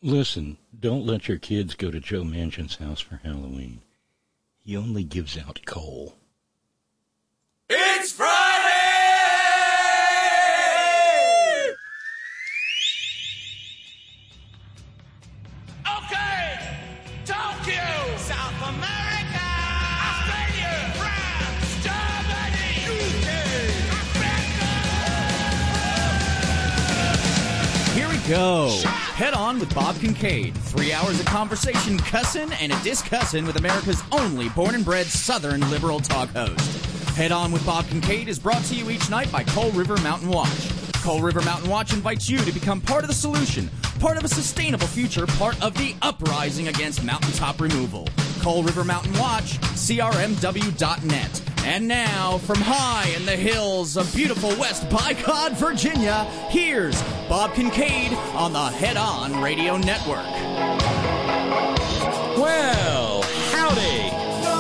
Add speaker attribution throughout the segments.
Speaker 1: Listen, don't let your kids go to Joe Manchin's house for Halloween. He only gives out coal.
Speaker 2: It's Friday! Okay! Tokyo! South America! Australia! France! Germany! UK! Africa!
Speaker 3: Here we go. Head On with Bob Kincaid. 3 hours of conversation, cussing, and a discussin' with America's only born and bred Southern liberal talk host. Head On with Bob Kincaid is brought to you each night by Coal River Mountain Watch. Coal River Mountain Watch invites you to become part of the solution, part of a sustainable future, part of the uprising against mountaintop removal. Coal River Mountain Watch, crmw.net. And now, from high in the hills of beautiful West Bicod, Virginia, here's Bob Kincaid on the Head On Radio Network.
Speaker 1: Well, howdy.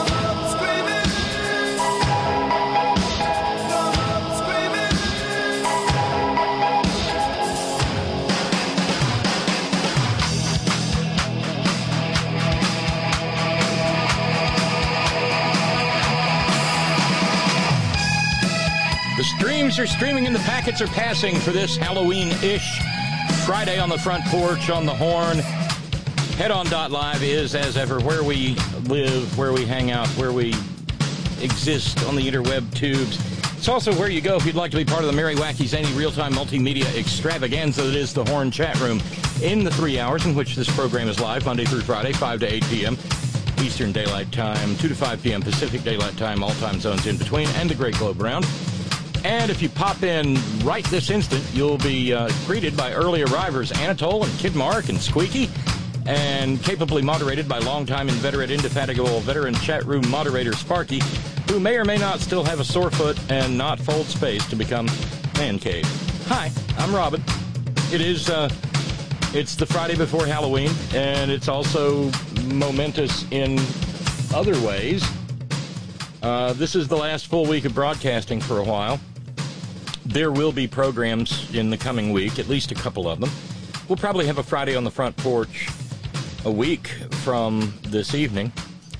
Speaker 1: The streams are streaming and the packets are passing for this Halloween-ish Friday on the front porch on the Horn. Headon.live is, as ever, where we live, where we hang out, where we exist on the interweb tubes. It's also where you go if you'd like to be part of the Merry Wacky Zany real-time multimedia extravaganza that is the Horn chat room in the 3 hours in which this program is live, Monday through Friday, 5 to 8 p.m. Eastern Daylight Time, 2 to 5 p.m. Pacific Daylight Time, all time zones in between, and the Great Globe Round. And if you pop in right this instant, you'll be greeted by early arrivers Anatole and Kid Mark and Squeaky, and capably moderated by longtime inveterate, indefatigable veteran chat room moderator Sparky, who may or may not still have a sore foot and not fold space to become Man Cave. Hi, I'm Robin. It's the Friday before Halloween, and it's also momentous in other ways. This is the last full week of broadcasting for a while. There will be programs in the coming week, at least a couple of them. We'll probably have a Friday on the front porch a week from this evening.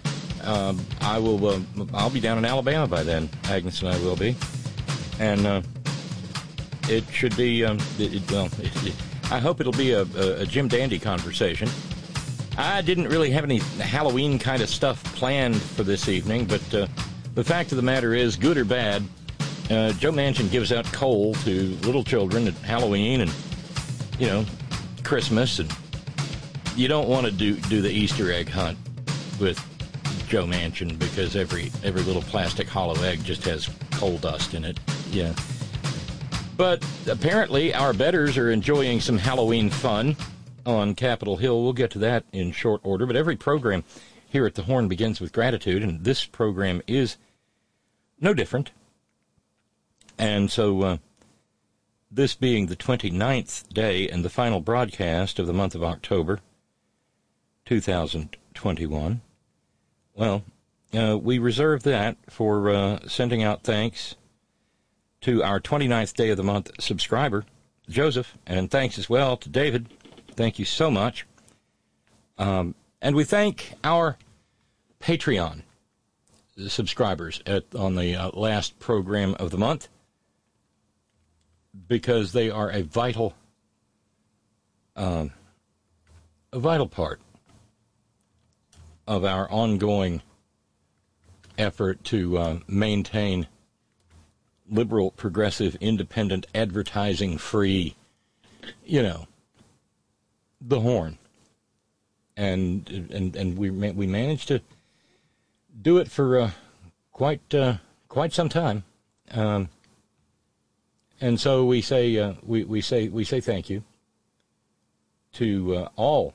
Speaker 1: I'll be down in Alabama by then. Agnes and I will be. And it should be, I hope it'll be a Jim Dandy conversation. I didn't really have any Halloween kind of stuff planned for this evening, but the fact of the matter is, good or bad, Joe Manchin gives out coal to little children at Halloween and, Christmas, and you don't want to do the Easter egg hunt with Joe Manchin because every little plastic hollow egg just has coal dust in it. Yeah. But apparently our betters are enjoying some Halloween fun on Capitol Hill. We'll get to that in short order, but every program here at the Horn begins with gratitude, and this program is no different. And so this being the 29th day and the final broadcast of the month of October 2021, well, we reserve that for sending out thanks to our 29th day of the month subscriber, Joseph, and thanks as well to David. Thank you so much. And we thank our Patreon subscribers on the last program of the month because they are a vital part of our ongoing effort to maintain liberal, progressive, independent, advertising-free, the Horn. And we managed to do it for quite some time, and so we say we say thank you to all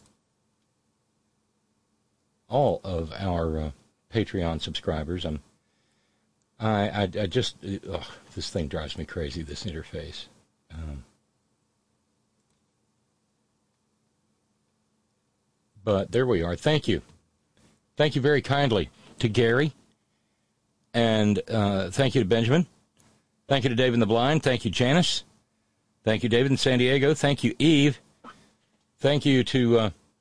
Speaker 1: of our Patreon subscribers. I just this thing drives me crazy. This interface. But there we are. Thank you. Thank you very kindly to Gary. And thank you to Benjamin. Thank you to Dave in the Blind. Thank you, Janice. Thank you, David in San Diego. Thank you, Eve. Thank you to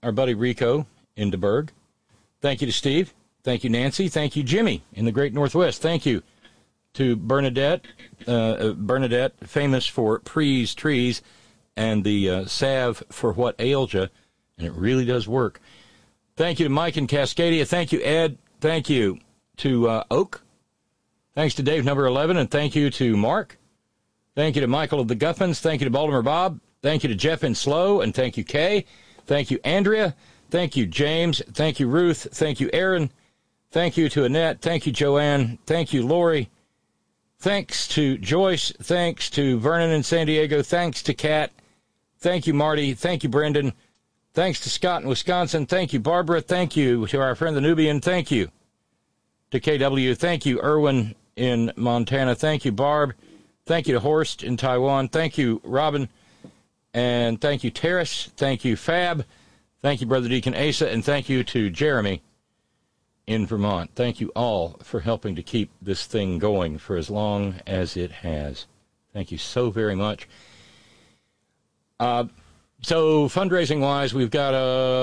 Speaker 1: our buddy Rico in DeBerg. Thank you to Steve. Thank you, Nancy. Thank you, Jimmy in the Great Northwest. Thank you to Bernadette, famous for Pre's Trees and the salve for what ails you, and it really does work. Thank you to Mike in Cascadia. Thank you, Ed. Thank you to Oak. Thanks to Dave, number 11, and thank you to Mark. Thank you to Michael of the Guffins. Thank you to Baltimore Bob. Thank you to Jeff in Slow, and thank you, Kay. Thank you, Andrea. Thank you, James. Thank you, Ruth. Thank you, Aaron. Thank you to Annette. Thank you, Joanne. Thank you, Lori. Thanks to Joyce. Thanks to Vernon in San Diego. Thanks to Kat. Thank you, Marty. Thank you, Brendan. Thanks to Scott in Wisconsin. Thank you, Barbara. Thank you to our friend the Nubian. Thank you to KW. Thank you, Irwin in Montana. Thank you, Barb. Thank you to Horst in Taiwan. Thank you, Robin. And thank you, Terrace. Thank you, Fab. Thank you, Brother Deacon Asa. And thank you to Jeremy in Vermont. Thank you all for helping to keep this thing going for as long as it has. Thank you so very much. So fundraising-wise, we've got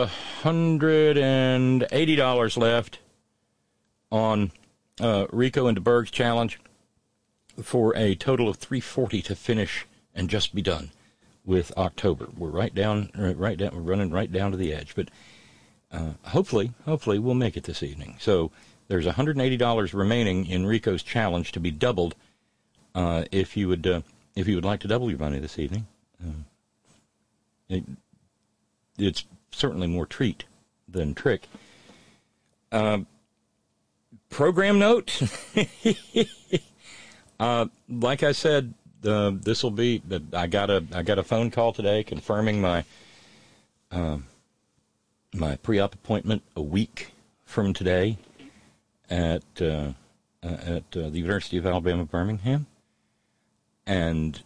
Speaker 1: $180 left on Rico and DeBerg's challenge for a total of $340 to finish and just be done with October. We're we're running right down to the edge, but hopefully we'll make it this evening. So there's $180 remaining in Rico's challenge to be doubled. If you would like to double your money this evening, it's certainly more treat than trick. Program note. Like I said, this will be. I got a phone call today confirming my my pre-op appointment a week from today at the University of Alabama, Birmingham, and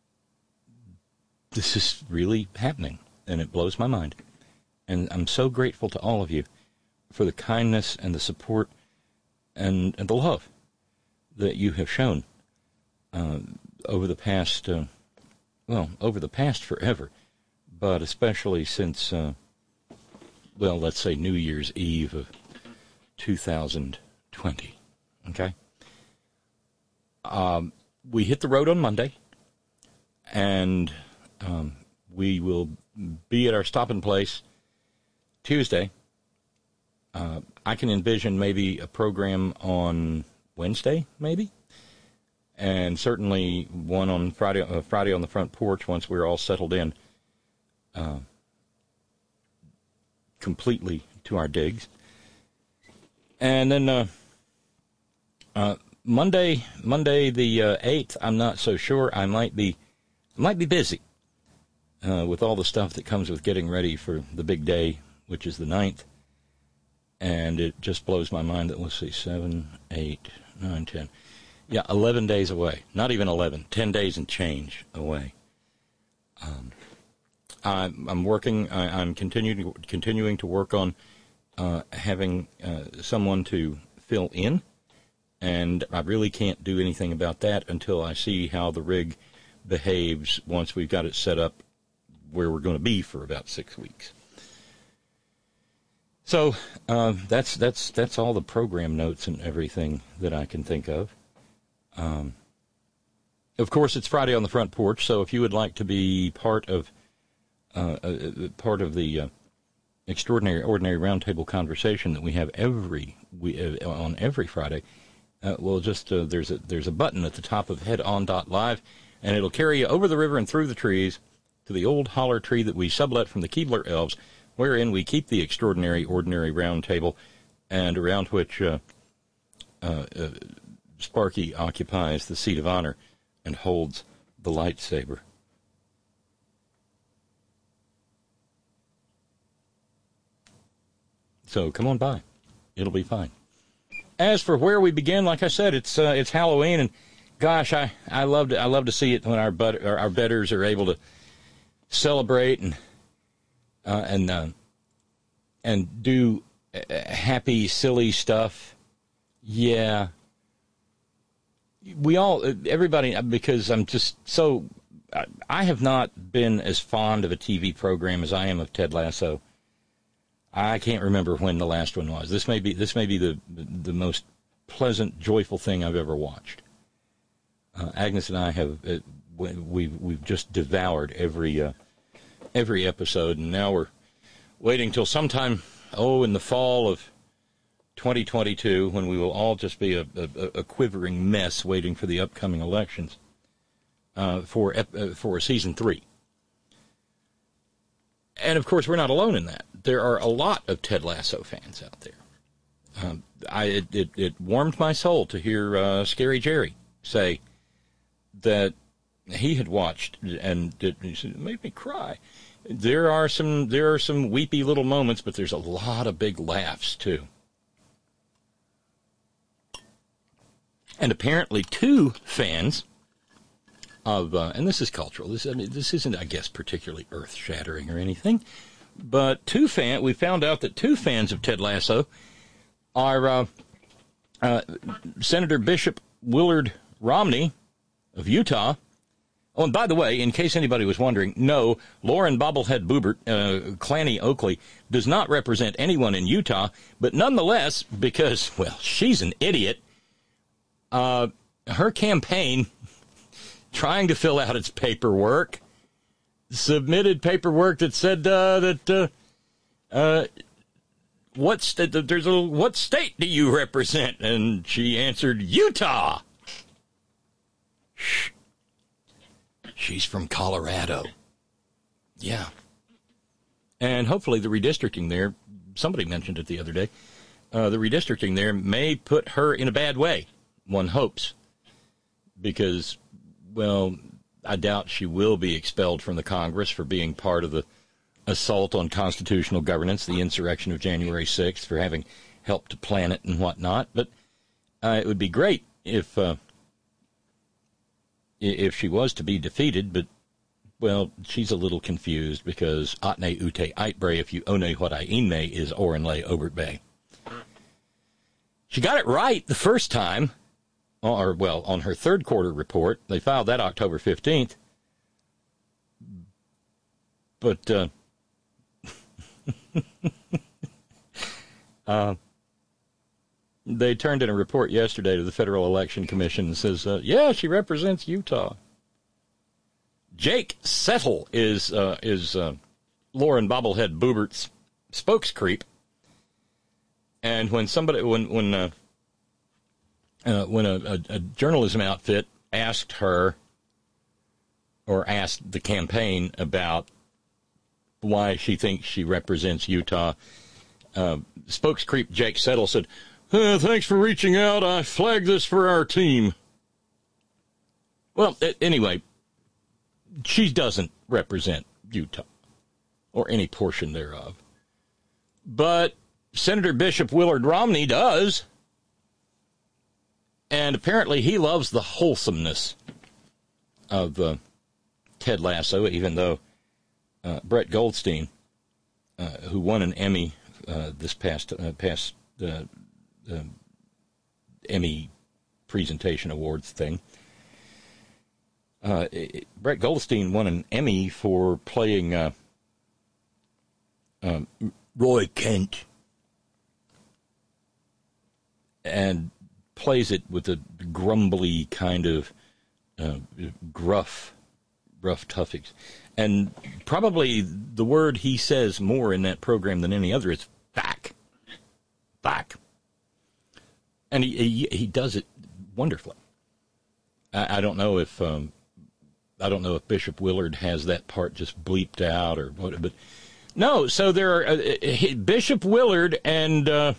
Speaker 1: this is really happening, and it blows my mind. And I'm so grateful to all of you for the kindness and the support and the love that you have shown over the past forever, but especially since, let's say New Year's Eve of 2020, okay? We hit the road on Monday, and we will be at our stopping place Tuesday. I can envision maybe a program on Wednesday, maybe, and certainly one on Friday on the front porch once we're all settled in completely to our digs. And then Monday the 8th, I'm not so sure. I might be busy with all the stuff that comes with getting ready for the big day, which is the 9th. And it just blows my mind that, let's see, 7, 8, 9, 10. Yeah, 11 days away. Not even 11, 10 days and change away. I'm working, I'm continuing to work on having someone to fill in, and I really can't do anything about that until I see how the rig behaves once we've got it set up where we're going to be for about 6 weeks. So that's all the program notes and everything that I can think of. Of course, it's Friday on the Front Porch, so if you would like to be part of the extraordinary, ordinary roundtable conversation that we have on every Friday, there's a button at the top of headon.live, and it'll carry you over the river and through the trees to the old holler tree that we sublet from the Keebler Elves, wherein we keep the extraordinary, ordinary round table, and around which Sparky occupies the seat of honor and holds the lightsaber. So come on by. It'll be fine. As for where we begin, like I said, it's Halloween, and gosh, I love to see it when our betters are able to celebrate and do happy, silly stuff. Yeah. Everybody, because I'm just so, I have not been as fond of a TV program as I am of Ted Lasso. I can't remember when the last one was. This may be the most pleasant, joyful thing I've ever watched. Agnes and I have we've just devoured every episode, and now we're waiting till sometime in the fall of 2022 when we will all just be a quivering mess waiting for the upcoming elections for season 3. And of course, we're not alone in that. There are a lot of Ted Lasso fans out there. It warmed my soul to hear Scary Jerry say that he had watched, and it made me cry. There are some weepy little moments, but there's a lot of big laughs too. And apparently 2 fans of, and this is cultural. This isn't, I guess, particularly earth-shattering or anything, but we found out that 2 fans of Ted Lasso are Senator Bishop Willard Romney of Utah. Oh, and by the way, in case anybody was wondering, no, Lauren Bobblehead Boebert, Clanny Oakley, does not represent anyone in Utah, but nonetheless, because, well, she's an idiot, her campaign, trying to fill out its paperwork, submitted paperwork that said what state do you represent? And she answered, Utah. Shh. She's from Colorado. Yeah. And hopefully the redistricting there, somebody mentioned it the other day, the redistricting there may put her in a bad way, one hopes, because, well, I doubt she will be expelled from the Congress for being part of the assault on constitutional governance, the insurrection of January 6th, for having helped to plan it and whatnot. But it would be great if she was to be defeated, but, well, she's a little confused because Atne Ute Aitbre, if you one what I inme, is Orenle Obert Bay. She got it right the first time, or, well, on her third quarter report. They filed that October 15th. But, they turned in a report yesterday to the Federal Election Commission and says, yeah, she represents Utah. Jake Settle is Lauren Bobblehead Boebert's spokescreep. And when a journalism outfit asked her, or asked the campaign about why she thinks she represents Utah, spokescreep Jake Settle said, thanks for reaching out. I flagged this for our team. Well, anyway, she doesn't represent Utah or any portion thereof. But Senator Bishop Willard Romney does. And apparently he loves the wholesomeness of Ted Lasso, even though Brett Goldstein, who won an Emmy this past Emmy presentation awards thing. Brett Goldstein won an Emmy for playing Roy Kent, and plays it with a grumbly kind of gruff, tough. And probably the word he says more in that program than any other is back. And he does it wonderfully. I don't know if Bishop Willard has that part just bleeped out or what, but no. So there are Bishop Willard and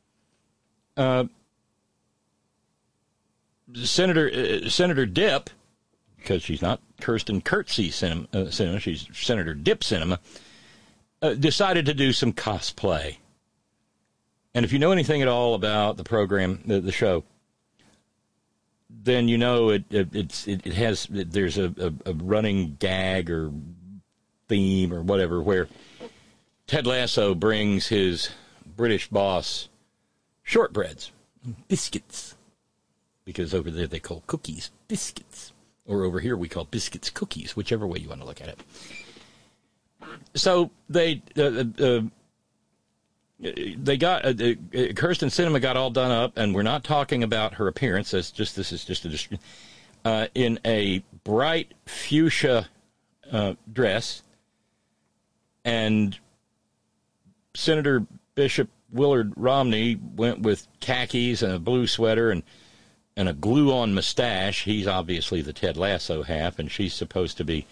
Speaker 1: Senator Dip, because she's not Kirsten Curtsey Sinema, she's Senator Dip Sinema, decided to do some cosplay. And if you know anything at all about the program, the show, then you know there's a running gag or theme or whatever where Ted Lasso brings his British boss shortbreads, biscuits, because over there they call cookies biscuits, or over here we call biscuits cookies, whichever way you want to look at it. So they they got Kyrsten Sinema got all done up, and we're not talking about her appearance. This is just in a bright fuchsia dress, and Senator Bishop Willard Romney went with khakis and a blue sweater and a glue-on mustache. He's obviously the Ted Lasso half, and she's supposed to be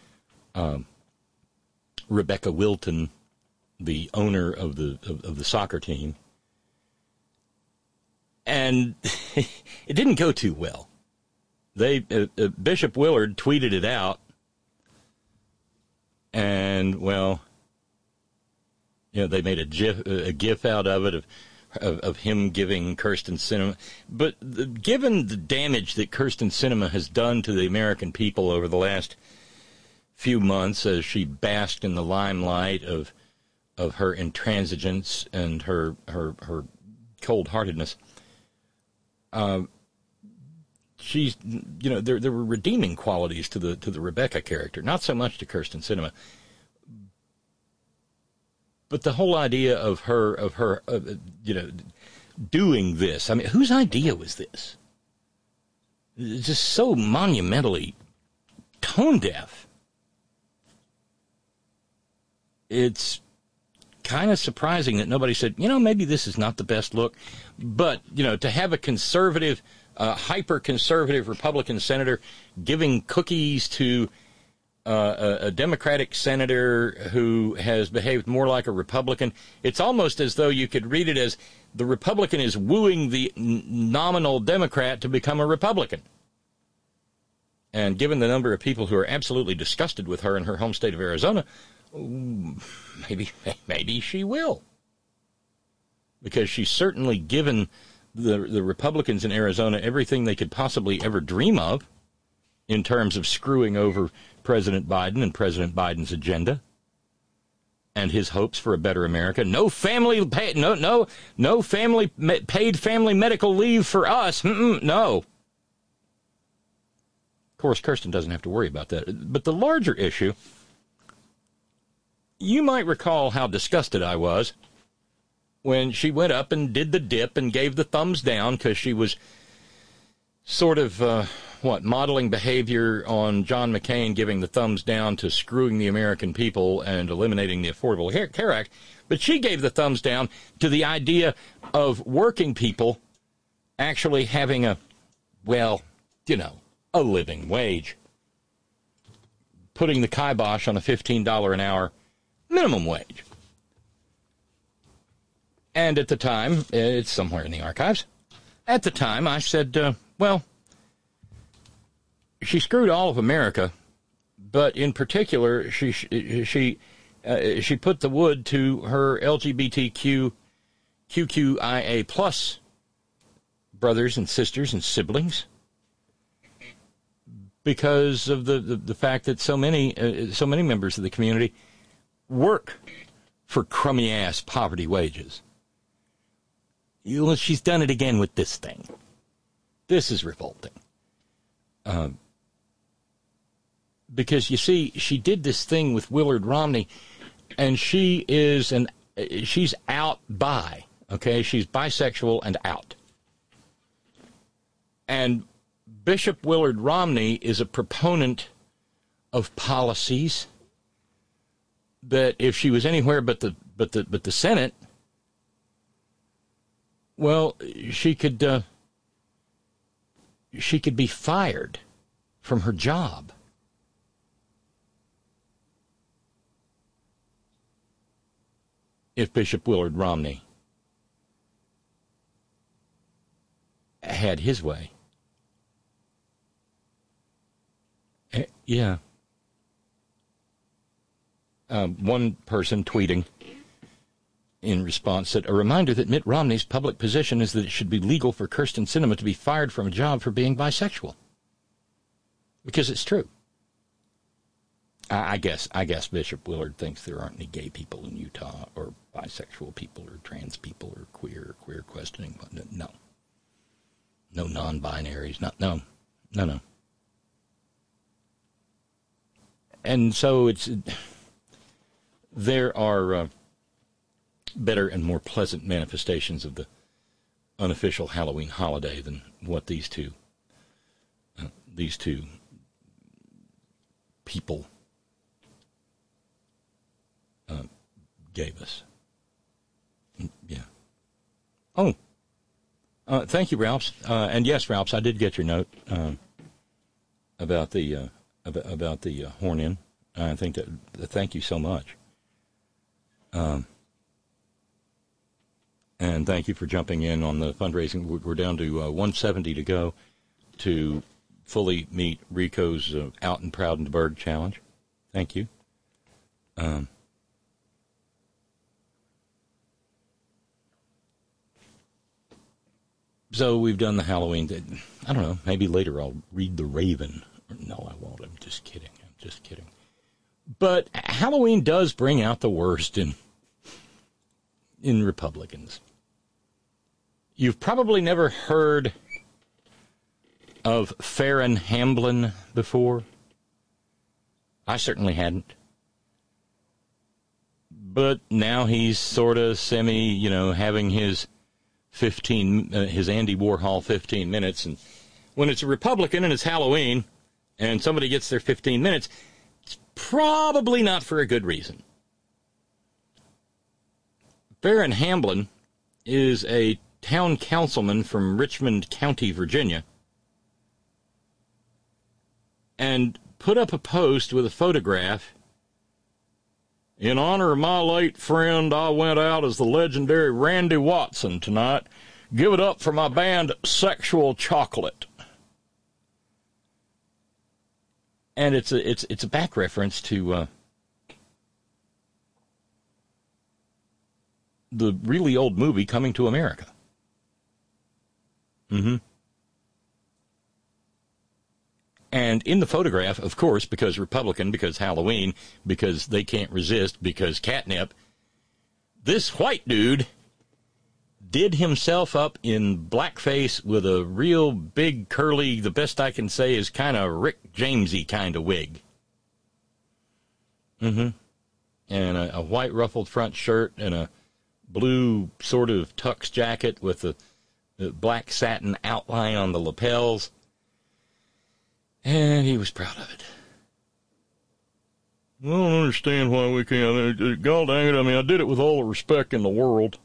Speaker 1: Rebecca Wilton, the owner of the soccer team. And it didn't go too well. Bishop Willard tweeted it out, and well, they made a gif out of it of him giving Kyrsten Sinema. But given the damage that Kyrsten Sinema has done to the American people over the last few months, as she basked in the limelight of her intransigence and her cold-heartedness, she's there were redeeming qualities to the Rebecca character, not so much to Kyrsten Sinema. But the whole idea of her doing this, I mean, whose idea was this? It's just so monumentally tone-deaf. It's kind of surprising that nobody said, maybe this is not the best look. But, to have a conservative, hyper-conservative Republican senator giving cookies to a Democratic senator who has behaved more like a Republican, it's almost as though you could read it as the Republican is wooing the nominal Democrat to become a Republican. And given the number of people who are absolutely disgusted with her in her home state of Arizona, maybe she will. Because she's certainly given the Republicans in Arizona everything they could possibly ever dream of in terms of screwing over President Biden and President Biden's agenda and his hopes for a better America. No family paid family medical leave for us. No. Of course, Kyrsten doesn't have to worry about that. But the larger issue, you might recall how disgusted I was when she went up and did the dip and gave the thumbs down because she was sort of, modeling behavior on John McCain giving the thumbs down to screwing the American people and eliminating the Affordable Care Act. But she gave the thumbs down to the idea of working people actually having a living wage. Putting the kibosh on a $15 an hour minimum wage. And at the time, it's somewhere in the archives, at the time I said, she screwed all of America, but in particular, she put the wood to her LGBTQ QQIA plus brothers and sisters and siblings because of the fact that so many members of the community work for crummy ass poverty wages. She's done it again with this thing. This is revolting. Because, you see, she did this thing with Willard Romney, and she's out bi, okay? She's bisexual and out. And Bishop Willard Romney is a proponent of policies that if she was anywhere but the Senate, well, she could be fired from her job. If Bishop Willard Romney had his way. Yeah. One person tweeting in response said, a reminder that Mitt Romney's public position is that it should be legal for Kyrsten Sinema to be fired from a job for being bisexual. Because it's true. I guess Bishop Willard thinks there aren't any gay people in Utah, or bisexual people, or trans people, or queer questioning. No. No non-binaries. No. And so there are better and more pleasant manifestations of the unofficial Halloween holiday than what these two people gave us. Yeah. Oh, thank you, Ralphs. And yes, Ralphs, I did get your note about the horn in. I think that. Thank you so much. And thank you for jumping in on the fundraising. We're down to 170 to go to fully meet Rico's Out and Proud in the Berg challenge. Thank you. So we've done the Halloween. I don't know. Maybe later I'll read The Raven. No, I won't. I'm just kidding. But Halloween does bring out the worst in Republicans. You've probably never heard of Farron Hamblin before. I certainly hadn't. But now he's sort of having his his Andy Warhol 15 minutes. And when it's a Republican and it's Halloween and somebody gets their 15 minutes, it's probably not for a good reason. Farron Hamblin is a town councilman from Richmond County, Virginia, and put up a post with a photograph. In honor of my late friend, I went out as the legendary Randy Watson tonight. Give it up for my band, Sexual Chocolate. And it's a back reference to the really old movie Coming to America. And in the photograph, of course, because Republican, because Halloween, because they can't resist, because catnip, this white dude did himself up in blackface with a real big curly, the best I can say is kind of Rick Jamesy kind of wig. And a white ruffled front shirt and a blue sort of tux jacket with the black satin outline on the lapels. And he was proud of it. I don't understand why we can't. God dang it, I did it with all the respect in the world.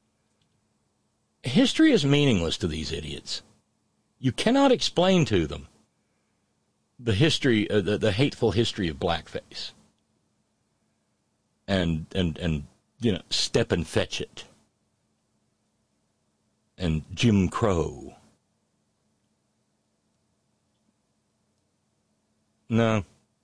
Speaker 1: History is meaningless to these idiots. You cannot explain to them the history, the hateful history of blackface. And Step and Fetch It. And Jim Crow. No.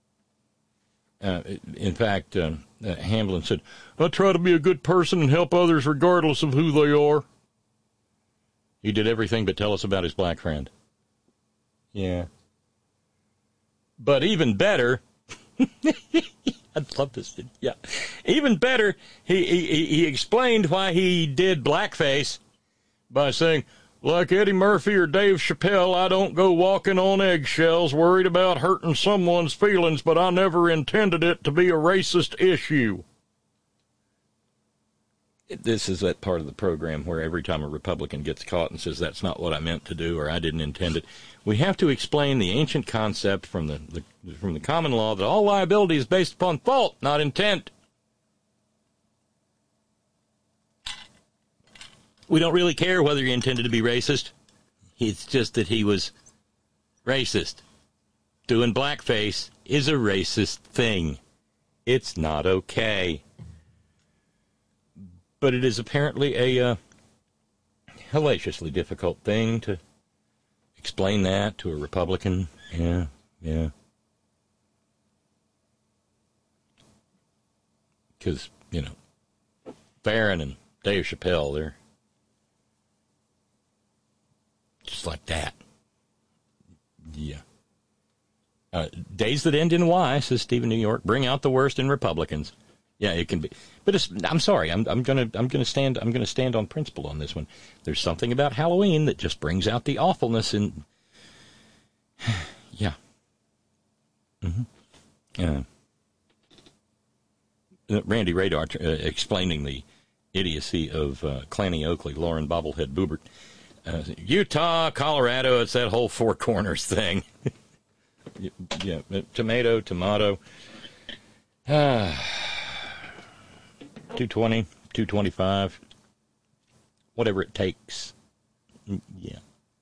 Speaker 1: In fact, Hamblin said, I try to be a good person and help others regardless of who they are. He did everything but tell us about his black friend. Yeah. But even better, I'd love this. Yeah. Even better, he explained why he did blackface by saying, like Eddie Murphy or Dave Chappelle, I don't go walking on eggshells worried about hurting someone's feelings, but I never intended it to be a racist issue. This is that part of the program where every time a Republican gets caught and says that's not what I meant to do or I didn't intend it, we have to explain the ancient concept from the common law that all liability is based upon fault, not intent. We don't really care whether he intended to be racist. It's just that he was racist. Doing blackface is a racist thing. It's not okay. But it is apparently a hellaciously difficult thing to explain that to a Republican. Yeah. Because, Farron and Dave Chappelle, they're just like that. Yeah. Days that end in Y, says Stephen New York, bring out the worst in Republicans. Yeah, it can be. But I'm sorry. I'm gonna stand on principle on this one. There's something about Halloween that just brings out the awfulness in. Yeah. Randy Radar explaining the idiocy of Clanny Oakley, Lauren Bobblehead Boobert. Utah, Colorado, it's that whole Four Corners thing. Yeah, tomato. 220, 225, whatever it takes. Yeah.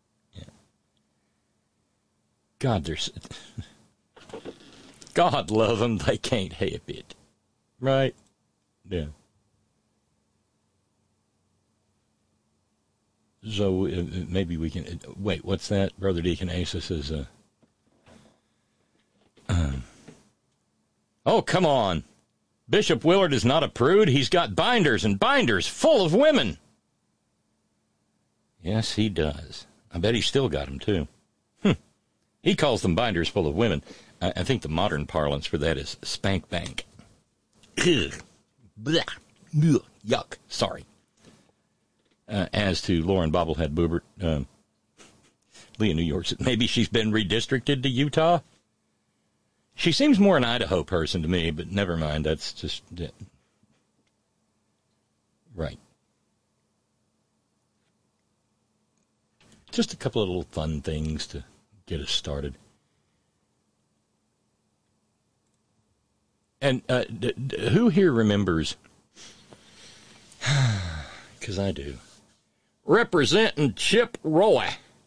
Speaker 1: God, God love them, they can't help it. Right? Yeah. So maybe we can... wait, what's that? Brother Deacon Asa says... oh, come on. Bishop Willard is not a prude. He's got binders and binders full of women. Yes, he does. I bet he's still got them, too. He calls them binders full of women. I think the modern parlance for that is spank bank. Ugh. Blah. Ugh. Yuck. Sorry. As to Lauren Bobblehead Boobert, Leah New York said maybe she's been redistricted to Utah. She seems more an Idaho person to me, but never mind. That's just... right. Just a couple of little fun things to get us started. And who here remembers, because I do, Representing Chip Roy?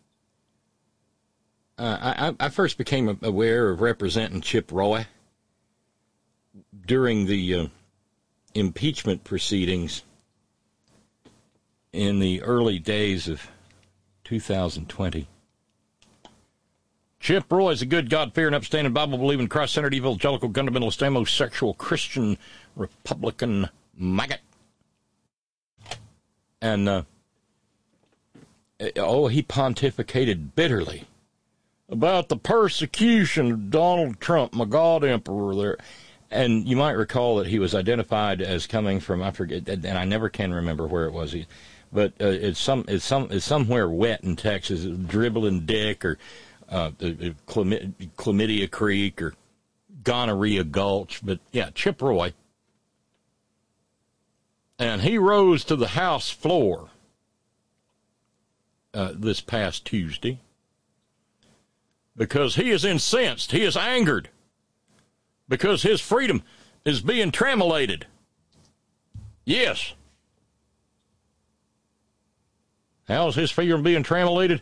Speaker 1: I first became aware of Representing Chip Roy during the impeachment proceedings in the early days of 2020. Chip Roy is a good, God-fearing, upstanding, Bible-believing, cross-centered, evangelical, fundamentalist, homosexual, Christian, Republican maggot. And, he pontificated bitterly about the persecution of Donald Trump, my God Emperor there. And you might recall that he was identified as coming from, I forget, and I never can remember where it was. But it's somewhere wet in Texas, Dribbling Dick or Chlamydia Creek or Gonorrhea Gulch. But yeah, Chip Roy. And he rose to the House floor this past Tuesday because he is incensed, he is angered, because his freedom is being tramelated. Yes. How is his freedom being tramelated?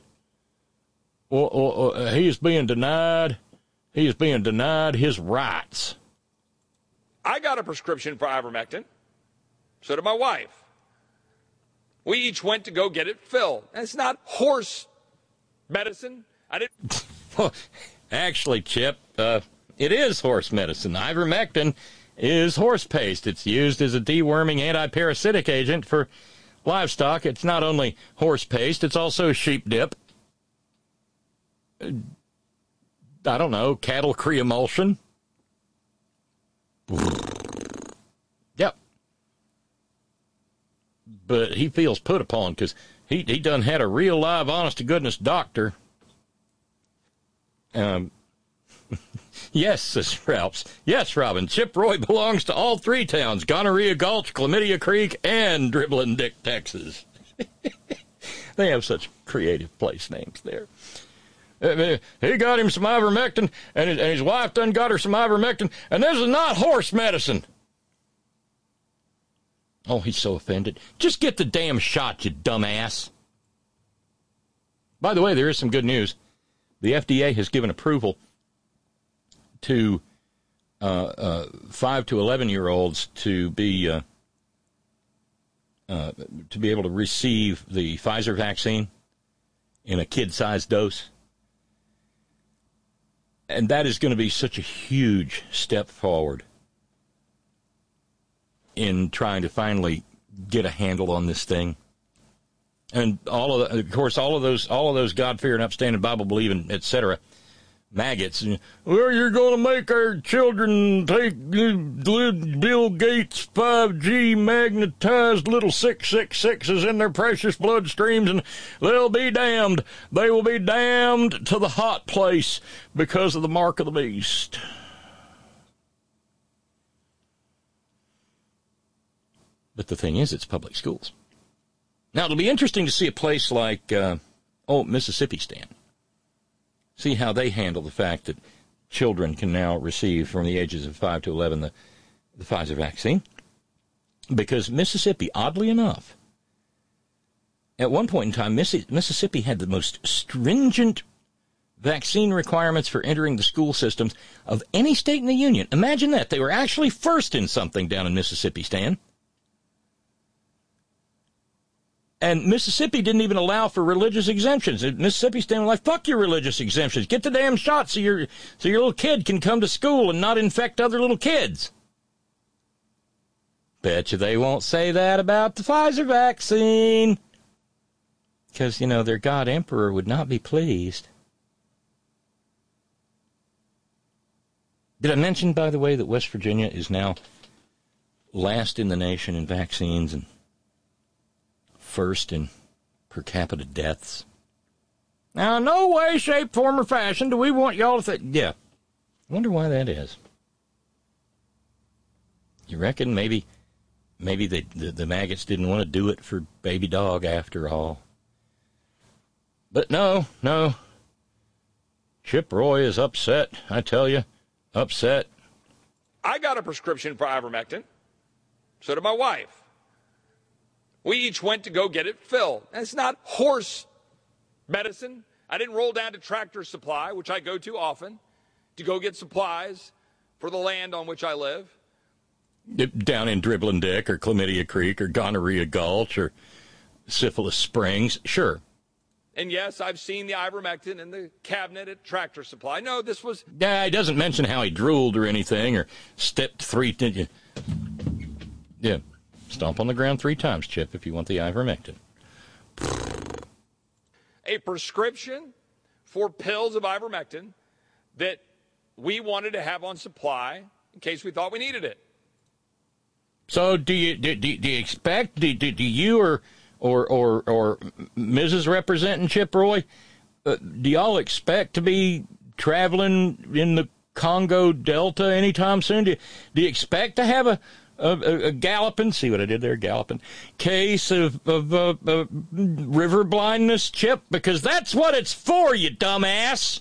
Speaker 1: Well, he is being denied. He is being denied his rights.
Speaker 2: I got a prescription for ivermectin. So did my wife. We each went to go get it filled. And it's not horse medicine. I didn't.
Speaker 1: Actually, Chip, it is horse medicine. Ivermectin is horse paste. It's used as a deworming anti-parasitic agent for livestock. It's not only horse paste, it's also sheep dip. I don't know, cattle creemulsion. Yep. But he feels put upon because he done had a real live, honest-to-goodness doctor. Yes, says Ralphs. Yes, Robin, Chip Roy belongs to all three towns, Gonorrhea Gulch, Chlamydia Creek, and Dribbling Dick, Texas. They have such creative place names there. He got him some ivermectin, and his wife done got her some ivermectin, and this is not horse medicine. Oh, he's so offended. Just get the damn shot, you dumbass. By the way, there is some good news. The FDA has given approval to 5 to 11-year-olds to be able to receive the Pfizer vaccine in a kid-sized dose. And that is going to be such a huge step forward in trying to finally get a handle on this thing. And all of those God-fearing, upstanding, Bible-believing, etc., maggots. Well, you're going to make our children take Bill Gates' 5G magnetized little 666s in their precious bloodstreams, and they'll be damned. They will be damned to the hot place because of the mark of the beast. But the thing is, it's public schools. Now, it'll be interesting to see a place like, Mississippi Stan. See how they handle the fact that children can now receive from the ages of 5 to 11 the Pfizer vaccine. Because Mississippi, oddly enough, at one point in time, Mississippi had the most stringent vaccine requirements for entering the school systems of any state in the union. Imagine that. They were actually first in something down in Mississippi, Stan. And Mississippi didn't even allow for religious exemptions. Mississippi Stan was like, fuck your religious exemptions. Get the damn shot so your little kid can come to school and not infect other little kids. Bet you they won't say that about the Pfizer vaccine. Because, their God Emperor would not be pleased. Did I mention, by the way, that West Virginia is now last in the nation in vaccines and first in per capita deaths? Now, no way, shape, form, or fashion do we want y'all to think. Yeah. I wonder why that is. You reckon maybe the maggots didn't want to do it for baby dog after all? But no. Chip Roy is upset, I tell you. Upset.
Speaker 2: I got a prescription for ivermectin. So did my wife. We each went to go get it filled. And it's not horse medicine. I didn't roll down to Tractor Supply, which I go to often, to go get supplies for the land on which I live.
Speaker 1: Down in Dribbling Dick or Chlamydia Creek or Gonorrhea Gulch or Syphilis Springs. Sure.
Speaker 2: And yes, I've seen the ivermectin in the cabinet at Tractor Supply. No, this was...
Speaker 1: Yeah, he doesn't mention how he drooled or anything or stepped 3... Yeah. Stomp on the ground 3 times, Chip, if you want the ivermectin.
Speaker 2: A prescription for pills of ivermectin that we wanted to have on supply in case we thought we needed it.
Speaker 1: So do you expect, do you or Mrs. Representing Chip Roy, do y'all expect to be traveling in the Congo Delta anytime soon? Do you expect to have a galloping, see what I did there, galloping, case of river blindness, Chip? Because that's what it's for, you dumbass.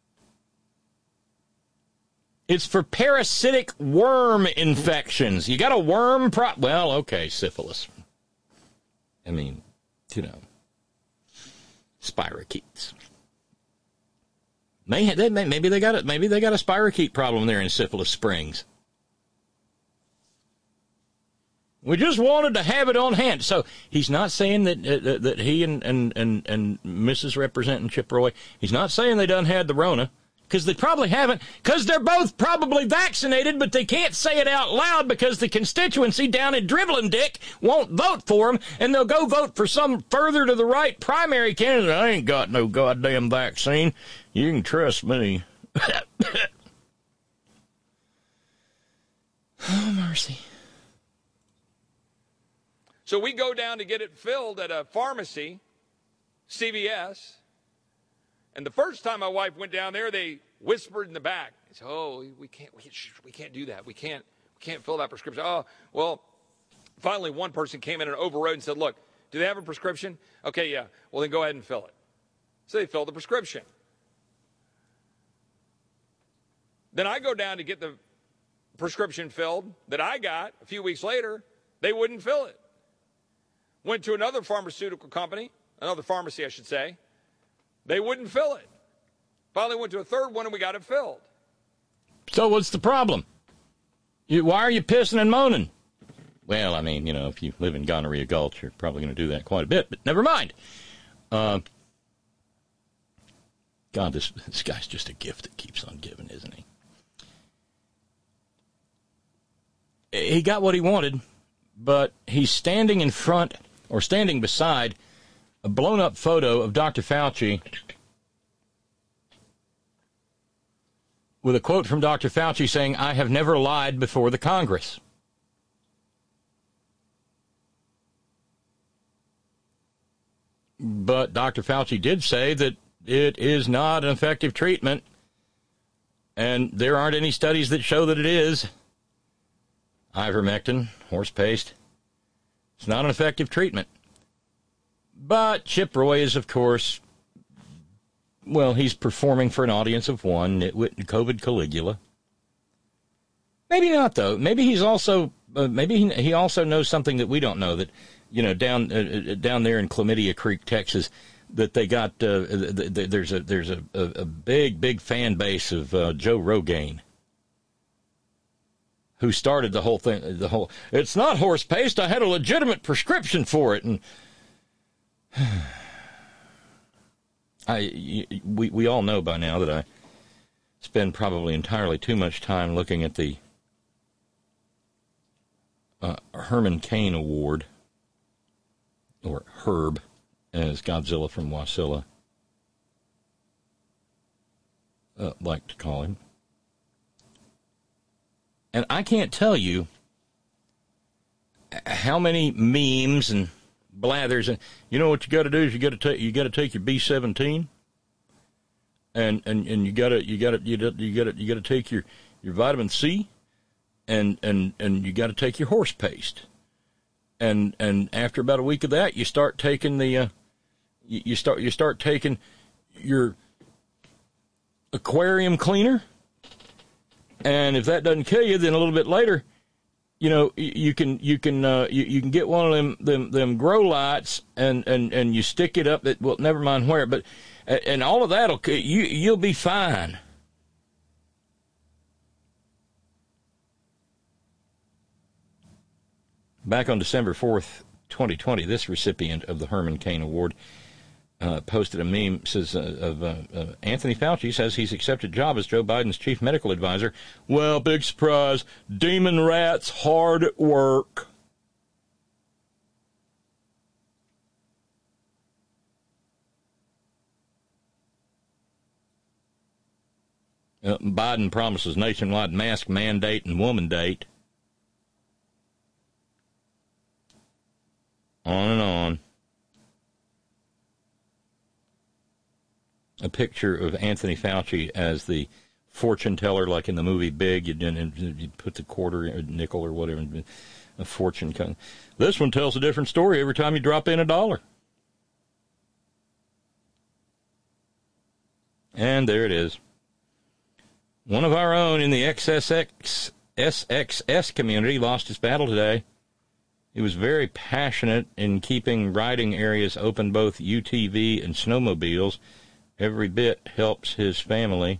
Speaker 1: It's for parasitic worm infections. You got a worm well, okay, syphilis. I mean, spirochetes. Maybe they got a spirochete problem there in Syphilis Springs. We just wanted to have it on hand. So he's not saying that he and Mrs. Representing Chip Roy, he's not saying they done had the Rona, because they probably haven't, because they're both probably vaccinated, but they can't say it out loud because the constituency down in Dribbling Dick won't vote for them, and they'll go vote for some further to the right primary candidate. I ain't got no goddamn vaccine. You can trust me. Oh, mercy.
Speaker 2: So we go down to get it filled at a pharmacy, CVS. And the first time my wife went down there, they whispered in the back. They said, "Oh, we can't do that. We can't fill that prescription." Oh, well, finally one person came in and overrode and said, "Look, do they have a prescription?" "Okay, yeah. Well, then go ahead and fill it." So they filled the prescription. Then I go down to get the prescription filled that I got a few weeks later. They wouldn't fill it. Went to another pharmaceutical company, another pharmacy, I should say. They wouldn't fill it. Finally went to a third one, and we got it filled.
Speaker 1: So what's the problem? Why are you pissing and moaning? Well, I mean, if you live in Gonorrhea Gulch, you're probably going to do that quite a bit, but never mind. God, this guy's just a gift that keeps on giving, isn't he? He got what he wanted, but he's standing in front or standing beside a blown-up photo of Dr. Fauci with a quote from Dr. Fauci saying, "I have never lied before the Congress." But Dr. Fauci did say that it is not an effective treatment, and there aren't any studies that show that it is. Ivermectin, horse paste. It's not an effective treatment. But Chip Roy is, of course, well, he's performing for an audience of one, Nitwit and COVID Caligula. Maybe not, though. Maybe he's also, maybe he also knows something that we don't know, that, you know, down there in Chlamydia Creek, Texas, that they got, there's a big fan base of Joe Rogaine, who started the whole thing, it's not horse paste, I had a legitimate prescription for it, and we all know by now that I spend probably entirely too much time looking at the Herman Cain Award, or Herb, as Godzilla from Wasilla like to call him. And I can't tell you how many memes and blathers, and you know what you got to do is you got to take your B17, and you got to take your vitamin C, and you got to take your horse paste, and after about a week of that, you start taking the you start taking your aquarium cleaner. And if that doesn't kill you, then a little bit later, you know, you can get one of them grow lights and you stick it up. Well, never mind where, but and all of that'll you'll be fine. Back on December 4th, 2020, this recipient of the Herman Cain Award posted a meme, says, of Anthony Fauci says he's accepted job as Joe Biden's chief medical advisor. Well, big surprise, demon rats hard at work. Biden promises nationwide mask mandate and woman date. On and on. A picture of Anthony Fauci as the fortune teller, like in the movie Big. You put the quarter, or nickel, or whatever, a fortune. This one tells a different story every time you drop in $1. And there it is. One of our own in the SXS community lost his battle today. He was very passionate in keeping riding areas open, both UTV and snowmobiles. Every bit helps his family.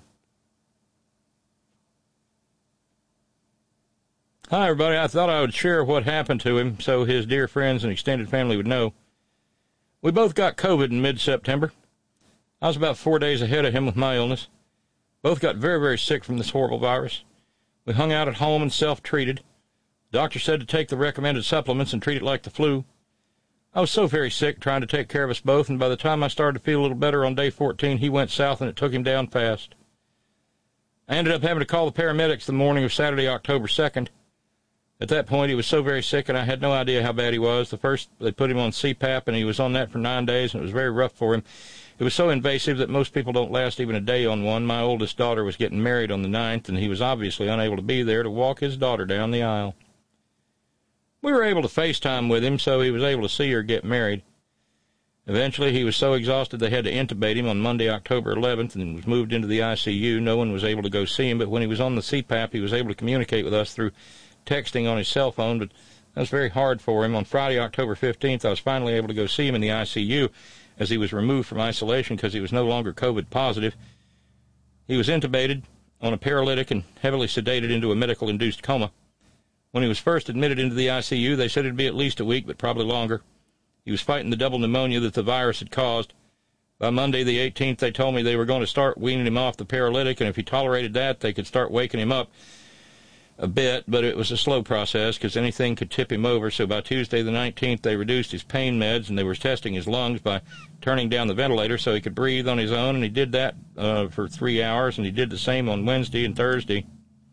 Speaker 1: Hi, everybody. I thought I would share what happened to him so his dear friends and extended family would know. We both got COVID in mid-September. I was about 4 days ahead of him with my illness. Both got very, very sick from this horrible virus. We hung out at home and self-treated. The doctor said to take the recommended supplements and treat it like the flu. I was so very sick trying to take care of us both, and by the time I started to feel a little better on day 14, he went south and it took him down fast. I ended up having to call the paramedics the morning of Saturday, October 2nd. At that point, he was so very sick, and I had no idea how bad he was. The first, they put him on CPAP, and he was on that for 9 days, and it was very rough for him. It was so invasive that most people don't last even a day on one. My oldest daughter was getting married on the 9th, and he was obviously unable to be there to walk his daughter down the aisle. We were able to FaceTime with him, so he was able to see her get married. Eventually, he was so exhausted they had to intubate him on Monday, October 11th, and was moved into the ICU. No one was able to go see him, but when he was on the CPAP, he was able to communicate with us through texting on his cell phone, but that was very hard for him. On Friday, October 15th, I was finally able to go see him in the ICU as he was removed from isolation because he was no longer COVID positive. He was intubated on a paralytic and heavily sedated into a medical-induced coma. When he was first admitted into the ICU, they said it'd be at least a week, but probably longer. He was fighting the double pneumonia that the virus had caused. By Monday, the 18th, they told me they were going to start weaning him off the paralytic, and if he tolerated that, they could start waking him up a bit, but it was a slow process because anything could tip him over. So by Tuesday, the 19th, they reduced his pain meds, and they were testing his lungs by turning down the ventilator so he could breathe on his own, and he did that for 3 hours, and he did the same on Wednesday and Thursday.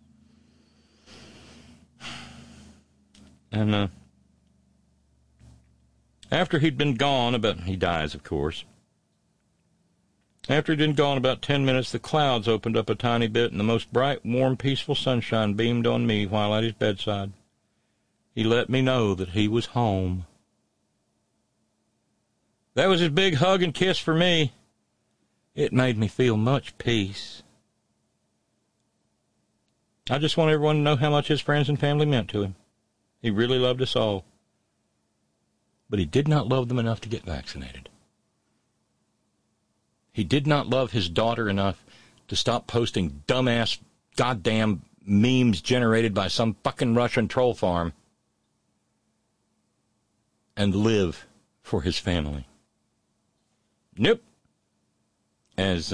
Speaker 1: And after he'd been gone he dies, of course. After he'd been gone about 10 minutes, the clouds opened up a tiny bit, and the most bright, warm, peaceful sunshine beamed on me while at his bedside. He let me know that he was home. That was his big hug and kiss for me. It made me feel much peace. I just want everyone to know how much his friends and family meant to him. He really loved us all. But he did not love them enough to get vaccinated. He did not love his daughter enough to stop posting dumbass goddamn memes generated by some fucking Russian troll farm and live for his family. Nope. As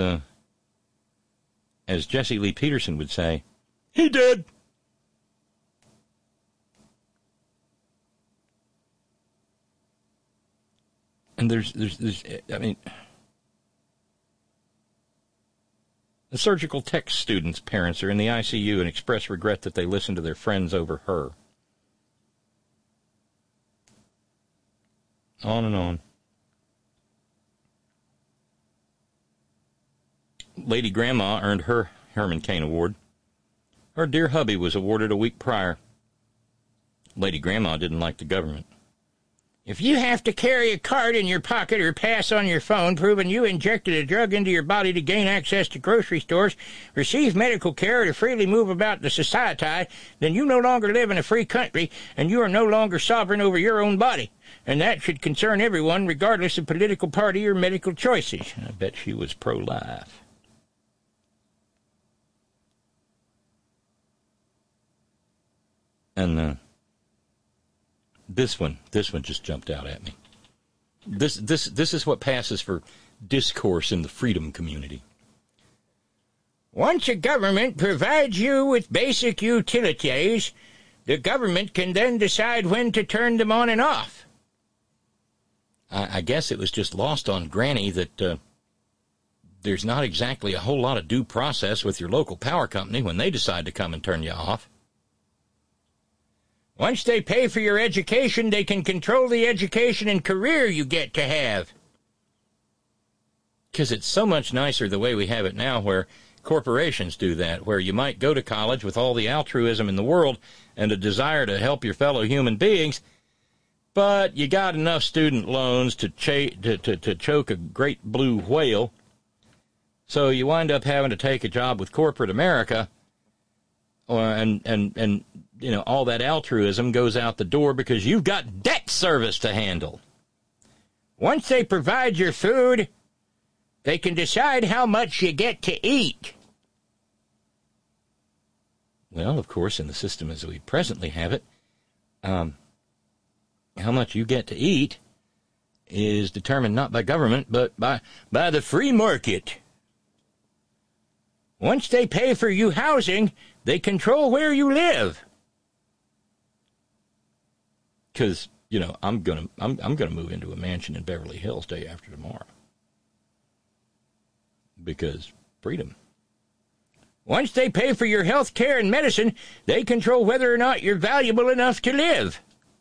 Speaker 1: Jesse Lee Peterson would say, he did. And there's I mean, the surgical tech students' parents are in the ICU and express regret that they listened to their friends over her. On and on. Lady Grandma earned her Herman Cain Award. Her dear hubby was awarded a week prior. Lady Grandma didn't like the government. If you have to carry a card in your pocket or pass on your phone proving you injected a drug into your body to gain access to grocery stores, receive medical care, or to freely move about the society, then you no longer live in a free country and you are no longer sovereign over your own body. And that should concern everyone, regardless of political party or medical choices. I bet she was pro-life. And this one just jumped out at me. This is what passes for discourse in the freedom community. Once a government provides you with basic utilities, the government can then decide when to turn them on and off. I guess it was just lost on Granny that there's not exactly a whole lot of due process with your local power company when they decide to come and turn you off. Once they pay for your education, they can control the education and career you get to have. Because it's so much nicer the way we have it now, where corporations do that, where you might go to college with all the altruism in the world and a desire to help your fellow human beings, but you got enough student loans to choke a great blue whale, so you wind up having to take a job with corporate America, and you know, all that altruism goes out the door because you've got debt service to handle. Once they provide your food, they can decide how much you get to eat. Well, of course, in the system as we presently have it, how much you get to eat is determined not by government, but by the free market. Once they pay for you housing, they control where you live. Because, you know, I'm gonna move into a mansion in Beverly Hills day after tomorrow. Because freedom. Once they pay for your health care and medicine, they control whether or not you're valuable enough to live.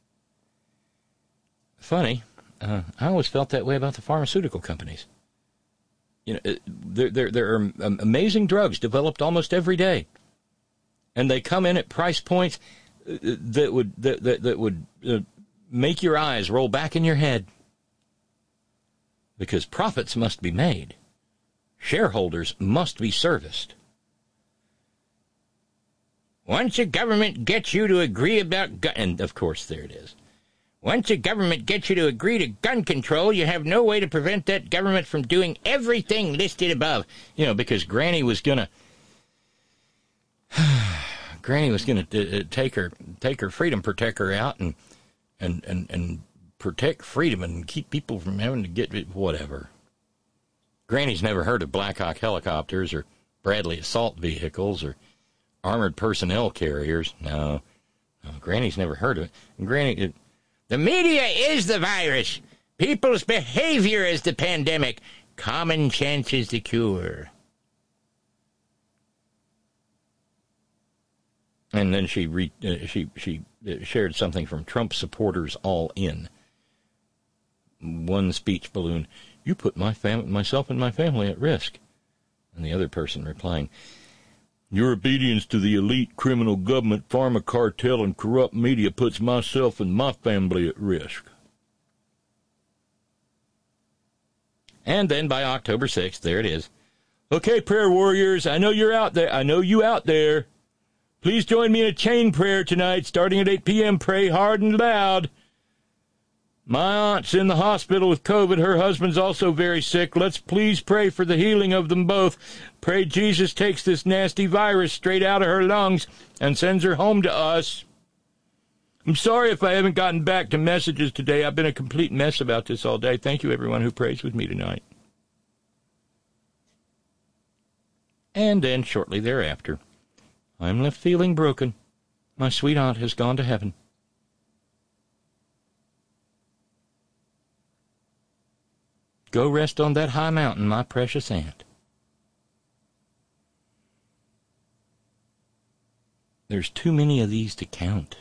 Speaker 1: Funny, I always felt that way about the pharmaceutical companies. You know, there are amazing drugs developed almost every day, and they come in at price points that would make your eyes roll back in your head, because profits must be made, shareholders must be serviced. Once a government gets you to agree about and of course there it is. Once a government gets you to agree to gun control, you have no way to prevent that government from doing everything listed above. You know, because Granny was gonna take her freedom protector out and protect freedom and keep people from having to get whatever. Granny's never heard of Black Hawk helicopters or Bradley assault vehicles or armored personnel carriers. No, Granny's never heard of it. And Granny, the media is the virus. People's behavior is the pandemic. Common sense is the cure. And then she shared something from Trump supporters all in. One speech balloon, you put myself and my family at risk. And the other person replying, your obedience to the elite criminal government, pharma cartel, and corrupt media puts myself and my family at risk. And then by October 6th, there it is. Okay, prayer warriors, I know you're out there. I know you out there. Please join me in a chain prayer tonight, starting at 8 p.m. Pray hard and loud. My aunt's in the hospital with COVID. Her husband's also very sick. Let's please pray for the healing of them both. Pray Jesus takes this nasty virus straight out of her lungs and sends her home to us. I'm sorry if I haven't gotten back to messages today. I've been a complete mess about this all day. Thank you, everyone who prays with me tonight. And then, shortly thereafter, I'm left feeling broken. My sweet aunt has gone to heaven. Go rest on that high mountain, my precious aunt. There's too many of these to count.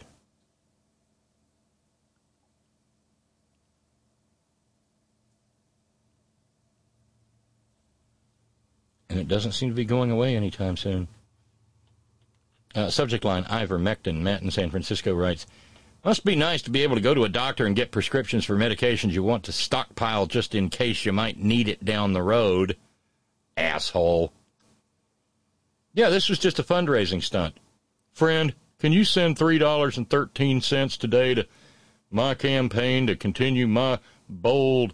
Speaker 1: And it doesn't seem to be going away anytime soon. Subject line, ivermectin. Matt in San Francisco writes, must be nice to be able to go to a doctor and get prescriptions for medications you want to stockpile just in case you might need it down the road. Asshole. Yeah, this was just a fundraising stunt. Friend, can you send $3.13 today to my campaign to continue my bold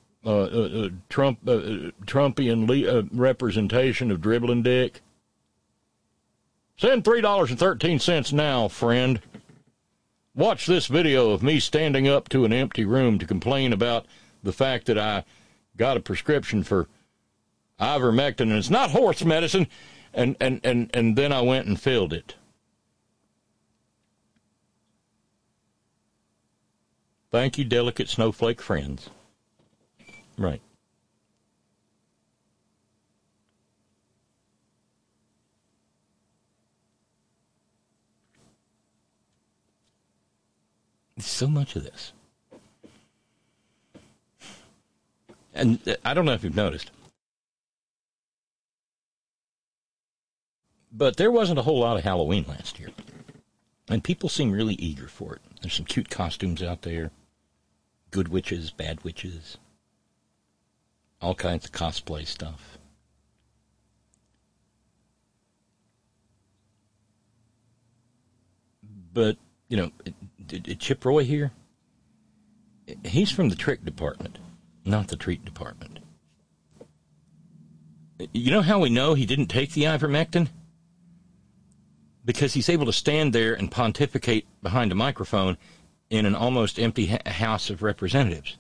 Speaker 1: Trumpian representation of dribbling dick? Send $3.13 now, friend. Watch this video of me standing up to an empty room to complain about the fact that I got a prescription for ivermectin and it's not horse medicine, and then I went and filled it. Thank you, delicate snowflake friends. Right. So much of this. And I don't know if you've noticed, but there wasn't a whole lot of Halloween last year. And people seem really eager for it. There's some cute costumes out there. Good witches, bad witches. All kinds of cosplay stuff. But, you know, Chip Roy here, he's from the trick department, not the treat department. You know how we know he didn't take the ivermectin? Because he's able to stand there and pontificate behind a microphone in an almost empty House of Representatives.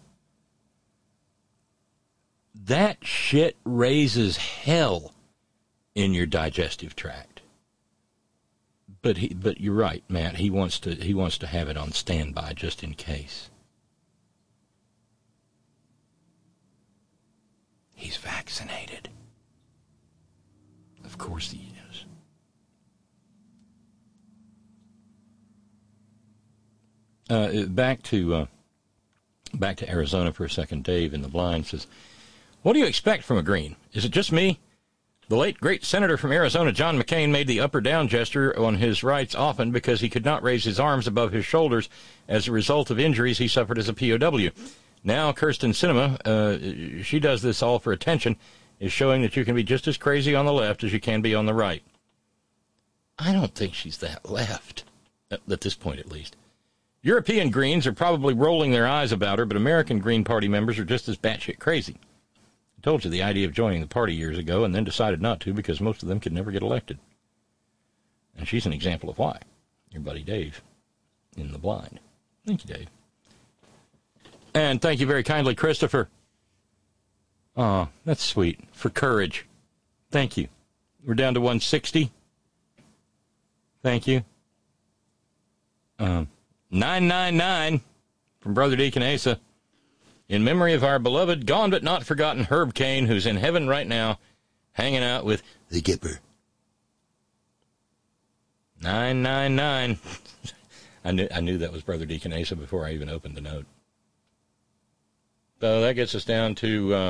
Speaker 1: That shit raises hell in your digestive tract. But you're right, Matt. He wants to have it on standby just in case. He's vaccinated. Of course he is. Back to Arizona for a second. Dave in the blind says, "What do you expect from a Green? Is it just me? The late, great Senator from Arizona, John McCain, made the up-or-down gesture on his rights often because he could not raise his arms above his shoulders as a result of injuries he suffered as a POW. Now, Kirsten Sinema, she does this all for attention, is showing that you can be just as crazy on the left as you can be on the right." I don't think she's that left, at this point at least. European Greens are probably rolling their eyes about her, but American Green Party members are just as batshit crazy. I told you the idea of joining the party years ago and then decided not to because most of them could never get elected. And she's an example of why. Your buddy Dave in the blind. Thank you, Dave. And thank you very kindly, Christopher. Oh, that's sweet. For courage. Thank you. We're down to 160. Thank you. 999 from Brother Deacon Asa. In memory of our beloved, gone but not forgotten Herb Cain, who's in heaven right now, hanging out with the Gipper. 999. I knew that was Brother Deacon Asa before I even opened the note. So that gets us down to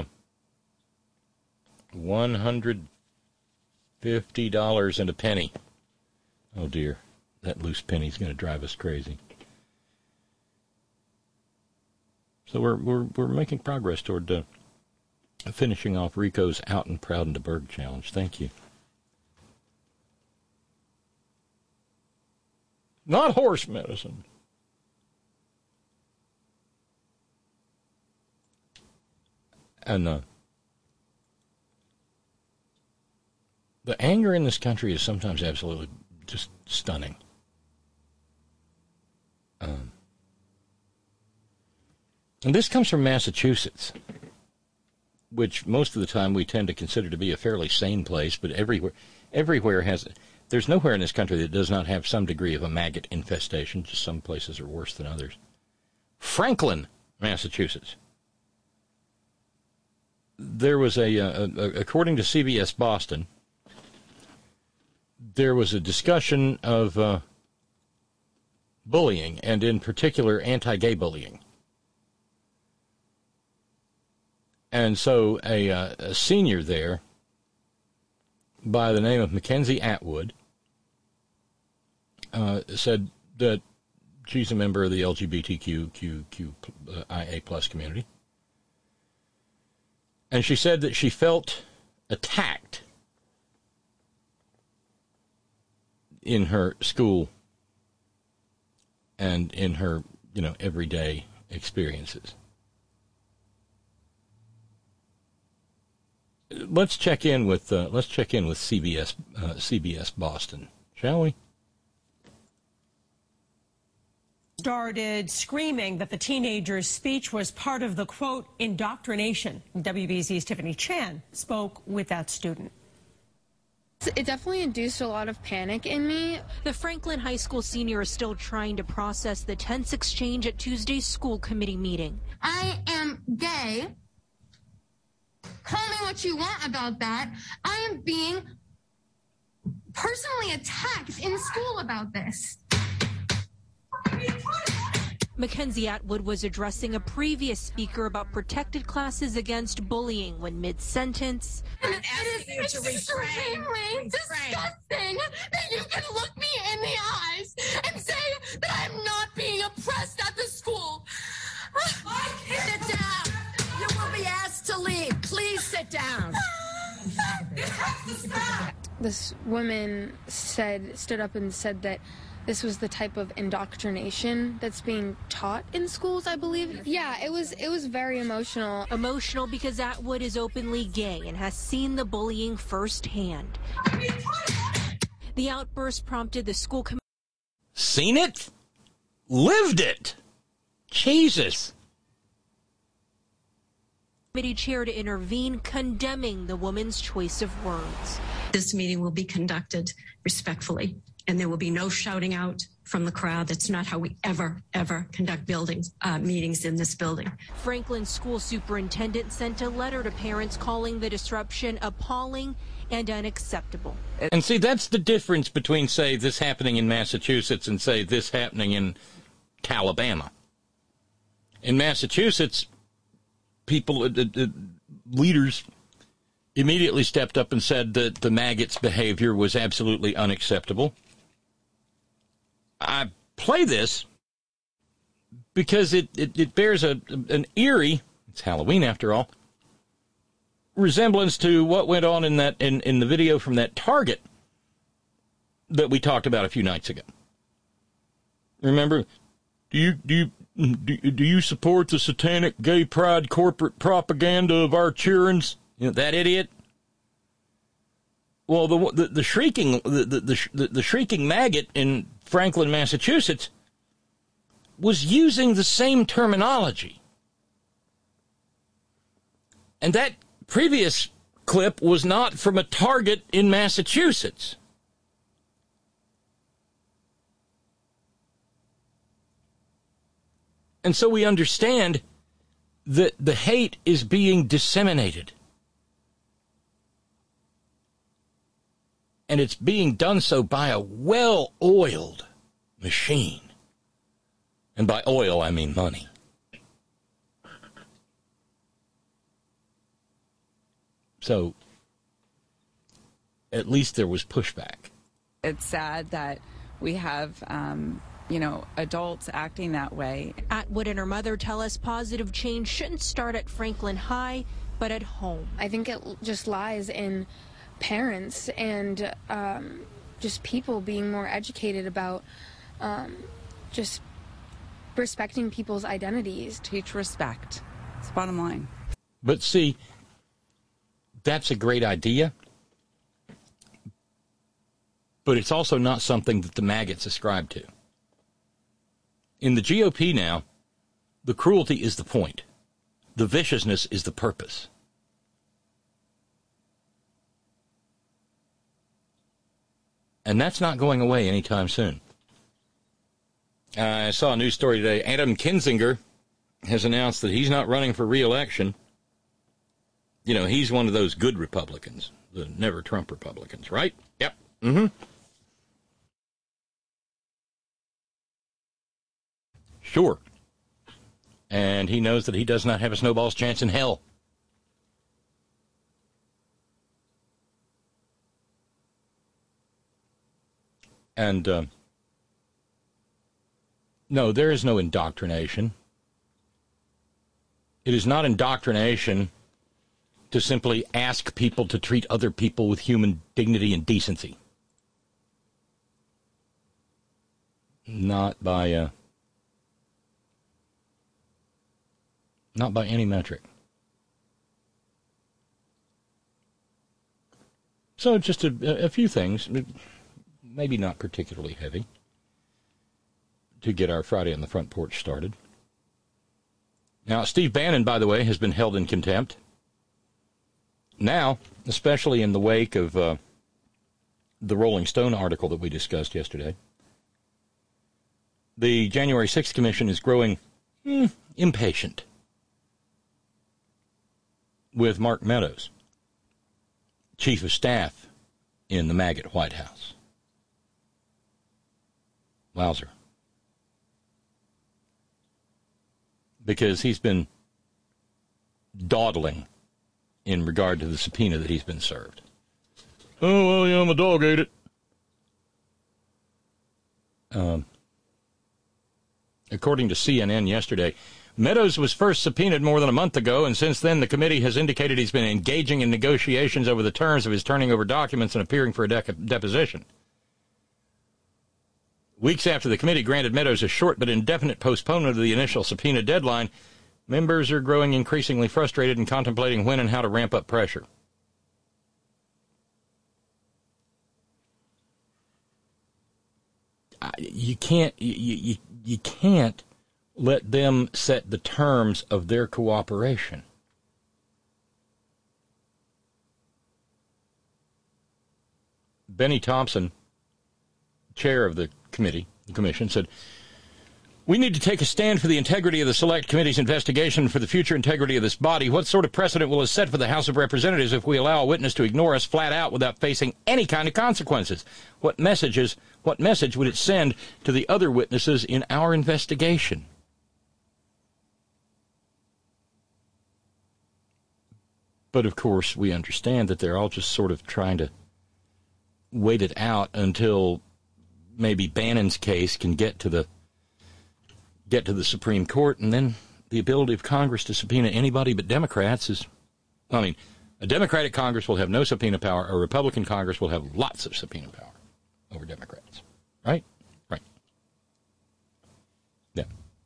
Speaker 1: $150 and a penny. Oh dear, that loose penny's going to drive us crazy. So we're making progress toward Finishing off Rico's Out and Proud in the Berg challenge. Thank you. Not horse medicine. And the anger in this country is sometimes absolutely just stunning. And this comes from Massachusetts, which most of the time we tend to consider to be a fairly sane place, but everywhere has. There's nowhere in this country that does not have some degree of a maggot infestation. Just some places are worse than others. Franklin, Massachusetts. There was according to CBS Boston, there was a discussion of bullying, and in particular anti-gay bullying. And so a senior there by the name of Mackenzie Atwood said that she's a member of the LGBTQIA plus community. And she said that she felt attacked in her school and in her, everyday experiences. Let's check in with CBS Boston, shall we?
Speaker 4: Started screaming that the teenager's speech was part of the, quote, indoctrination. WBZ's Tiffany Chan spoke with that student.
Speaker 5: It definitely induced a lot of panic in me.
Speaker 6: The Franklin High School senior is still trying to process the tense exchange at Tuesday's school committee meeting.
Speaker 5: I am gay. Call me what you want about that. I am being personally attacked in school about this.
Speaker 6: Mackenzie Atwood was addressing a previous speaker about protected classes against bullying when mid-sentence.
Speaker 5: It is extremely disgusting that you can look me in the eyes and say that I'm not being oppressed at the school.
Speaker 7: Sit down. You will be asked to leave. Please sit down.
Speaker 5: This woman stood up and said that this was the type of indoctrination that's being taught in schools, I believe. Yeah, it was very emotional.
Speaker 6: Emotional because Atwood is openly gay and has seen the bullying firsthand. The outburst prompted the school committee.
Speaker 1: Seen it? Lived it? Jesus.
Speaker 6: Committee chair to intervene, condemning the woman's choice of words.
Speaker 8: This meeting will be conducted respectfully, and there will be no shouting out from the crowd. That's not how we ever conduct meetings in this building.
Speaker 6: Franklin school superintendent sent a letter to parents calling the disruption appalling and unacceptable.
Speaker 1: And see, that's the difference between, say, this happening in Massachusetts and, say, this happening in Alabama. In Massachusetts, people, leaders immediately stepped up and said that the maggots' behavior was absolutely unacceptable. I play this because it bears an eerie, it's Halloween after all, resemblance to what went on in the video from that Target that we talked about a few nights ago. Remember, do you support the satanic gay pride corporate propaganda of our children's? That idiot. Well, the shrieking maggot in Franklin, Massachusetts, was using the same terminology. And that previous clip was not from a Target in Massachusetts. And so we understand that the hate is being disseminated. And it's being done so by a well-oiled machine. And by oil, I mean money. So, at least there was pushback.
Speaker 9: It's sad that we have, adults acting that way.
Speaker 6: Atwood and her mother tell us positive change shouldn't start at Franklin High, but at home.
Speaker 5: I think it just lies in parents and just people being more educated about just respecting people's identities.
Speaker 9: Teach respect. It's the bottom line.
Speaker 1: But see, that's a great idea. But it's also not something that the maggots ascribe to. In the GOP now, the cruelty is the point. The viciousness is the purpose. And that's not going away anytime soon. I saw a news story today. Adam Kinzinger has announced that he's not running for re-election. You know, he's one of those good Republicans, the never Trump Republicans, right? Yep. Mm-hmm. Sure. And he knows that he does not have a snowball's chance in hell. And, no, there is no indoctrination. It is not indoctrination to simply ask people to treat other people with human dignity and decency. Not by any metric. So just a few things, maybe not particularly heavy, to get our Friday on the Front Porch started. Now, Steve Bannon, by the way, has been held in contempt. Now, especially in the wake of the Rolling Stone article that we discussed yesterday, the January 6th Commission is growing impatient with Mark Meadows, Chief of Staff in the maggot White House. Wowzer. Because he's been dawdling in regard to the subpoena that he's been served. Oh, well, yeah, my dog ate it. According to CNN yesterday, Meadows was first subpoenaed more than a month ago, and since then the committee has indicated he's been engaging in negotiations over the terms of his turning over documents and appearing for a deposition. Weeks after the committee granted Meadows a short but indefinite postponement of the initial subpoena deadline, members are growing increasingly frustrated and contemplating when and how to ramp up pressure. You can't let them set the terms of their cooperation. Benny Thompson, chair of the commission, said, "We need to take a stand for the integrity of the Select Committee's investigation, for the future integrity of this body. What sort of precedent will it set for the House of Representatives if we allow a witness to ignore us flat out without facing any kind of consequences? What message would it send to the other witnesses in our investigation?" But, of course, we understand that they're all just sort of trying to wait it out until maybe Bannon's case can get to the Supreme Court, and then the ability of Congress to subpoena anybody but Democrats is, a Democratic Congress will have no subpoena power. A Republican Congress will have lots of subpoena power over Democrats. Right? Right. Yeah.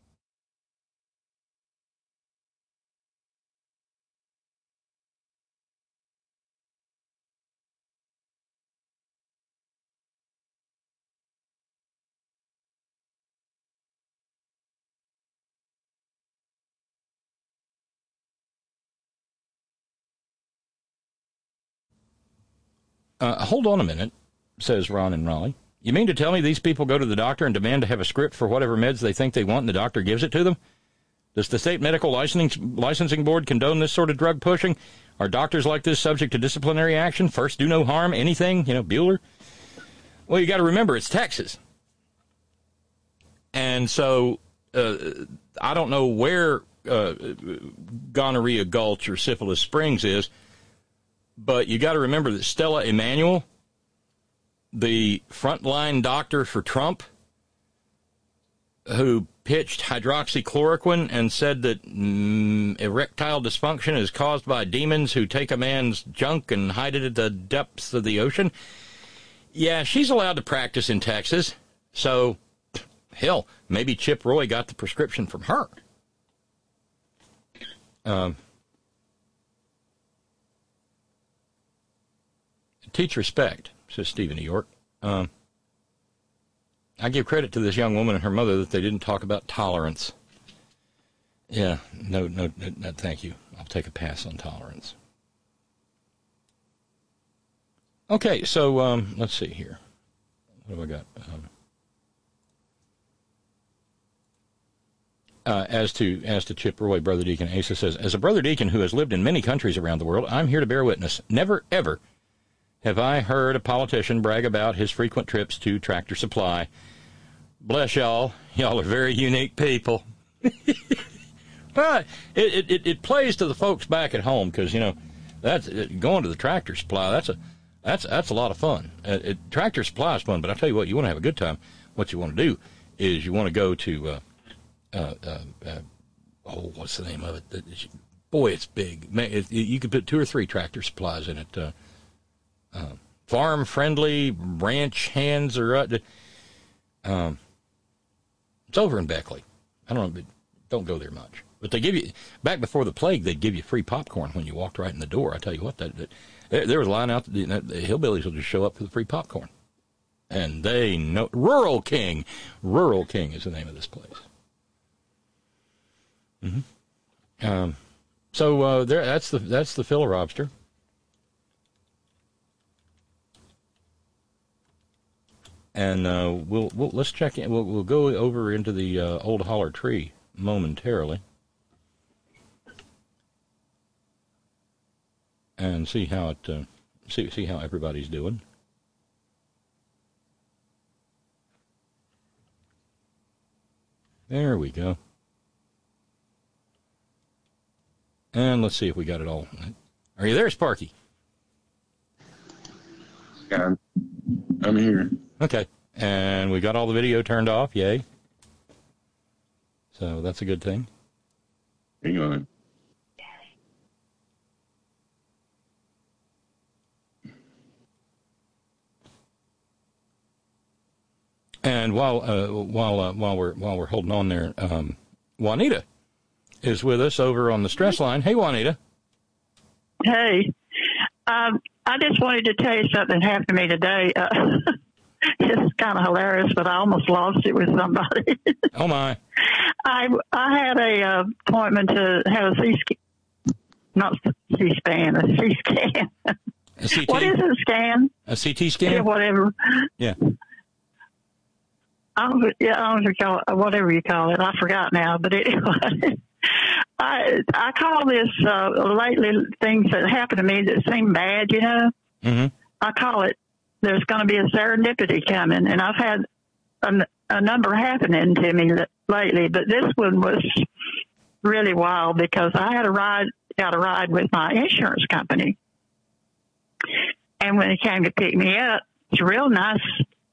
Speaker 1: Hold on a minute, says Ron in Raleigh. You mean to tell me these people go to the doctor and demand to have a script for whatever meds they think they want and the doctor gives it to them? Does the state medical licensing board condone this sort of drug pushing? Are doctors like this subject to disciplinary action? First, do no harm, anything, Bueller? Well, you got to remember, it's Texas. And so, I don't know where Gonorrhea Gulch or Syphilis Springs is, but you got to remember that Stella Emanuel, the frontline doctor for Trump, who pitched hydroxychloroquine and said that erectile dysfunction is caused by demons who take a man's junk and hide it at the depths of the ocean. Yeah, she's allowed to practice in Texas, so, hell, maybe Chip Roy got the prescription from her. Teach respect, says Stephen New York. I give credit to this young woman and her mother that they didn't talk about tolerance. Yeah, no, thank you. I'll take a pass on tolerance. Okay, so let's see here. What have I got? As to Chip Roy, Brother Deacon, Asa says, as a Brother Deacon who has lived in many countries around the world, I'm here to bear witness. Never, ever have I heard a politician brag about his frequent trips to Tractor Supply. Bless y'all. Y'all are very unique people. But it plays to the folks back at home because, you know, that's going to the Tractor Supply. That's a lot of fun. Tractor Supply is fun, but I tell you what, you want to have a good time. What you want to do is you want to go to what's the name of it? Boy, it's big. You could put 2 or 3 Tractor Supplies in it. Farm friendly, ranch hands or it's over in Beckley. I don't know, don't go there much. But they give you, back before the plague, they'd give you free popcorn when you walked right in the door. I tell you what, there was a line out, the hillbillies will just show up for the free popcorn. And they know, Rural King is the name of this place. Mm-hmm. So that's the Philorobster. And let's check in. We'll go over into the Old Holler Tree momentarily and see how it see how everybody's doing. There we go. And let's see if we got it all. Are you there, Sparky?
Speaker 10: Yeah, I'm here.
Speaker 1: Okay. And we got all the video turned off. Yay. So that's a good thing.
Speaker 10: Hang on.
Speaker 1: And while we're holding on there, Juanita is with us over on the stress line. Hey, Juanita.
Speaker 11: Hey. I just wanted to tell you something that happened to me today. It's kind of hilarious, but I almost lost it with somebody.
Speaker 1: Oh, my.
Speaker 11: I had a appointment to have a not C-SPAN, a C-scan.
Speaker 1: A CT?
Speaker 11: What is a scan?
Speaker 1: A CT scan?
Speaker 11: Yeah, whatever.
Speaker 1: Yeah.
Speaker 11: I don't know if you call it, whatever you call it. I forgot now, but anyway. I call this lately things that happen to me that seem bad, you know.
Speaker 1: Mm-hmm.
Speaker 11: I call it there's going to be a serendipity coming, and I've had a number happening to me lately, but this one was really wild because I got a ride with my insurance company, and when it came to pick me up, it's a real nice,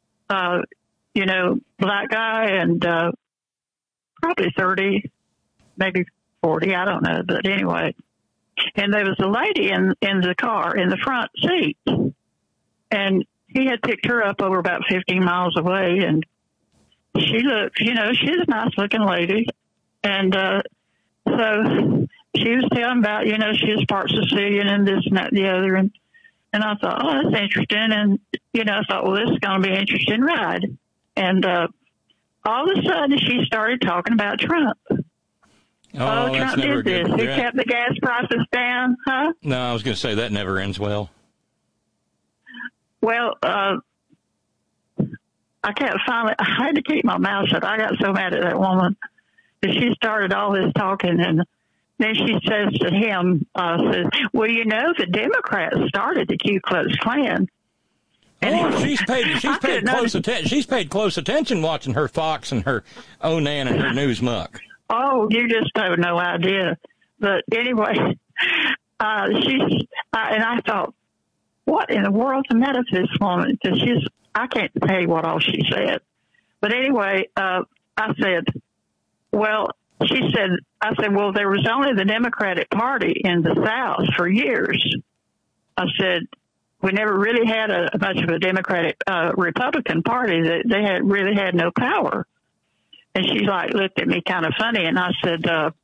Speaker 11: black guy and probably 30, maybe 40, I don't know, but anyway. And there was a lady in the car in the front seat, and he had picked her up over about 15 miles away, and she looked, she's a nice looking lady. And so she was telling about, she was part Sicilian and this and that and the other. And I thought, oh, that's interesting. And, I thought, well, this is going to be an interesting ride. And all of a sudden she started talking about Trump.
Speaker 1: Oh,
Speaker 11: Trump did this. He kept the gas prices down, huh?
Speaker 1: No, I was going to say that never ends well.
Speaker 11: Well, I had to keep my mouth shut. I got so mad at that woman that she started all this talking, and then she says to him, well, the Democrats started the Ku Klux Klan.
Speaker 1: And she's paid close attention watching her Fox and her Onan and her News Muck.
Speaker 11: Oh, you just have no idea. But anyway, and I thought, what in the world's the matter with this woman? Because I can't tell you what all she said. But anyway, I said, well, I said, well, there was only the Democratic Party in the South for years. I said, we never really had much of a Democratic Republican Party. They really had no power. And she like looked at me kind of funny, and I said,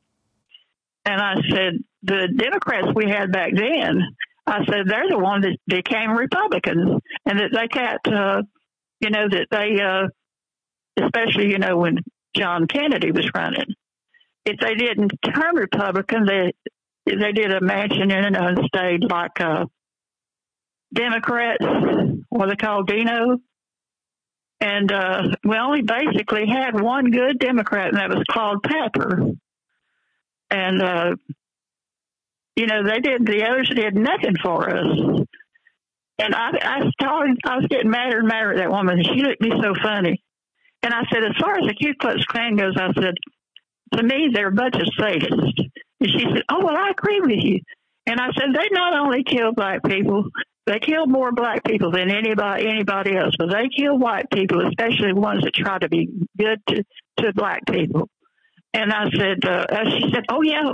Speaker 11: the Democrats we had back then, I said, they're the ones that became Republicans, and that they got, that they, especially, when John Kennedy was running, if they didn't turn Republican, they did a mansion and stayed like Democrats, what they call Dino. And we only basically had one good Democrat, and that was Claude Pepper. And, the others did nothing for us. And I was getting madder and madder at that woman. She looked at me so funny. And I said, as far as the Ku Klux Klan goes, I said, to me, they're a bunch of sadists. And she said, oh, well, I agree with you. And I said, they not only kill black people, they kill more black people than anybody else. But they kill white people, especially ones that try to be good to black people. And I said, she said, oh, yeah,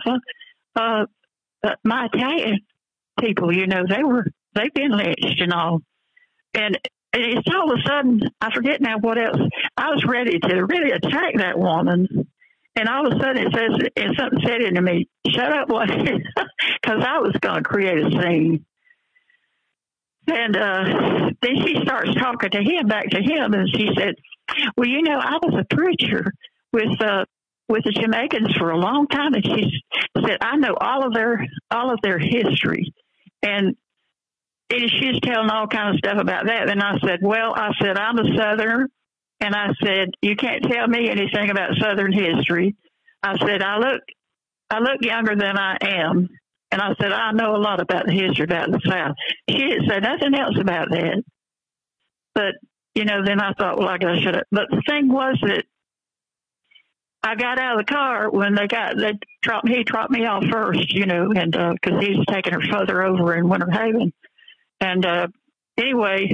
Speaker 11: my Italian people, they've been lynched and all. And it's all of a sudden, I forget now what else. I was ready to really attack that woman. And all of a sudden something said into me, shut up, because I was going to create a scene. And then she starts talking to him, back to him, and she said, well, I was a preacher with the Jamaicans for a long time, and she said, I know all of their history. And she was telling all kinds of stuff about that. And I said, I'm a Southerner. And I said, you can't tell me anything about Southern history. I said, I look younger than I am. And I said, I know a lot about the history about the South. She didn't say nothing else about that. But, then I thought, well, I got to shut up. But the thing was that I got out of the car when he dropped me off first, and because he was taking her further over in Winter Haven. And anyway,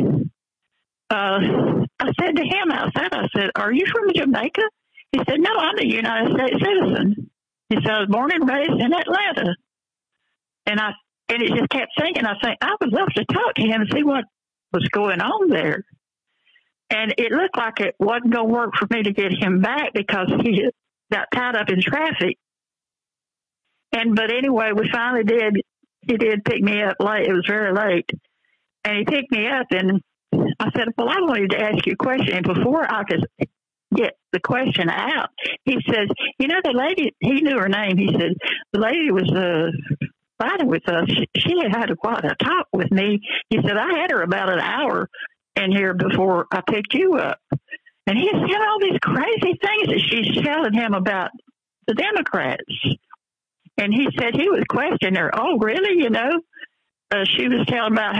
Speaker 11: I said to him outside, I said, are you from Jamaica? He said, no, I'm a United States citizen. He said, I was born and raised in Atlanta. And it just kept thinking, I would love to talk to him and see what was going on there. And it looked like it wasn't going to work for me to get him back because he got tied up in traffic. But anyway, we finally did. He did pick me up late. It was very late. And he picked me up, and I said, well, I wanted to ask you a question. And before I could get the question out, he says, the lady, he knew her name. He said, the lady was fighting with us. She had quite a talk with me. He said, I had her about an hour in here before I picked you up. And he said all these crazy things that she's telling him about the Democrats. And he said he was questioning her. Oh, really? She was telling about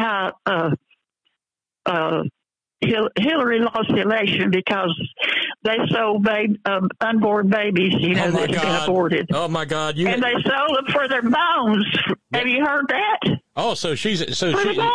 Speaker 11: how Hillary lost the election because they sold unborn babies, that had been aborted.
Speaker 1: Oh my God!
Speaker 11: And they sold them for their bones. Have you heard that?
Speaker 1: Oh, so she was down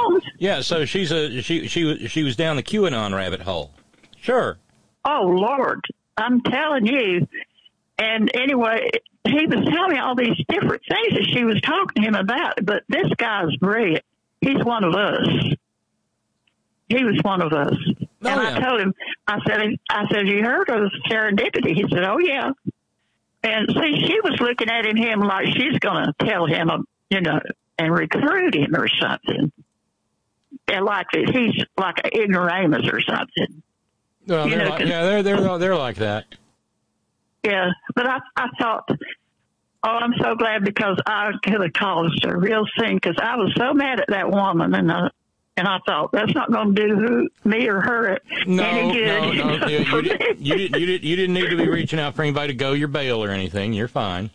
Speaker 1: the QAnon rabbit hole. Sure.
Speaker 11: Oh Lord, I'm telling you. And anyway, he was telling me all these different things that she was talking to him about. But this guy's brilliant. He's one of us. He was one of us. Oh, and I told him, I said, you heard of serendipity? He said, oh, yeah. And see, she was looking at him like she's going to tell him, and recruit him or something. And like he's like an ignoramus or something.
Speaker 1: Well, they're like that.
Speaker 11: Yeah, but I thought, I'm so glad because I could have caused a real scene because I was so mad at that woman, and I thought that's not going to do me or her any good.
Speaker 1: You didn't need to be reaching out for anybody to go your bail or anything. You're fine.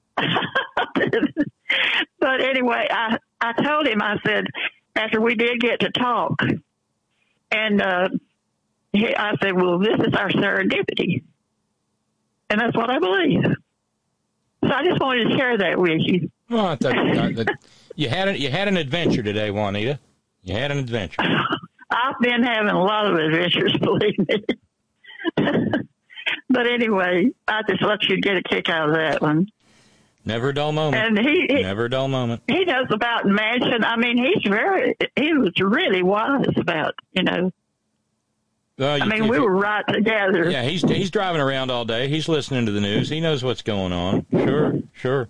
Speaker 11: But anyway, I told him, I said, after we did get to talk, and I said, well, this is our serendipity. And that's what I believe. So I just wanted to share that with you.
Speaker 1: Well, I thought you had an adventure today, Juanita. You had an adventure. I've
Speaker 11: been having a lot of adventures, believe me. But anyway, I just let you get a kick out of that one.
Speaker 1: Never a dull moment.
Speaker 11: And
Speaker 1: never a dull moment.
Speaker 11: He knows about Manchin. I mean, he was really wise about,
Speaker 1: Well,
Speaker 11: we were right together.
Speaker 1: Yeah, he's driving around all day. He's listening to the news. He knows what's going on. Sure.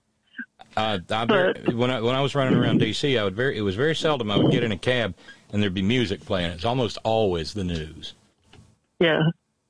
Speaker 1: When I was running around D.C., it was very seldom I would get in a cab and there'd be music playing. It's almost always the news.
Speaker 11: Yeah.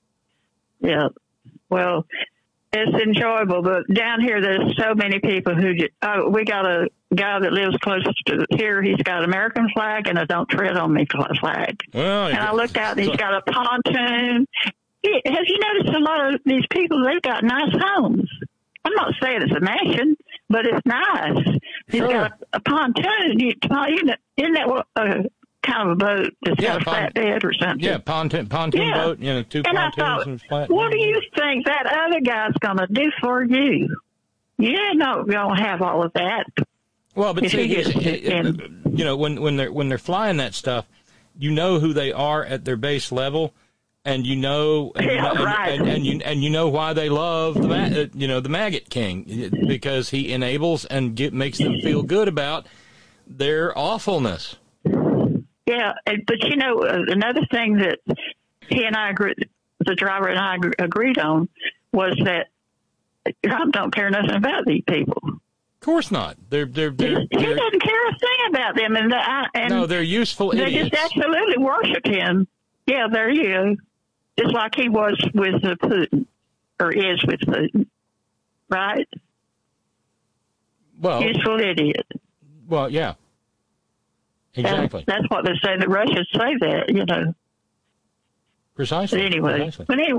Speaker 11: Well, it's enjoyable, but down here there's so many people who we got a guy that lives close to here. He's got an American flag and a "Don't Tread on Me" flag.
Speaker 1: Well,
Speaker 11: and I looked out and he's got a pontoon. Have you noticed a lot of these people? They've got nice homes. I'm not saying it's a mansion, but it's nice. He's got a pontoon. Isn't that kind of a boat that's got a flat bed or something?
Speaker 1: Yeah, pontoon boat. Two
Speaker 11: and
Speaker 1: pontoons
Speaker 11: I thought,
Speaker 1: and flat.
Speaker 11: what do you think that other guy's going to do for you? You're not going to have all of that.
Speaker 1: Well, but see, when they're flying that stuff, you know who they are at their base level, and you know, and you know why they love the Maggot King, because he enables and makes them feel good about their awfulness.
Speaker 11: Yeah, but another thing that he and I the driver and I agreed on was that Trump don't care nothing about these people.
Speaker 1: Of course not. He doesn't
Speaker 11: care a thing about them, and
Speaker 1: no, they're useful idiots.
Speaker 11: They just absolutely worship him. Yeah, there you go. Just like he was with Putin, or is with Putin, right?
Speaker 1: Well,
Speaker 11: useful idiot.
Speaker 1: Well, yeah. Exactly.
Speaker 11: That's what they say. The Russians say that,
Speaker 1: Precisely.
Speaker 11: But anyway,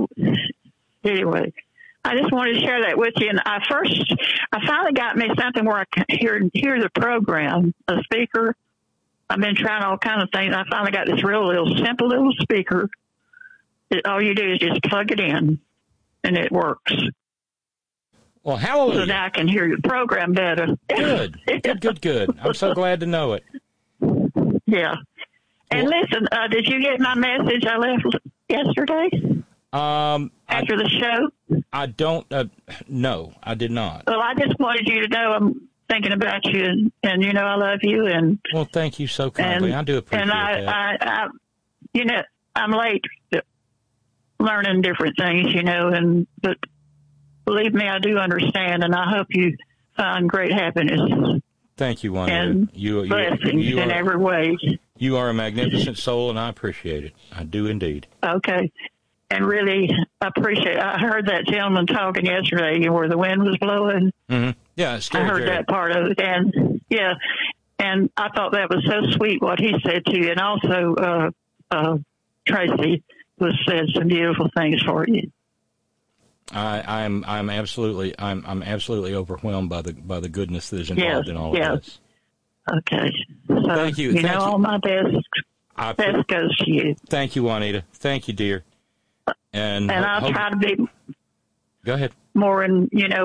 Speaker 11: I just wanted to share that with you. And I finally got me something where I can hear the program, a speaker. I've been trying all kinds of things. I finally got this simple little speaker. All you do is just plug it in, and it works.
Speaker 1: Well, hallelujah.
Speaker 11: So now I can hear your program better.
Speaker 1: Good. I'm so glad to know it.
Speaker 11: Yeah. And listen, did you get my message I left yesterday? After the show?
Speaker 1: I don't. No, I did not.
Speaker 11: Well, I just wanted you to know I'm thinking about you, and I love you. And
Speaker 1: well, thank you so kindly. I do appreciate that.
Speaker 11: And I'm late learning different things, but believe me, I do understand, and I hope you find great happiness.
Speaker 1: Thank you, Juanita.
Speaker 11: And blessings in every way.
Speaker 1: You are a magnificent soul, and I appreciate it. I do indeed.
Speaker 11: Okay. And really appreciate it. I heard that gentleman talking yesterday where the wind was blowing.
Speaker 1: Mm-hmm. Yeah, it's scary.
Speaker 11: I heard that part of it. And, yeah, and I thought that was so sweet what he said to you. And also Tracy said some beautiful things for you.
Speaker 1: I'm absolutely overwhelmed by the goodness that is involved in all of this.
Speaker 11: Okay. So,
Speaker 1: thank you.
Speaker 11: All my best goes to you.
Speaker 1: Thank you, Juanita. Thank you, dear. And
Speaker 11: I'll try to be.
Speaker 1: Go ahead.
Speaker 11: More in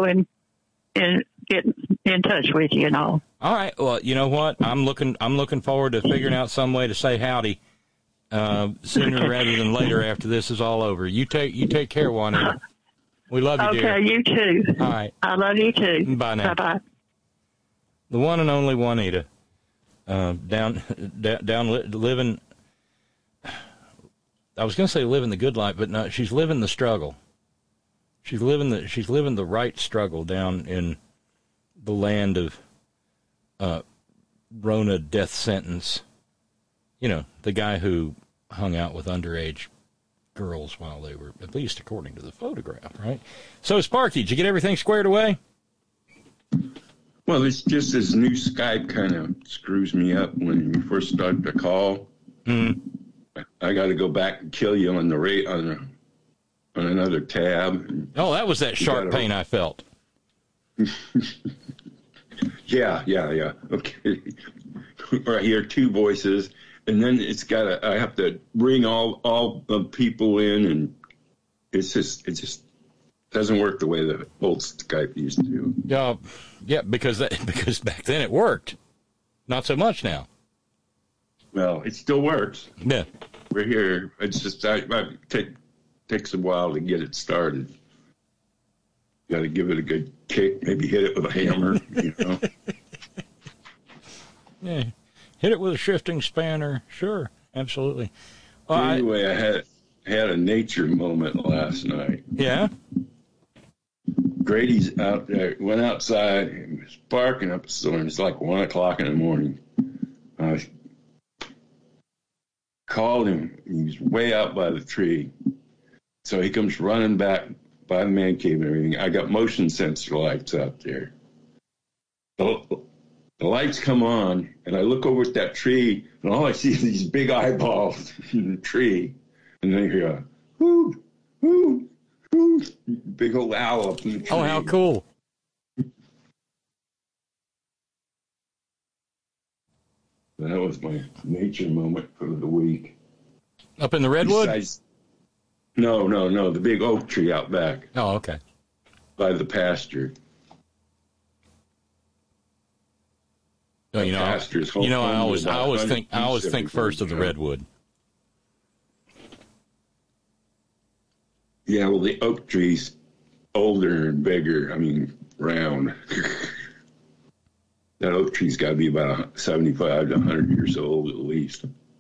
Speaker 11: get in touch with you and all.
Speaker 1: All right. Well, you know what? I'm looking forward to figuring out some way to say howdy sooner rather than later after this is all over. You take care, Juanita. We love you, dear.
Speaker 11: Okay, you too.
Speaker 1: All right.
Speaker 11: I love you too.
Speaker 1: Bye now.
Speaker 11: Bye-bye.
Speaker 1: The one and only Juanita, down living. I was going to say living the good life, but no, she's living the struggle. She's living the right struggle down in the land of Rona death sentence. The guy who hung out with underage girls while they were, at least according to the photograph, right? So, Sparky, did you get everything squared away?
Speaker 10: Well, it's just this new Skype kind of screws me up when you first start the call.
Speaker 1: Mm-hmm.
Speaker 10: I got to go back and kill you on the rate on another tab.
Speaker 1: Oh, that was that sharp pain I felt.
Speaker 10: Yeah. Okay. Or I hear two voices, and then I have to bring all the people in, and it just doesn't work the way the old Skype used to.
Speaker 1: Yeah, because back then it worked. Not so much now.
Speaker 10: Well, it still works.
Speaker 1: Yeah.
Speaker 10: We're here. It's just I take takes a while to get it started. Got to give it a good kick, maybe hit it with a hammer, you know.
Speaker 1: Yeah, hit it with a shifting spanner. Sure, absolutely. Well,
Speaker 10: anyway, I had a nature moment last night.
Speaker 1: Yeah?
Speaker 10: Grady's out there, went outside, and was barking up a storm. It's like 1 o'clock in the morning. I called him. He was way out by the tree. So he comes running back by the man cave and everything. I got motion sensor lights out there. The lights come on, and I look over at that tree, and all I see is these big eyeballs in the tree. And then I hear, whoo, whoo, whoo, big old owl up in the tree.
Speaker 1: Oh, how cool.
Speaker 10: That was my nature moment for the week.
Speaker 1: Up in the redwood?
Speaker 10: No, the big oak tree out back.
Speaker 1: Oh, okay.
Speaker 10: By the pasture.
Speaker 1: No, you know, I always think first of the redwood.
Speaker 10: Yeah, well, the oak tree's older and bigger. I mean, round. That oak tree's got to be about 75 to 100 years old at least.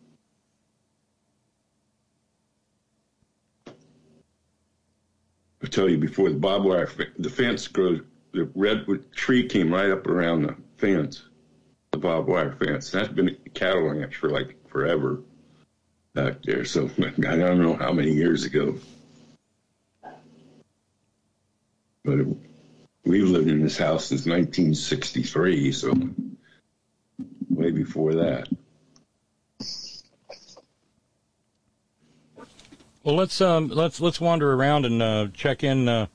Speaker 10: I tell you, before the barbed wire, the fence grows, the redwood tree came right up around the fence, the barbed wire fence. That's been a cattle ranch for like forever back there. So I don't know how many years ago. But we've lived in this house since 1963, so way before that.
Speaker 1: Well, let's wander around and check in.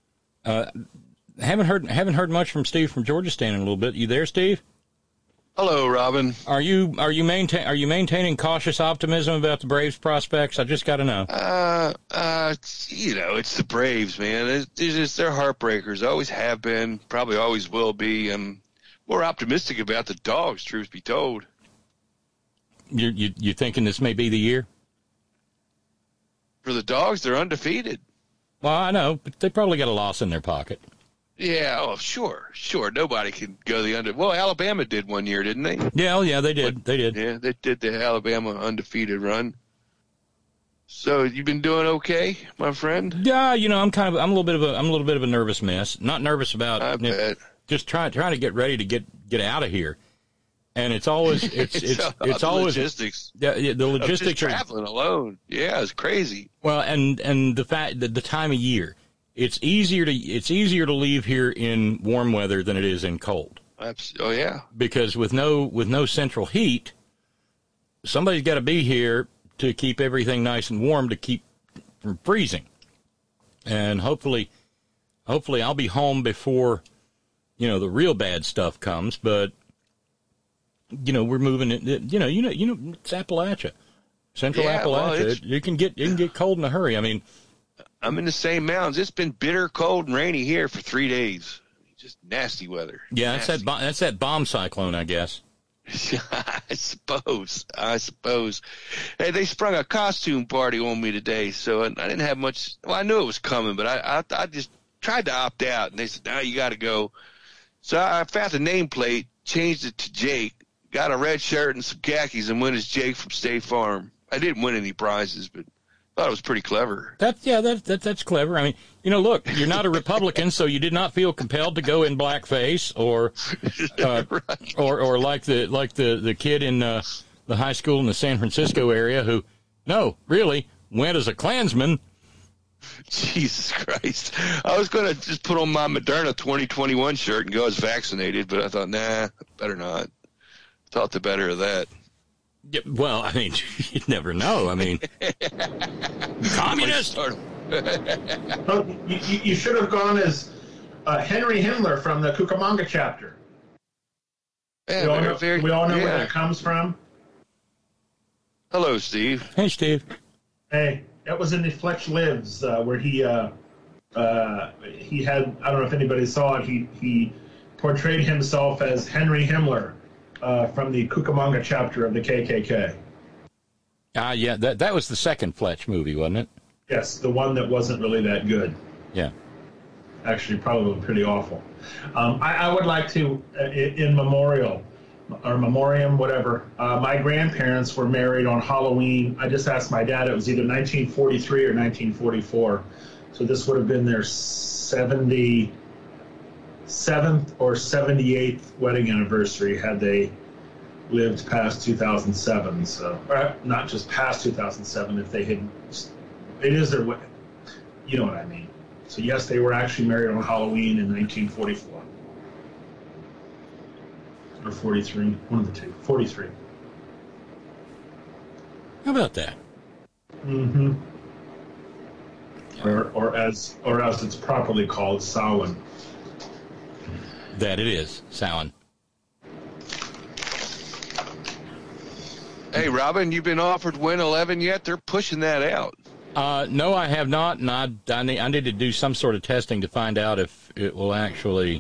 Speaker 1: Haven't heard much from Steve from Georgistan in a little bit. You there, Steve?
Speaker 12: Hello, Robin.
Speaker 1: Are you maintaining cautious optimism about the Braves' prospects? I just got to know.
Speaker 12: It's the Braves, man. They're heartbreakers. Always have been. Probably always will be. I'm more optimistic about the Dogs, truth be told.
Speaker 1: You thinking this may be the year?
Speaker 12: For the Dogs, they're undefeated.
Speaker 1: Well, I know, but they probably got a loss in their pocket.
Speaker 12: Yeah, oh, sure. Nobody can go the under. Well, Alabama did one year, didn't they?
Speaker 1: Yeah, they did.
Speaker 12: Yeah, they did the Alabama undefeated run. So you've been doing okay, my friend?
Speaker 1: Yeah, I'm a little bit of a nervous mess. Not nervous about just trying to get ready to get out of here. And it's always it's always
Speaker 12: logistics.
Speaker 1: Yeah, the logistics
Speaker 12: are traveling alone. Yeah, it's crazy.
Speaker 1: Well, and the fact that the time of year, it's easier to leave here in warm weather than it is in cold.
Speaker 12: Oh yeah.
Speaker 1: Because with no central heat, somebody's got to be here to keep everything nice and warm to keep from freezing. And hopefully I'll be home before the real bad stuff comes, but we're moving it. It's Appalachia, Central Appalachia.
Speaker 12: Well,
Speaker 1: you can get cold in a hurry. I mean,
Speaker 12: I'm in the same mountains. It's been bitter cold and rainy here for 3 days. Just nasty weather.
Speaker 1: Yeah, that's that bomb cyclone, I guess.
Speaker 12: I suppose. Hey, they sprung a costume party on me today, so I didn't have much. Well, I knew it was coming, but I just tried to opt out, and they said, "No, you got to go." So I found the nameplate, changed it to Jake. Got a red shirt and some khakis and went as Jake from State Farm. I didn't win any prizes, but thought it was pretty clever.
Speaker 1: That's clever. I mean, look, you're not a Republican, so you did not feel compelled to go in blackface or
Speaker 12: right.
Speaker 1: or like the kid in the high school in the San Francisco area who, no, really went as a Klansman.
Speaker 12: Jesus Christ. I was going to just put on my Moderna 2021 shirt and go as vaccinated, but I thought, nah, better not. Thought the better of that.
Speaker 1: Yeah, well, I mean, you never know. I mean, communist.
Speaker 13: You should have gone as Henry Himmler from the Cucamonga chapter.
Speaker 12: Yeah,
Speaker 13: we all know where that comes from.
Speaker 12: Hello, Steve.
Speaker 1: Hey, Steve.
Speaker 13: Hey, that was in the Fletch Lives where he had. I don't know if anybody saw it. He portrayed himself as Henry Himmler. From the Cucamonga chapter of the KKK.
Speaker 1: Yeah, that was the second Fletch movie, wasn't it?
Speaker 13: Yes, the one that wasn't really that good.
Speaker 1: Yeah.
Speaker 13: Actually, probably pretty awful. I would like to, in memoriam, whatever. My grandparents were married on Halloween. I just asked my dad. It was either 1943 or 1944. So this would have been their 77th or 78th wedding anniversary had they lived past 2007. So, not just past 2007. If they had, it is their wedding. You know what I mean. So yes, they were actually married on Halloween in 1944. Or 43, one of the two. 43.
Speaker 1: How about that?
Speaker 13: Mm-hmm. Or as it's properly called, Samhain.
Speaker 1: That it is, Samhain.
Speaker 12: Hey, Robin, you been offered Win 11 yet? They're pushing that out.
Speaker 1: No, I have not, and I need to do some sort of testing to find out if it will actually,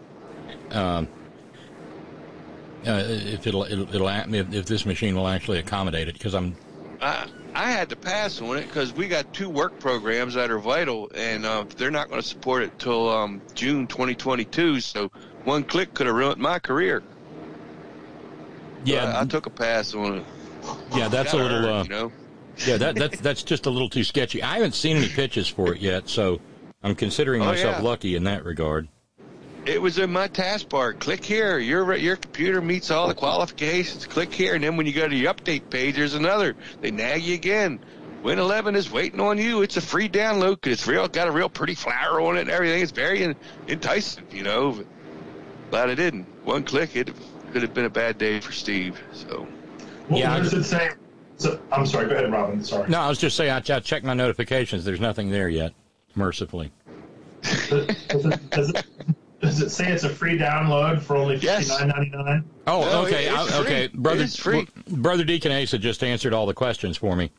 Speaker 1: if this machine will actually accommodate it, because
Speaker 12: I had to pass on it because we got 2 work programs that are vital, and they're not going to support it till June 2022. So one click could have ruined my career.
Speaker 1: Yeah,
Speaker 12: I took a pass on it.
Speaker 1: Yeah, that's a little,
Speaker 12: you know.
Speaker 1: Yeah, that's just a little too sketchy. I haven't seen any pitches for it yet, so I'm considering myself lucky in that regard.
Speaker 12: It was in my taskbar. Click here. Your computer meets all the qualifications. Click here, and then when you go to your update page, there's another. They nag you again. Win 11 is waiting on you. It's a free download because it's got a real pretty flower on it and everything. It's very enticing, you know. But glad I didn't. One click, it could have been a bad day for Steve. So.
Speaker 13: What does it say? So, I'm sorry. Go ahead, Robin. Sorry.
Speaker 1: No, I was just saying I checked my notifications. There's nothing there yet, mercifully.
Speaker 13: Does it say it's a free download for only $59.99?
Speaker 1: Oh,
Speaker 12: no,
Speaker 1: okay.
Speaker 12: Okay,
Speaker 1: Brother Deacon Asa just answered all the questions for me.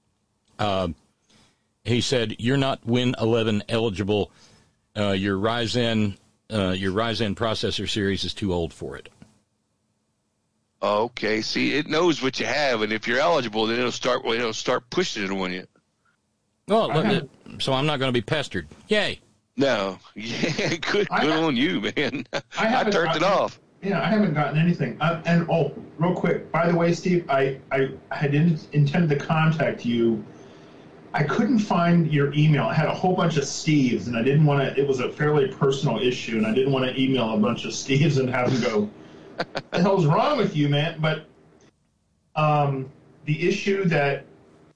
Speaker 1: He said you're not Win 11 eligible. Your Ryzen processor series is too old for it.
Speaker 12: Okay, see, it knows what you have, and if you're eligible, then it'll start pushing it on you.
Speaker 1: Well, so I'm not going to be pestered. Yay!
Speaker 12: No, yeah, good on you, man. I turned it off.
Speaker 13: Yeah, I haven't gotten anything. And real quick, by the way, Steve, I had intended to contact you. I couldn't find your email. I had a whole bunch of Steves, and I didn't want to. It was a fairly personal issue, and I didn't want to email a bunch of Steves and have them go, "What the hell's wrong with you, man?" But the issue that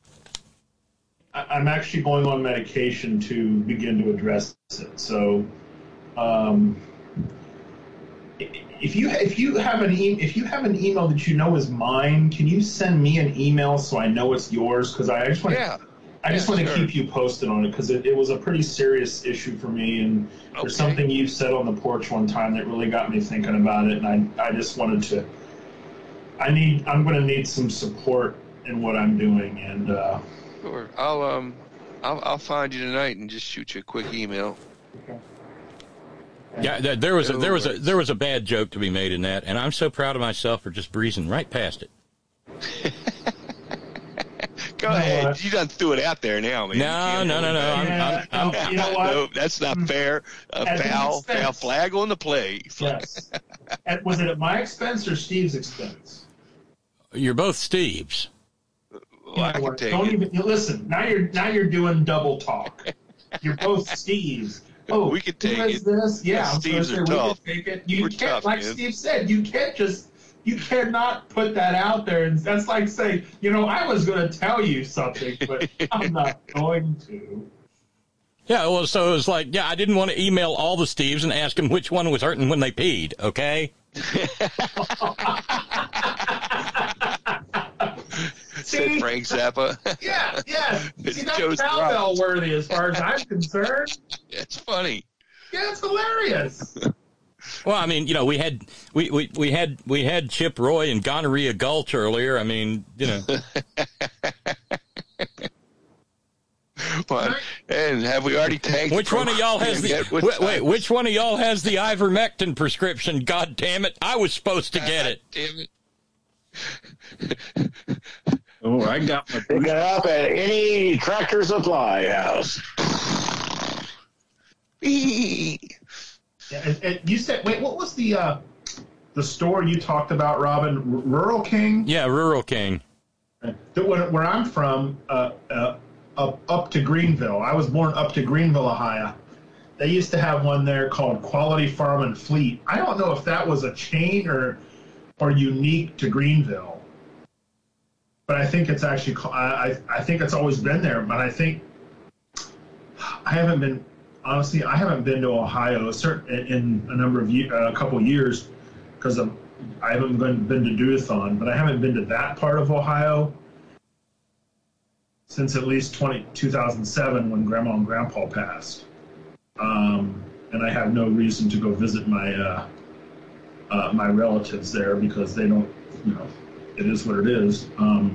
Speaker 13: I'm actually going on medication to begin to address it. So, if you have an email that you know is mine, can you send me an email so I know it's yours? Because I just want to keep you posted on it because it was a pretty serious issue for me, and there's something you said on the porch one time that really got me thinking about it, and I just wanted to. I'm going to need some support in what I'm doing, and.
Speaker 12: Sure. I'll find you tonight and just shoot you a quick email.
Speaker 13: Okay.
Speaker 1: Yeah, there was a bad joke to be made in that, and I'm so proud of myself for just breezing right past it.
Speaker 12: Go ahead. You done threw it out there now, man.
Speaker 1: No.
Speaker 13: You know what?
Speaker 12: No, that's not fair. Foul flag on the play.
Speaker 13: Yes. Was it at my expense or Steve's expense?
Speaker 1: You're both Steve's.
Speaker 12: Well, I can take it.
Speaker 13: Listen. Now you're doing double talk. You're both Steve's. Oh,
Speaker 12: we can take it.
Speaker 13: This? Yeah,
Speaker 12: Steve's are tough.
Speaker 13: We can take it. You
Speaker 12: We're
Speaker 13: can't,
Speaker 12: tough,
Speaker 13: like
Speaker 12: man.
Speaker 13: Steve said, you cannot put that out there. And that's like saying, I was going to tell you something, but I'm not going to.
Speaker 1: Yeah, well, so it was like, I didn't want to email all the Steves and ask them which one was hurting when they peed, okay?
Speaker 12: Said Frank Zappa.
Speaker 13: Yeah.
Speaker 12: It's
Speaker 13: See, that's
Speaker 12: Joe's
Speaker 13: cowbell worthy as far as I'm concerned.
Speaker 12: It's funny.
Speaker 13: Yeah, it's hilarious.
Speaker 1: Well, I mean, we had Chip Roy and Gonorrhea Gulch earlier. I mean,
Speaker 12: And have we already tagged?
Speaker 1: Which one of y'all has which one of y'all has the ivermectin prescription? God damn it! I was supposed to get it.
Speaker 12: Damn it.
Speaker 10: Oh, I got my.
Speaker 14: Pick it up at any Tractor Supply house.
Speaker 13: Yeah, and you said, wait, what was the store you talked about, Robin? Rural King?
Speaker 1: Yeah, Rural King.
Speaker 13: Where I'm from, up to Greenville. I was born up to Greenville, Ohio. They used to have one there called Quality Farm and Fleet. I don't know if that was a chain or unique to Greenville, but I think it's actually. I think it's always been there. But I think I haven't been. Honestly, I haven't been to Ohio in a number of a couple years because I haven't been to Duathon, but I haven't been to that part of Ohio since at least 2007 when Grandma and Grandpa passed. And I have no reason to go visit my my relatives there because they don't, it is what it is.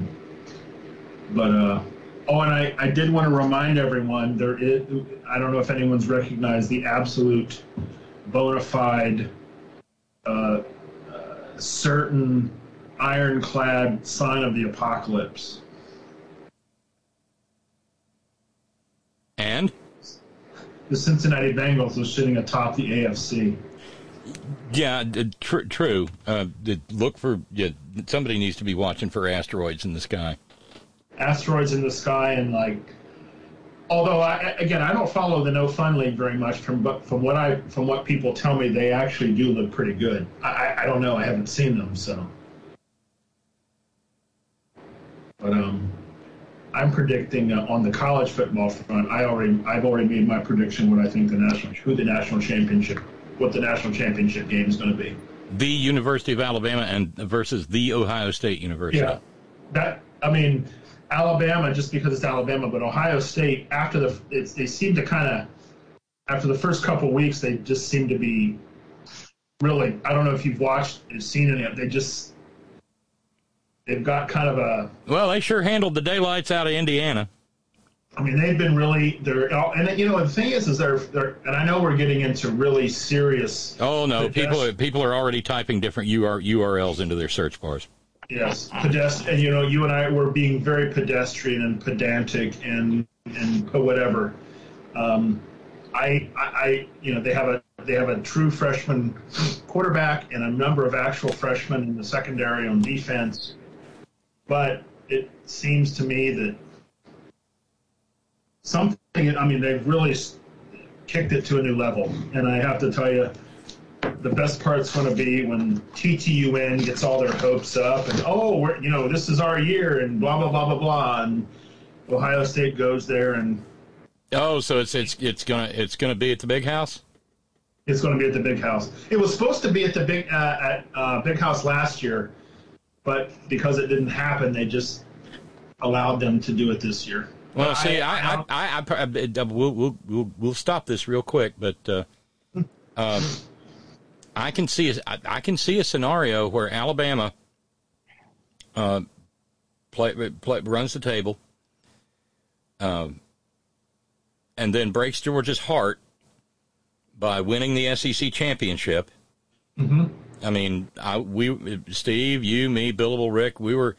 Speaker 13: And I did want to remind everyone, I don't know if anyone's recognized the absolute bona fide, certain ironclad sign of the apocalypse.
Speaker 1: And?
Speaker 13: The Cincinnati Bengals are sitting atop the AFC.
Speaker 1: Yeah, true. Look for somebody needs to be watching for asteroids in the sky.
Speaker 13: Asteroids in the sky, and although I don't follow the No Fun League very much. From what people tell me, they actually do look pretty good. I don't know. I haven't seen them, so. But I'm predicting on the college football front. I've already made my prediction what I think what the national championship game is going to be.
Speaker 1: The University of Alabama versus the Ohio State University.
Speaker 13: Yeah, Alabama just because it's Alabama, but Ohio State they seem to kind of after the first couple of weeks they just seem to be really. I don't know if you've seen any of they've got kind of a.
Speaker 1: Well, they sure handled the daylights out of Indiana.
Speaker 13: They've been really and the thing is they're and I know we're getting into really serious.
Speaker 1: Oh no, people are already typing different URLs into their search bars.
Speaker 13: Yes, and you and I were being very pedestrian and pedantic and whatever. They have a true freshman quarterback and a number of actual freshmen in the secondary on defense, but it seems to me that they've really kicked it to a new level, and I have to tell you. The best part's going to be when TTUN gets all their hopes up and this is our year and blah blah blah blah blah, and Ohio State goes there and
Speaker 1: so it's gonna be at the Big House.
Speaker 13: It's going to be at the Big House. It was supposed to be at the Big House last year, but because it didn't happen, they just allowed them to do it this year.
Speaker 1: Well, we'll stop this real quick, but. I can see a scenario where Alabama runs the table, and then breaks Georgia's heart by winning the SEC championship. Mm-hmm. Steve, you, me, Billable Rick, we were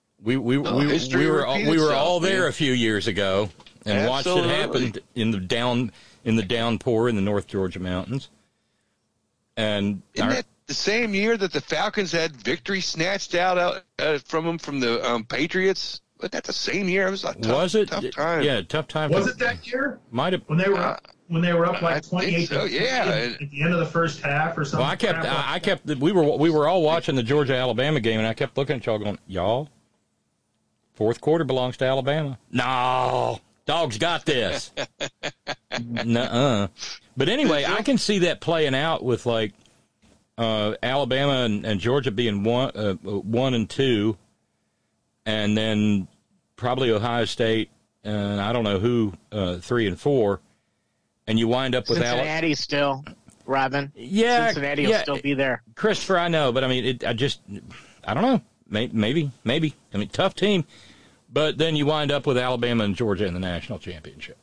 Speaker 1: all there a few years ago and watched it happen in the downpour in the North Georgia mountains. And
Speaker 12: isn't that the same year that the Falcons had victory snatched out from them from the Patriots? Wasn't that the same year? It was a tough time.
Speaker 1: Yeah, tough time.
Speaker 13: Was it that year?
Speaker 1: Might have
Speaker 13: when they were up like 28
Speaker 12: so, yeah.
Speaker 13: At the end of the first half or something.
Speaker 1: Well, we were all watching the Georgia-Alabama game, and I kept looking at y'all going, y'all, fourth quarter belongs to Alabama. No, Dogs got this. Nuh-uh. But anyway, I can see that playing out with Alabama and Georgia being 1 and 2, and then probably Ohio State and I don't know who 3 and 4, and you wind up with
Speaker 15: Cincinnati still, Robin.
Speaker 1: Yeah,
Speaker 15: Cincinnati will still be there.
Speaker 1: Christopher, I know, but I mean, I don't know. Maybe. I mean, tough team, but then you wind up with Alabama and Georgia in the national championship.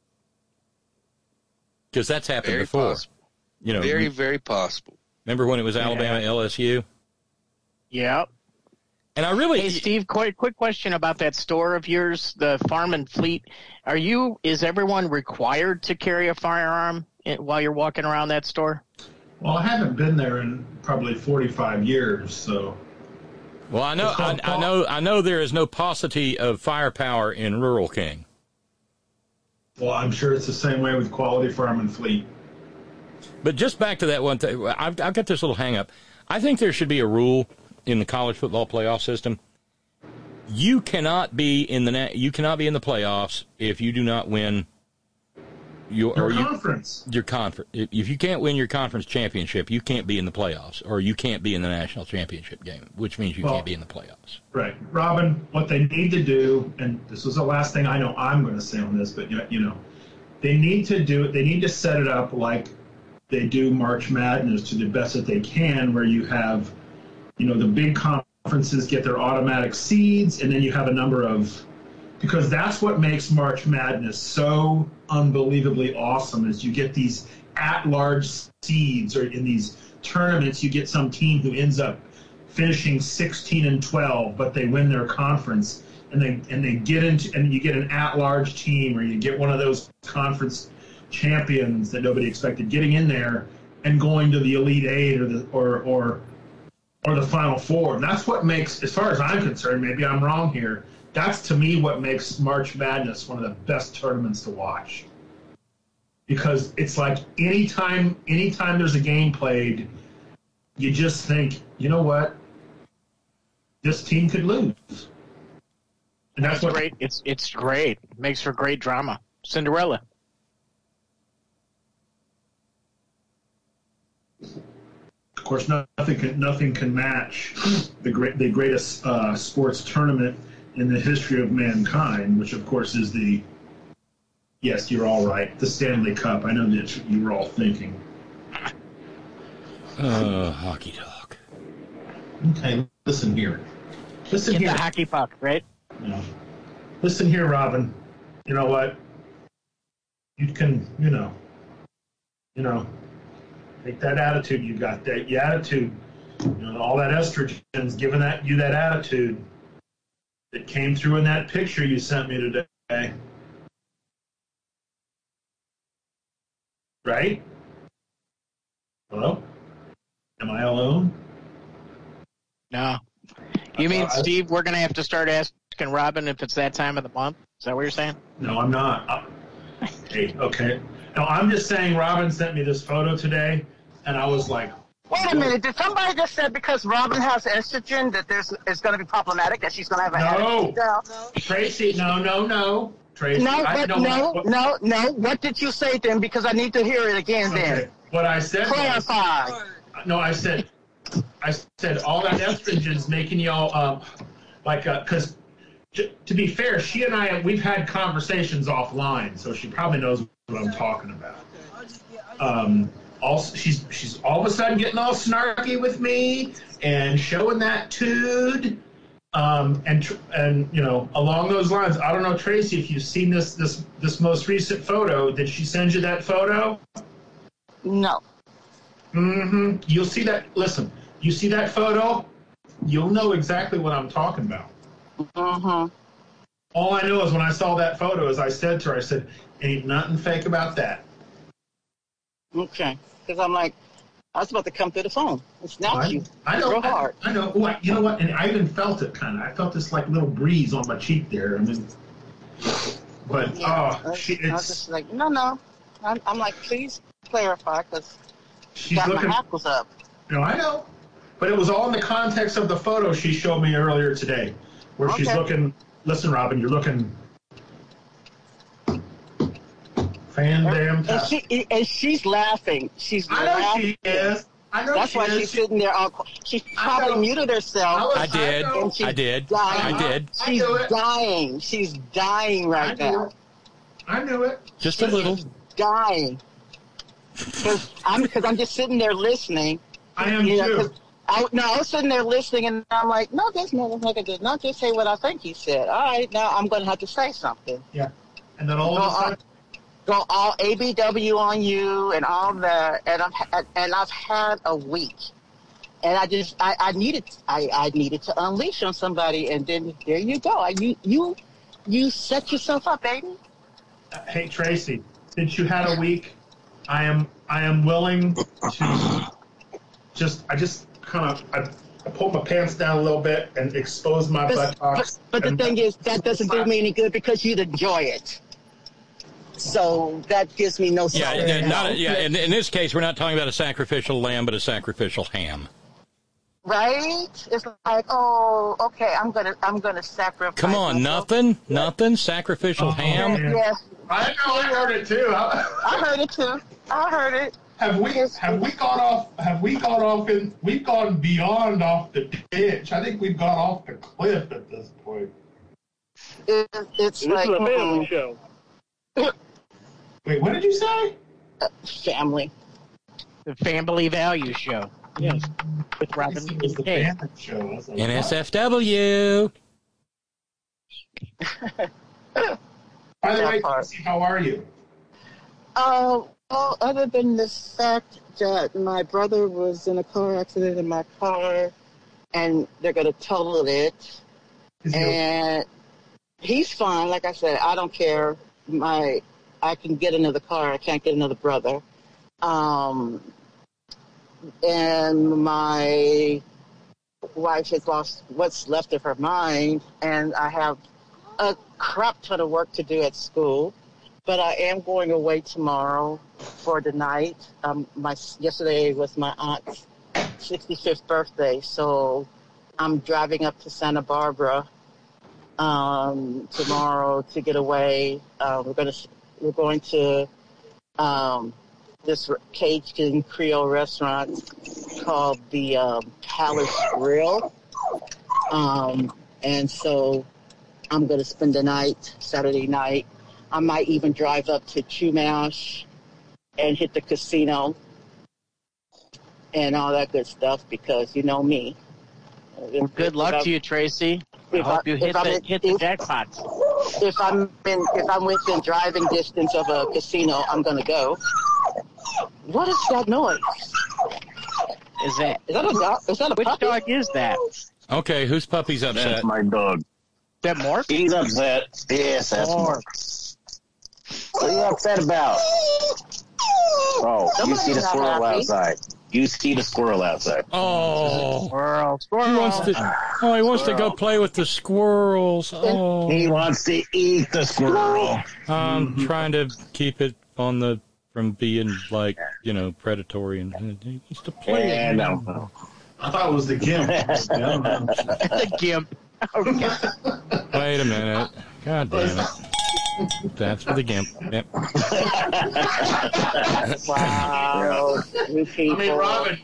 Speaker 1: Because that's happened before.
Speaker 12: Possible. Very, very possible.
Speaker 1: Remember when it was Alabama LSU?
Speaker 15: Yep.
Speaker 1: And I really...
Speaker 15: Hey, Steve, quick question about that store of yours, the Farm and Fleet. Is everyone required to carry a firearm while you're walking around that store?
Speaker 13: Well, I haven't been there in probably 45 years, so...
Speaker 1: Well, I know there is no paucity of firepower in Rural King.
Speaker 13: Well, I'm sure it's the same way with Quality Farm and Fleet.
Speaker 1: But just back to that one thing, I've got this little hang-up. I think there should be a rule in the college football playoff system. You cannot be in the playoffs if you do not win your
Speaker 13: conference.
Speaker 1: Your conference. If you can't win your conference championship, you can't be in the playoffs, or you can't be in the national championship game, which means you can't be in the playoffs.
Speaker 13: Right, Robin. What they need to do, and this was the last thing I know I'm going to say on this, but they need to set it up like they do March Madness to the best that they can, where you have, the big conferences get their automatic seeds, and then you have a number of, because that's what makes March Madness so unbelievably awesome, is you get these at-large seeds, or in these tournaments you get some team who ends up finishing 16-12, but they win their conference, and they get into, and you get an at-large team, or you get one of those conference champions that nobody expected getting in there and going to the Elite Eight or the Final Four. That's what makes, as far as I'm concerned, maybe I'm wrong here, that's to me what makes March Madness one of the best tournaments to watch. Because it's like anytime there's a game played, you just think, you know what, this team could lose. And that's what
Speaker 15: great. It's great. It makes for great drama. Cinderella.
Speaker 13: Of course, nothing can match the greatest sports tournament in the history of mankind, which of course is yes, you're all right, the Stanley Cup. I know that you were all thinking.
Speaker 1: Hockey talk.
Speaker 13: Okay, listen here.
Speaker 15: Get the hockey puck, right?
Speaker 13: Yeah. Listen here, Robin. You know what? You can, take that attitude you got, that attitude, all that estrogen's giving you that attitude that came through in that picture you sent me today. Right? Hello? Am I alone?
Speaker 15: No. You mean, Steve, we're going to have to start asking Robin if it's that time of the month? Is that what you're saying?
Speaker 13: No, I'm not. Okay. No, I'm just saying Robin sent me this photo today, and I was like,
Speaker 16: wait a minute. Did somebody just say because Robin has estrogen that it's going to be problematic, that she's going to have an attitude? No.
Speaker 13: Tracy, no. Tracy,
Speaker 16: no. What did you say then? Because I need to hear it again then.
Speaker 13: What I said
Speaker 16: clarify.
Speaker 13: I said all that estrogen's making y'all because to be fair, she and we've had conversations offline, so she probably knows what I'm talking about. Also, she's all of a sudden getting all snarky with me and showing that tood, and along those lines. I don't know, Tracy, if you've seen this most recent photo. Did she send you that photo?
Speaker 16: No.
Speaker 13: Mm-hmm. You'll see that. Listen, you see that photo, you'll know exactly what I'm talking about.
Speaker 16: Mm-hmm.
Speaker 13: All I know is when I saw that photo, as I said to her, ain't nothing fake about that.
Speaker 16: Okay. Because I'm like, I was about to come through the phone and snap you.
Speaker 13: I know.
Speaker 16: Real hard.
Speaker 13: I know. Well, you know what? And I even felt it kind of. I felt this like little breeze on my cheek there. I mean, but
Speaker 16: I was just like, no. I'm like, please clarify, because my hackles up.
Speaker 13: No, I know. But it was all in the context of the photo she showed me earlier today, where she's looking. Listen, Robin, you're looking
Speaker 16: and she's laughing.
Speaker 13: I know she is. I know
Speaker 16: that's
Speaker 13: she
Speaker 16: why
Speaker 13: is.
Speaker 16: She's sitting there. She probably muted herself.
Speaker 1: I did.
Speaker 16: She's dying. She's dying right now.
Speaker 13: I knew it.
Speaker 1: Just a little.
Speaker 16: She's dying. Because I'm just sitting there listening.
Speaker 13: I am too.
Speaker 16: I was sitting there listening, and I'm like, no, this motherfucker did not just say what I think he said. All right, now I'm going to have to say something.
Speaker 13: Yeah. And then all of a sudden,
Speaker 16: go all ABW on you and all that, and I've had a week, And I needed to unleash on somebody, and then there you go. You set yourself up, baby.
Speaker 13: Hey, Tracy, since you had a week, I am willing to I pulled my pants down a little bit and exposed my buttocks.
Speaker 16: But the thing is, that doesn't do me any good because you'd enjoy it. So that gives me no
Speaker 1: sense. In this case, we're not talking about a sacrificial lamb, but a sacrificial ham.
Speaker 16: Right? It's like, oh, okay, I'm gonna sacrifice.
Speaker 1: Come on, nothing, sacrificial ham.
Speaker 16: Yes,
Speaker 13: I know. I heard it too.
Speaker 16: I heard it too. I heard it.
Speaker 13: Have we gone off? We've gone beyond off the ditch. I think we've gone off the cliff at this point.
Speaker 16: It's like
Speaker 15: a family show.
Speaker 13: Wait, what did you say?
Speaker 16: Family.
Speaker 15: The Family Value Show. Yes, with Robin
Speaker 13: was the family show.
Speaker 1: NSFW.
Speaker 13: By the way, Tracy, how are you?
Speaker 16: Well, other than the fact that my brother was in a car accident in my car, and they're going to total it, and he's fine. Like I said, I don't care. I can get another car. I can't get another brother. And my wife has lost what's left of her mind, and I have a crap ton of work to do at school. But I am going away tomorrow for the night. Yesterday was my aunt's 65th birthday, so I'm driving up to Santa Barbara tomorrow to get away. We're going to this Cajun Creole restaurant called the Palace Grill, and so I'm going to spend the night, Saturday night. I might even drive up to Chumash and hit the casino and all that good stuff because you know me.
Speaker 15: Good luck to you, Tracy. I hope you hit the jackpots.
Speaker 16: If I'm within driving distance of a casino, I'm going to go. What is that noise?
Speaker 15: Is that
Speaker 16: a dog? Is that a
Speaker 15: Which
Speaker 16: puppy?
Speaker 15: dog is that?
Speaker 1: Okay, whose puppy's upset?
Speaker 14: That's my dog.
Speaker 15: That Morph?
Speaker 14: He's upset. Yes, that's Morph. What are you upset about? Oh, you see the squirrel outside. You see the squirrel outside.
Speaker 1: Oh,
Speaker 15: squirrel.
Speaker 1: He wants to go play with the squirrels. Oh,
Speaker 14: he wants to eat the squirrel.
Speaker 1: I'm trying to keep it from being predatory, and he wants to play.
Speaker 14: Yeah, no.
Speaker 13: I thought it was the GIMP.
Speaker 15: The GIMP. Okay.
Speaker 1: Wait a minute. God damn it. That's for the GIMP. Yep.
Speaker 16: Wow.
Speaker 13: I mean, Robin,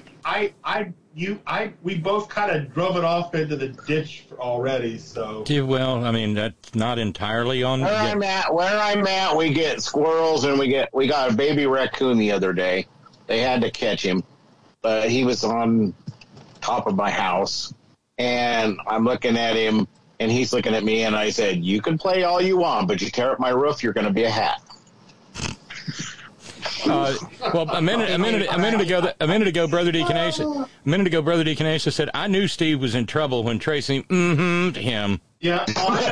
Speaker 13: we both kind of drove it off into the ditch already. So.
Speaker 1: Yeah, well, I mean, that's not entirely on.
Speaker 14: Where I'm at, we get squirrels, and we got a baby raccoon the other day. They had to catch him, but he was on top of my house, and I'm looking at him. And he's looking at me, and I said, "You can play all you want, but you tear up my roof, you're going to be a hat."
Speaker 1: Well, a minute ago, Brother Deaconessa said, "I knew Steve was in trouble when Tracy him."
Speaker 13: Yeah,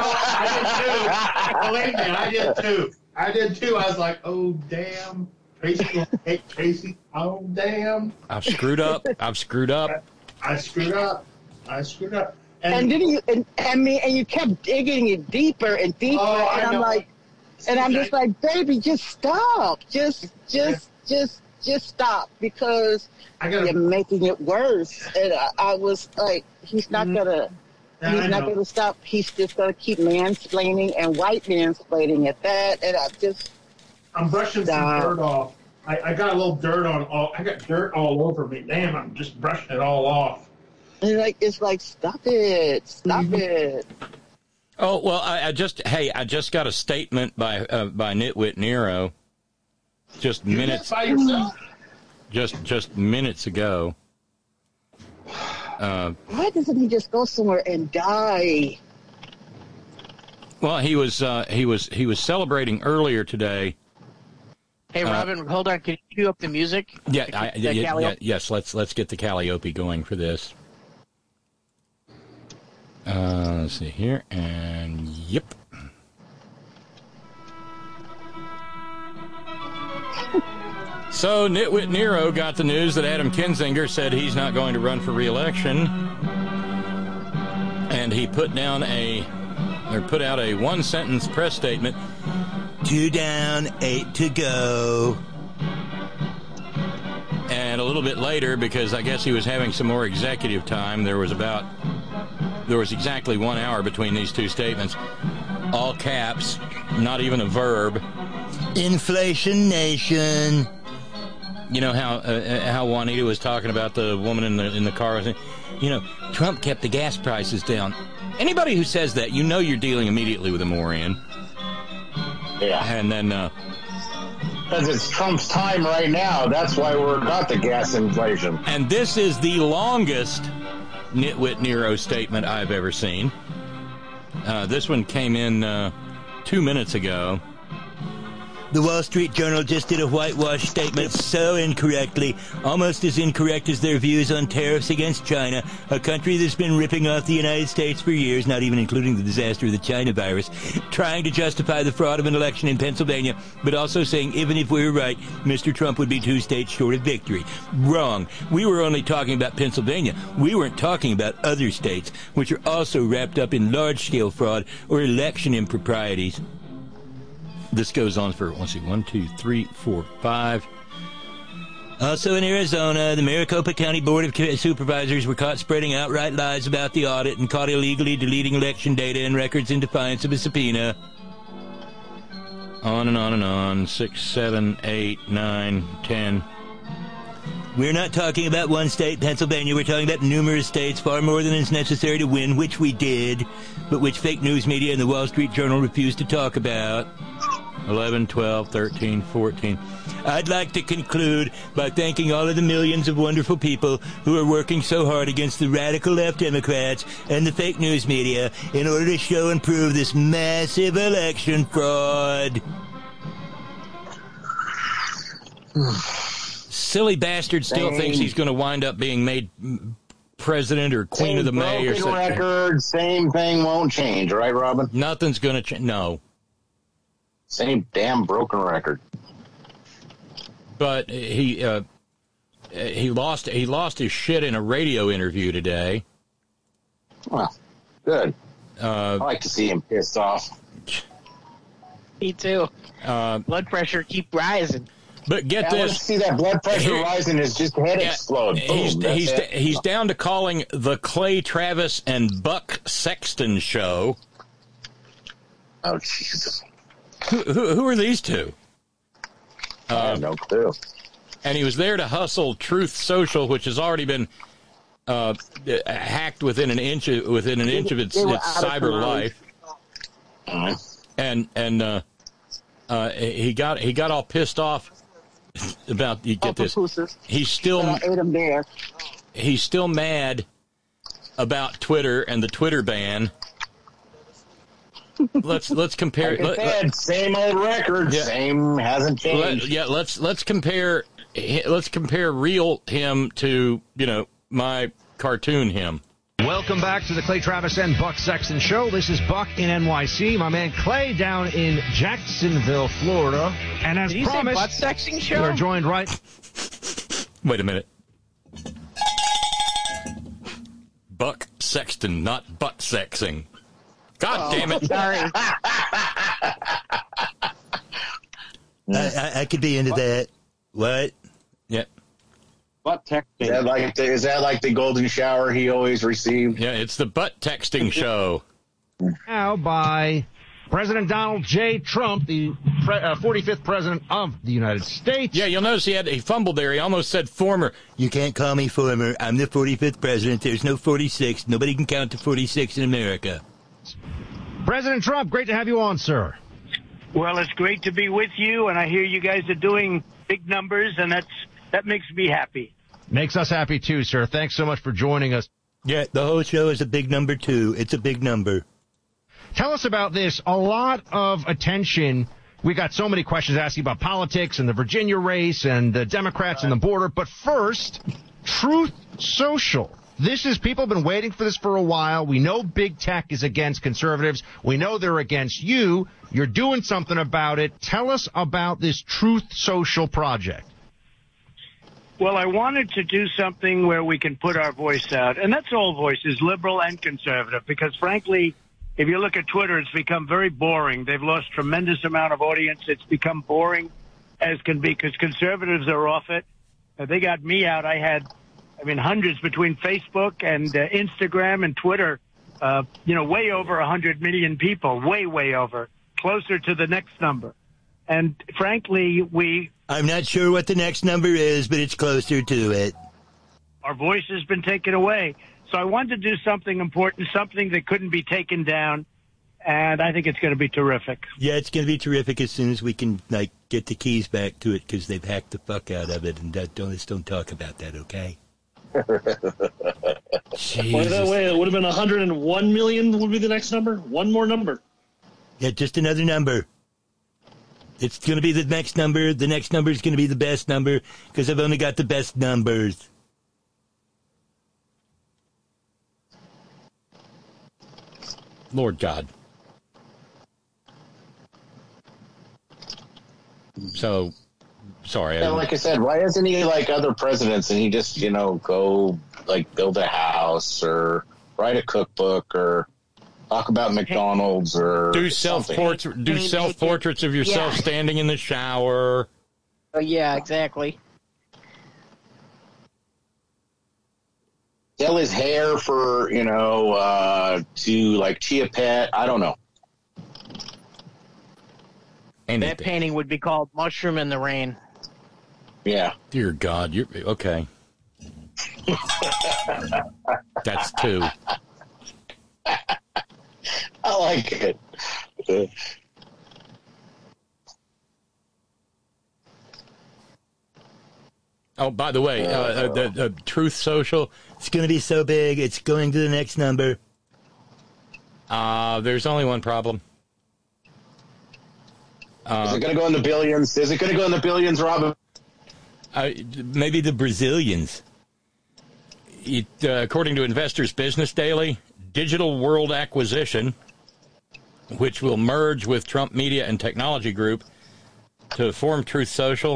Speaker 13: I did too. Believe me, I did too. I was like, "Oh damn, Tracy, oh damn."
Speaker 1: I've screwed up.
Speaker 13: I screwed up.
Speaker 16: And then you kept digging it deeper and deeper, and I'm like, and I'm just like, baby, just stop, just stop, because you're making it worse. And I was like, he's not gonna stop. He's just gonna keep mansplaining and white mansplaining at that, and
Speaker 13: I'm brushing some dirt off. I got a little dirt I got dirt all over me. Damn, I'm just brushing it all off.
Speaker 16: And it's like, stop it.
Speaker 1: Oh, well, I just got a statement by Nitwit Nero just minutes
Speaker 13: by yourself?
Speaker 1: just minutes ago.
Speaker 16: Why doesn't he just go somewhere and die?
Speaker 1: Well, he was celebrating earlier today
Speaker 15: Hey, Robin, hold on. Can you cue up the music?
Speaker 1: Yes. Let's get the Calliope going for this. Let's see here, and yep. So Nitwit Nero got the news that Adam Kinzinger said he's not going to run for re-election, and he put out a one-sentence press statement. 2 down, 8 to go. And a little bit later, because I guess he was having some more executive time, there was exactly 1 hour between these two statements. All caps, not even a verb. Inflation nation. You know how Juanita was talking about the woman in the car. You know, Trump kept the gas prices down. Anybody who says that, you know you're dealing immediately with a moron.
Speaker 14: Yeah.
Speaker 1: And then...
Speaker 14: because it's Trump's time right now. That's why we're got the gas inflation.
Speaker 1: And this is the longest Nitwit Nero statement I've ever seen. This one came in 2 minutes ago. The Wall Street Journal just did a whitewash statement so incorrectly, almost as incorrect as their views on tariffs against China, a country that's been ripping off the United States for years, not even including the disaster of the China virus, trying to justify the fraud of an election in Pennsylvania, but also saying even if we were right, Mr. Trump would be 2 states short of victory. Wrong. We were only talking about Pennsylvania. We weren't talking about other states, which are also wrapped up in large-scale fraud or election improprieties. This goes on for, 1, 2, 3, 4, 5. Also in Arizona, the Maricopa County Board of Supervisors were caught spreading outright lies about the audit and caught illegally deleting election data and records in defiance of a subpoena. On and on and on. 6, 7, 8, 9, 10. We're not talking about one state, Pennsylvania. We're talking about numerous states, far more than is necessary to win, which we did, but which fake news media and the Wall Street Journal refused to talk about. 11, 12, 13, 14. I'd like to conclude by thanking all of the millions of wonderful people who are working so hard against the radical left Democrats and the fake news media in order to show and prove this massive election fraud. Silly bastard still thinks he's going to wind up being made president or queen of the May or something.
Speaker 14: Record, same thing won't change, right, Robin?
Speaker 1: Nothing's going to change. No.
Speaker 14: Same damn broken record.
Speaker 1: But he lost his shit in a radio interview today.
Speaker 14: Well, good. I like to see him pissed off.
Speaker 15: Me too. Blood pressure keep rising.
Speaker 1: But get
Speaker 14: this. I
Speaker 1: this.
Speaker 14: want to see that blood pressure rising is just head explode. Boom,
Speaker 1: he's down to calling the Clay Travis and Buck Sexton show.
Speaker 14: Oh, Jesus.
Speaker 1: Who are these two?
Speaker 14: I have no clue.
Speaker 1: And he was there to hustle Truth Social, which has already been hacked within an inch of its cyber life. And he got all pissed off about, you get this. He's still mad about Twitter and the Twitter ban. Let's compare.
Speaker 14: Same old record. Yeah. Same hasn't changed.
Speaker 1: Let's compare. Let's compare real him to my cartoon him.
Speaker 17: Welcome back to the Clay Travis and Buck Sexton show. This is Buck in NYC. My man Clay down in Jacksonville, Florida. And as promised,
Speaker 15: Buck Sexton show?
Speaker 17: We're joined right.
Speaker 1: Wait a minute. Buck Sexton, not butt sexing. God damn it.
Speaker 15: Sorry.
Speaker 1: I could be into that. What? Yep.
Speaker 14: Butt texting. Is that like the golden shower he always received?
Speaker 1: Yeah, it's the butt texting show.
Speaker 17: Now by President Donald J. Trump, the 45th president of the United States.
Speaker 1: Yeah, you'll notice he fumbled there. He almost said former. You can't call me former. I'm the 45th president. There's no 46. Nobody can count to 46 in America.
Speaker 17: President Trump, great to have you on, sir.
Speaker 18: Well, it's great to be with you, and I hear you guys are doing big numbers, and that makes me happy.
Speaker 17: Makes us happy, too, sir. Thanks so much for joining us.
Speaker 1: Yeah, the whole show is a big number, too. It's a big number.
Speaker 17: Tell us about this. A lot of attention We got so many questions asking about politics and the Virginia race and the Democrats and the border. But first, Truth Social. This is, people have been waiting for this for a while. We know big tech is against conservatives. We know they're against you. You're doing something about it. Tell us about this Truth Social project.
Speaker 18: Well, I wanted to do something where we can put our voice out. And that's all voices, liberal and conservative, because frankly, if you look at Twitter, it's become very boring. They've lost tremendous amount of audience. It's become boring as can be because conservatives are off it. They got me out. I had, hundreds between Facebook and Instagram and Twitter, way over 100 million people, way over, closer to the next number. And frankly,
Speaker 19: I'm not sure what the next number is, but it's closer to it.
Speaker 18: Our voice has been taken away. So I wanted to do something important, something that couldn't be taken down, and I think it's going to be terrific.
Speaker 19: Yeah, it's going to be terrific as soon as we can, get the keys back to it, because they've hacked the fuck out of it, and don't talk about that, okay?
Speaker 20: Wait, it would have been 101 million would be the next number? One more number.
Speaker 19: Yeah, just another number. It's going to be the next number. The next number is going to be the best number, because I've only got the best numbers.
Speaker 1: Lord God. So, sorry.
Speaker 14: Yeah, like I said, why isn't he like other presidents and he just, go build a house or write a cookbook or talk about McDonald's or
Speaker 1: do self-portraits of yourself standing in the shower.
Speaker 15: Oh, yeah, exactly.
Speaker 14: Sell his hair for, to Chia Pet. I don't know.
Speaker 15: That painting would be called Mushroom in the Rain.
Speaker 14: Yeah.
Speaker 1: Dear God, you're okay. That's two.
Speaker 14: I like it.
Speaker 1: Oh, by the way, the Truth Social,
Speaker 19: it's going to be so big, it's going to the next number.
Speaker 1: There's only one problem.
Speaker 14: Is it going to go in the billions? Is it going to go in the billions, Robin?
Speaker 1: Maybe the Brazilians. According to Investors Business Daily, Digital World Acquisition, which will merge with Trump Media and Technology Group to form Truth Social,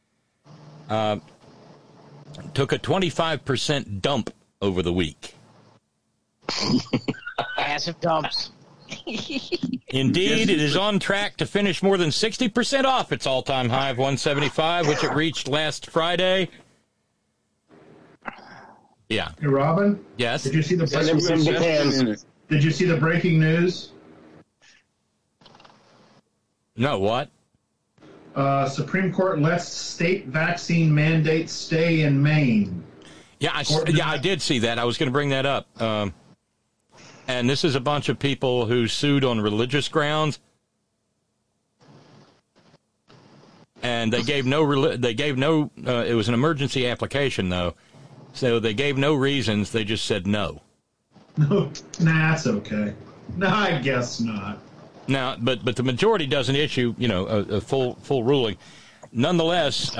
Speaker 1: took a 25% dump over the week.
Speaker 15: Massive dumps.
Speaker 1: Indeed, it is on track to finish more than 60% off its all-time high of 175, which it reached last Friday. Yeah.
Speaker 13: Hey, Robin?
Speaker 1: Yes?
Speaker 13: Did you see the breaking news?
Speaker 1: No, what?
Speaker 13: Supreme Court lets state vaccine mandates stay in Maine.
Speaker 1: Yeah, I did see that. I was going to bring that up. And this is a bunch of people who sued on religious grounds, and they gave no. It was an emergency application, though, so they gave no reasons. They just said no.
Speaker 13: No, that's okay. No, I guess not.
Speaker 1: Now, but the majority doesn't issue, a full ruling. Nonetheless,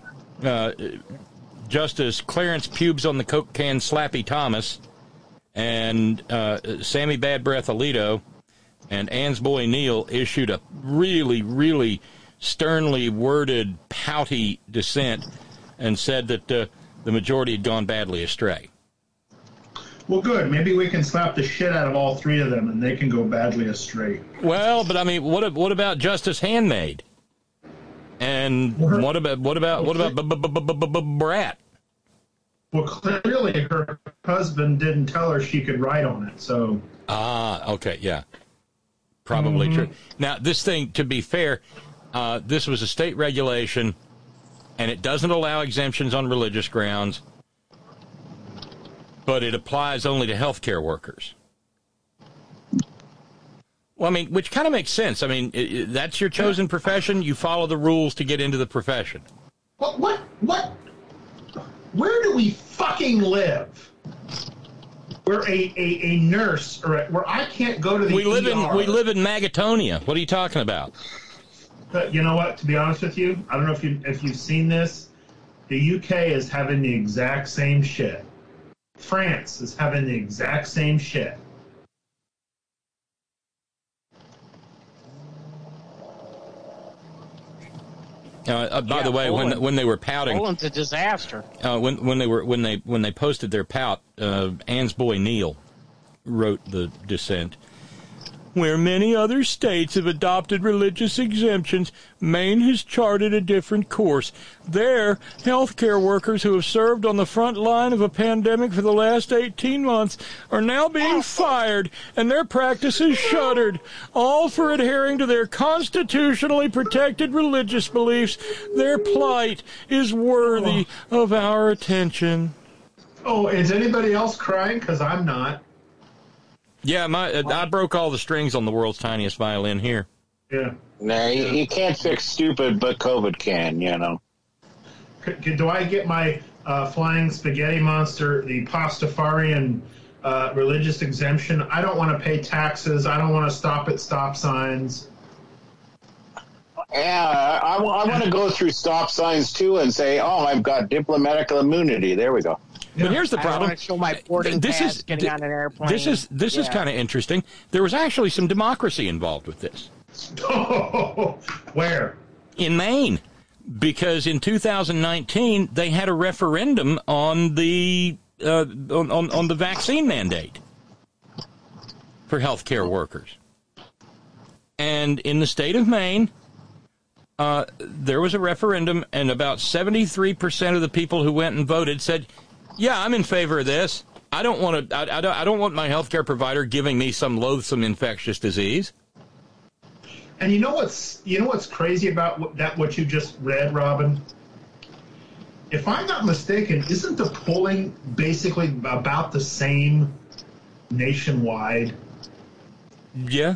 Speaker 1: Justice Clarence Pubes on the Coke Can Slappy Thomas and Sammy Bad Breath Alito and Ann's Boy Neal issued a really, really sternly worded, pouty dissent and said that the majority had gone badly astray.
Speaker 13: Well, good. Maybe we can slap the shit out of all three of them and they can go badly astray.
Speaker 1: Well, but what about Justice Handmaid? And what about Brat?
Speaker 13: Well, clearly her husband didn't tell her she could write on it, so...
Speaker 1: Okay, yeah. Probably true. Now, this thing, to be fair, this was a state regulation, and it doesn't allow exemptions on religious grounds, but it applies only to healthcare workers. Well, which kind of makes sense. That's your chosen profession. You follow the rules to get into the profession.
Speaker 13: What? Where do we fucking live? Where a nurse, or where I can't go to the ER.
Speaker 1: We live in Magatonia. What are you talking about?
Speaker 13: You know what? To be honest with you, I don't know if you've seen this. The UK is having the exact same shit. France is having the exact same shit.
Speaker 1: By the way,
Speaker 15: Poland.
Speaker 1: when they were pouting,
Speaker 15: Poland's a disaster.
Speaker 1: When they posted their pout, Ann's boy Neil wrote the dissent. Where many other states have adopted religious exemptions, Maine has charted a different course. There, healthcare workers who have served on the front line of a pandemic for the last 18 months are now being fired, and their practices shuttered, all for adhering to their constitutionally protected religious beliefs. Their plight is worthy of our attention.
Speaker 13: Oh, is anybody else crying? Because I'm not.
Speaker 1: Yeah, I broke all the strings on the world's tiniest violin here.
Speaker 13: Yeah.
Speaker 14: Nah, you can't fix stupid, but COVID can, you know.
Speaker 13: Do I get my flying spaghetti monster, the Pastafarian religious exemption? I don't want to pay taxes. I don't want to stop at stop signs.
Speaker 14: Yeah, I want to go through stop signs, too, and say, oh, I've got diplomatic immunity. There we go.
Speaker 1: But here's the problem.
Speaker 15: I want to show my boarding pass getting on an airplane.
Speaker 1: This is kind of interesting. There was actually some democracy involved with this.
Speaker 13: Where?
Speaker 1: In Maine, because in 2019 they had a referendum on the on the vaccine mandate for healthcare workers, and in the state of Maine, there was a referendum, and about 73% of the people who went and voted said, yeah, I'm in favor of this. I don't want to. I don't want my healthcare provider giving me some loathsome infectious disease.
Speaker 13: And you know what's crazy about what you just read, Robin? If I'm not mistaken, isn't the polling basically about the same nationwide?
Speaker 1: Yeah.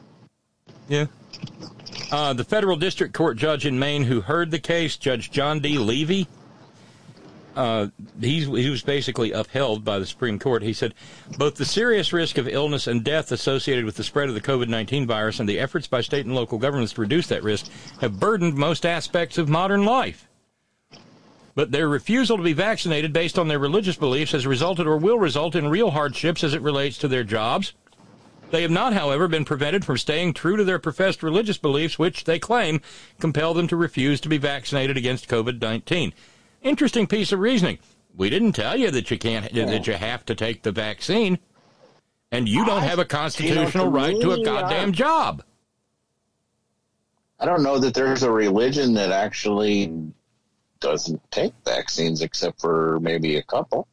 Speaker 1: The federal district court judge in Maine who heard the case, Judge John D. Levy. He was basically upheld by the Supreme Court. He said, both the serious risk of illness and death associated with the spread of the COVID-19 virus and the efforts by state and local governments to reduce that risk have burdened most aspects of modern life. But their refusal to be vaccinated based on their religious beliefs has resulted or will result in real hardships as it relates to their jobs. They have not, however, been prevented from staying true to their professed religious beliefs, which they claim compel them to refuse to be vaccinated against COVID-19. Interesting piece of reasoning. We didn't tell you that that you have to take the vaccine, and you don't have a constitutional right to a goddamn job.
Speaker 14: I don't know that there's a religion that actually doesn't take vaccines, except for maybe a couple.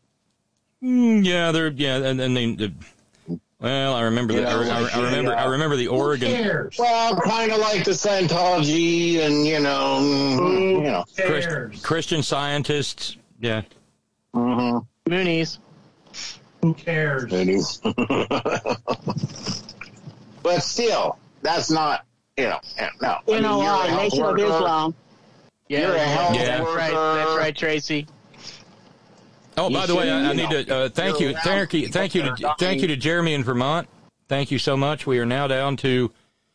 Speaker 14: Well, I remember that. I remember the Oregon.
Speaker 13: Who cares?
Speaker 14: Well, kind of like the Scientology and
Speaker 13: Who cares?
Speaker 1: Christian Scientists. Yeah.
Speaker 14: Mm-hmm.
Speaker 15: Moonies.
Speaker 13: Who cares?
Speaker 14: Moonies. But still, that's not no.
Speaker 16: Nation of Islam.
Speaker 14: You're a health worker.
Speaker 15: That's right, Tracy.
Speaker 1: Oh, by the way, I need to thank you to Jeremy in Vermont. Thank you so much. We are now down to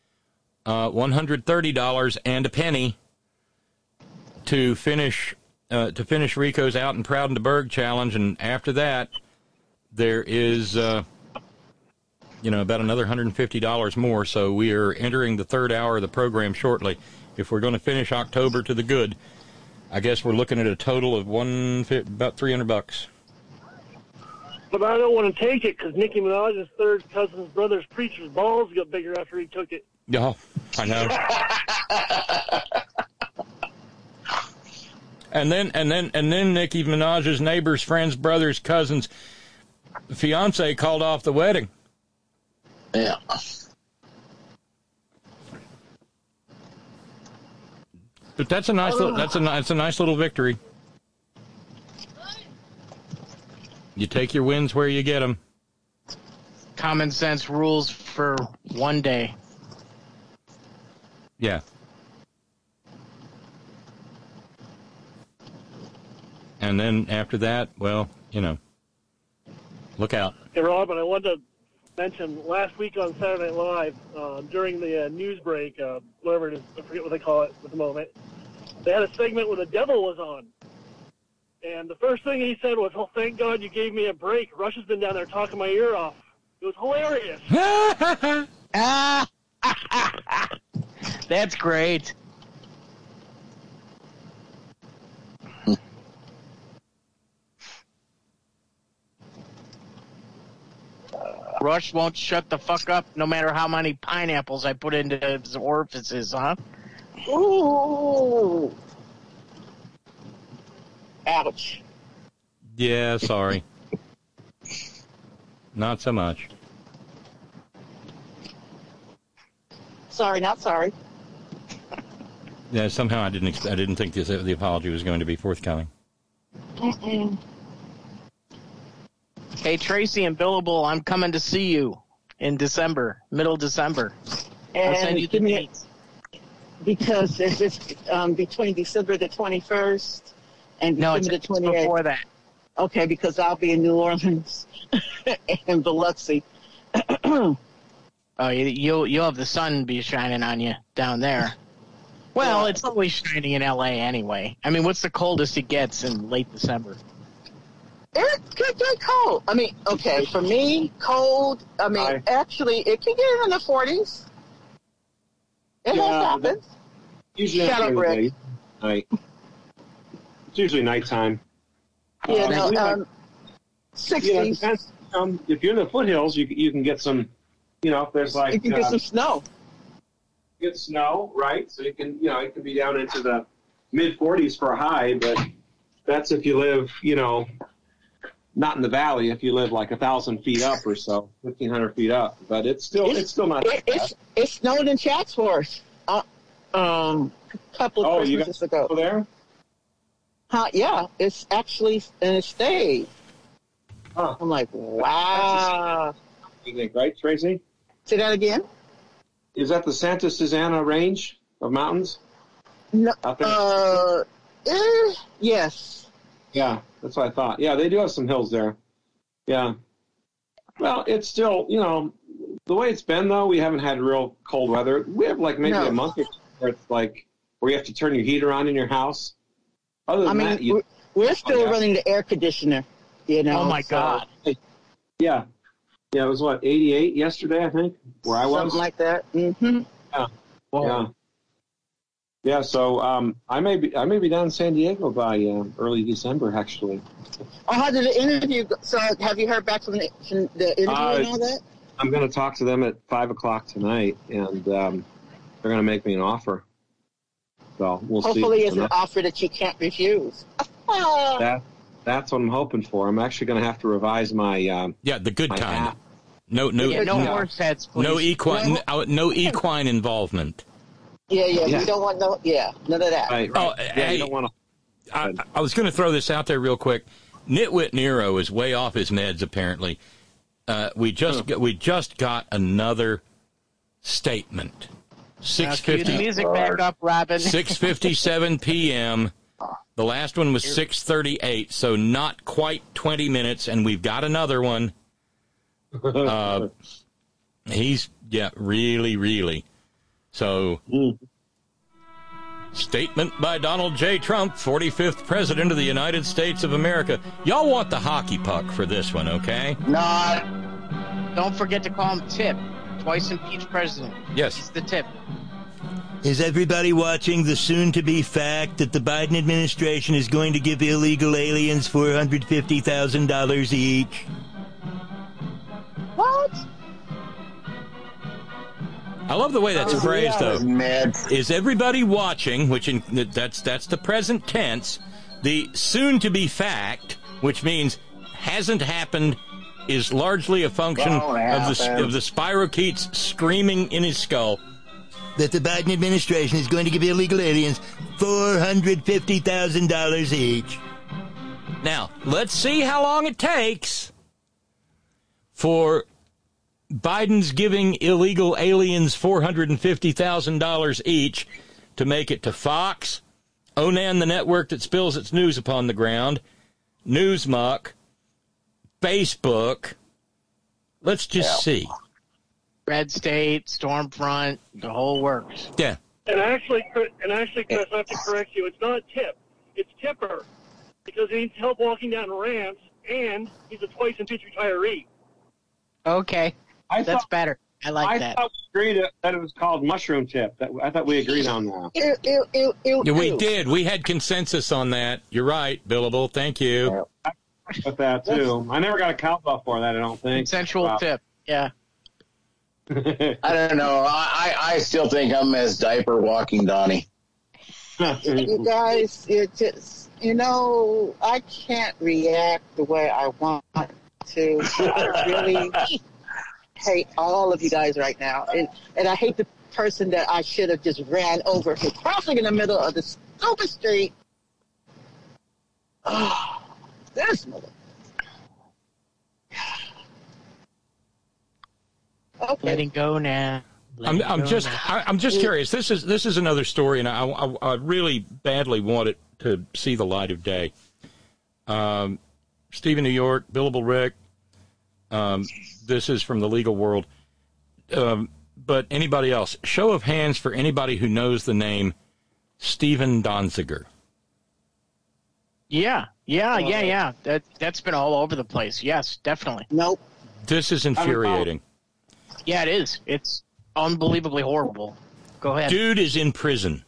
Speaker 1: $130 and a penny to finish Rico's Out and Proud in the Berg challenge, and after that, there is about another $150 more. So we are entering the third hour of the program shortly. If we're going to finish October to the good, I guess we're looking at a total of about $300.
Speaker 20: But I don't want to take it because Nicki Minaj's third cousin's brother's preacher's balls got bigger after he took it.
Speaker 1: Yeah, I know. and then Nicki Minaj's neighbor's friend's brother's cousin's fiance called off the wedding.
Speaker 14: Yeah.
Speaker 1: But that's a nice little victory. You take your wins where you get them.
Speaker 15: Common sense rules for one day.
Speaker 1: Yeah. And then after that, well, look out.
Speaker 20: Hey, Robin, I wanted to mention last week on Saturday Night Live during the news break, whatever it is, I forget what they call it at the moment. They had a segment where the devil was on. And the first thing he said was, "Oh, thank God you gave me a break. Russia's been down there talking my ear off." It was hilarious.
Speaker 15: That's great. Rush won't shut the fuck up no matter how many pineapples I put into his orifices, huh?
Speaker 16: Ooh. Ouch.
Speaker 1: Yeah, sorry. Not so much.
Speaker 16: Sorry, not sorry.
Speaker 1: Yeah, somehow I didn't think the apology was going to be forthcoming.
Speaker 16: Mm-mm.
Speaker 15: Hey, Tracy and Billable, I'm coming to see you in December, middle December. I'll send you the dates.
Speaker 16: Because it's between December the 21st and December the 28th.
Speaker 15: It's before that.
Speaker 16: Okay, because I'll be in New Orleans and Biloxi.
Speaker 15: Oh, you'll have the sun be shining on you down there. Well, it's always shining in L.A. anyway. I mean, what's the coldest it gets in late December?
Speaker 16: It could get cold. I mean, okay, for me, cold. I mean, actually, it can get in the 40s. It has happened.
Speaker 21: Usually
Speaker 16: Shut up, Rick.
Speaker 21: Night. It's usually nighttime.
Speaker 16: Yeah, 60s.
Speaker 21: Depends, if you're in the foothills, you can get some, if there's like...
Speaker 16: You can get some snow.
Speaker 21: Get snow, right? So you can, it can be down into the mid-40s for a high, but that's if you live, not in the valley, if you live like 1,000 feet up or so, 1,500 feet up. But it's still not that bad.
Speaker 16: It snowed in Chatsworth a couple of Christmases ago.
Speaker 21: Go there?
Speaker 16: Yeah, it's actually, and it stayed.
Speaker 21: Huh.
Speaker 16: I'm like, wow.
Speaker 21: You think, right, Tracy?
Speaker 16: Say that again?
Speaker 21: Is that the Santa Susana range of mountains?
Speaker 16: No.
Speaker 21: Out there?
Speaker 16: Yes.
Speaker 21: Yeah, that's what I thought. Yeah, they do have some hills there. Yeah. Well, it's still, the way it's been, though, we haven't had real cold weather. We have, like, maybe a month where it's, like, where you have to turn your heater on in your house. Other than that,
Speaker 16: we're still running the air conditioner,
Speaker 15: Oh, my God.
Speaker 21: Yeah. Yeah, it was, 88 yesterday, I think, where I was?
Speaker 16: Something like that. Mm-hmm.
Speaker 21: Yeah. Yeah. Yeah, so I may be down in San Diego by early December, actually.
Speaker 16: Oh, how did the interview go? So have you heard back from the interview and all that?
Speaker 21: I'm going to talk to them at 5 o'clock tonight, and they're going to make me an offer. So we'll see.
Speaker 16: Hopefully it's an offer that you can't refuse.
Speaker 21: That's what I'm hoping for. I'm actually going to have to revise my
Speaker 1: the good kind.
Speaker 21: App.
Speaker 1: No
Speaker 15: horse heads, please.
Speaker 1: No equine involvement.
Speaker 16: Yeah. You don't want none of that.
Speaker 21: Right.
Speaker 1: Oh,
Speaker 21: hey, you don't want
Speaker 1: to. I was going to throw this out there real quick. Nitwit Nero is way off his meds. Apparently, we just got another statement. 6:50.
Speaker 15: The music back up, Robin.
Speaker 1: 6:57 p.m. The last one was 6:38, so not quite 20 minutes, and we've got another one. He's really, really. So, statement by Donald J. Trump, 45th President of the United States of America. Y'all want the hockey puck for this one, okay?
Speaker 15: No. Don't forget to call him Tip. Twice impeached president.
Speaker 1: Yes.
Speaker 15: He's the Tip.
Speaker 19: Is everybody watching the soon-to-be fact that the Biden administration is going to give illegal aliens $450,000 each?
Speaker 16: What?
Speaker 1: I love the way that's phrased, though. Is everybody watching, that's the present tense, the soon-to-be fact, which means hasn't happened, is largely a function of the spirochetes screaming in his skull.
Speaker 19: That the Biden administration is going to give illegal aliens $450,000 each.
Speaker 1: Now, let's see how long it takes for Biden's giving illegal aliens $450,000 each to make it to Fox, Onan, the network that spills its news upon the ground, Newsmuck, Facebook, Let's just see.
Speaker 15: Red State, Stormfront, the whole works.
Speaker 1: Yeah.
Speaker 20: And actually, Chris, I have to correct you. It's not Tip. It's Tipper. Because he needs help walking down ramps, and he's a twice-impeached retiree.
Speaker 15: Okay. That's better. I like that.
Speaker 21: I thought we agreed that it was called Mushroom Tip. I thought we agreed on that.
Speaker 1: Yeah, we did. We had consensus on that. You're right, Billable. Thank you.
Speaker 21: With that, too. I never got a cowbell for that, I don't think.
Speaker 15: Consensual tip. Yeah.
Speaker 14: I don't know. I still think I'm as diaper walking Donnie. You guys, I can't react the way I want to. I really hate all of you guys right now. And I hate the person that I should have just ran over for crossing in the middle of the stupid street. Oh, this mother. Okay.
Speaker 15: Letting go now.
Speaker 1: I'm just curious. This is another story, and I really badly want it to see the light of day. Stephen New York, Billable Rick. This is from the legal world. But anybody else? Show of hands for anybody who knows the name Stephen Donziger.
Speaker 15: Yeah. That's been all over the place. Yes, definitely.
Speaker 14: Nope.
Speaker 1: This is infuriating.
Speaker 15: Yeah, it is. It's unbelievably horrible. Go ahead.
Speaker 1: Dude is in prison.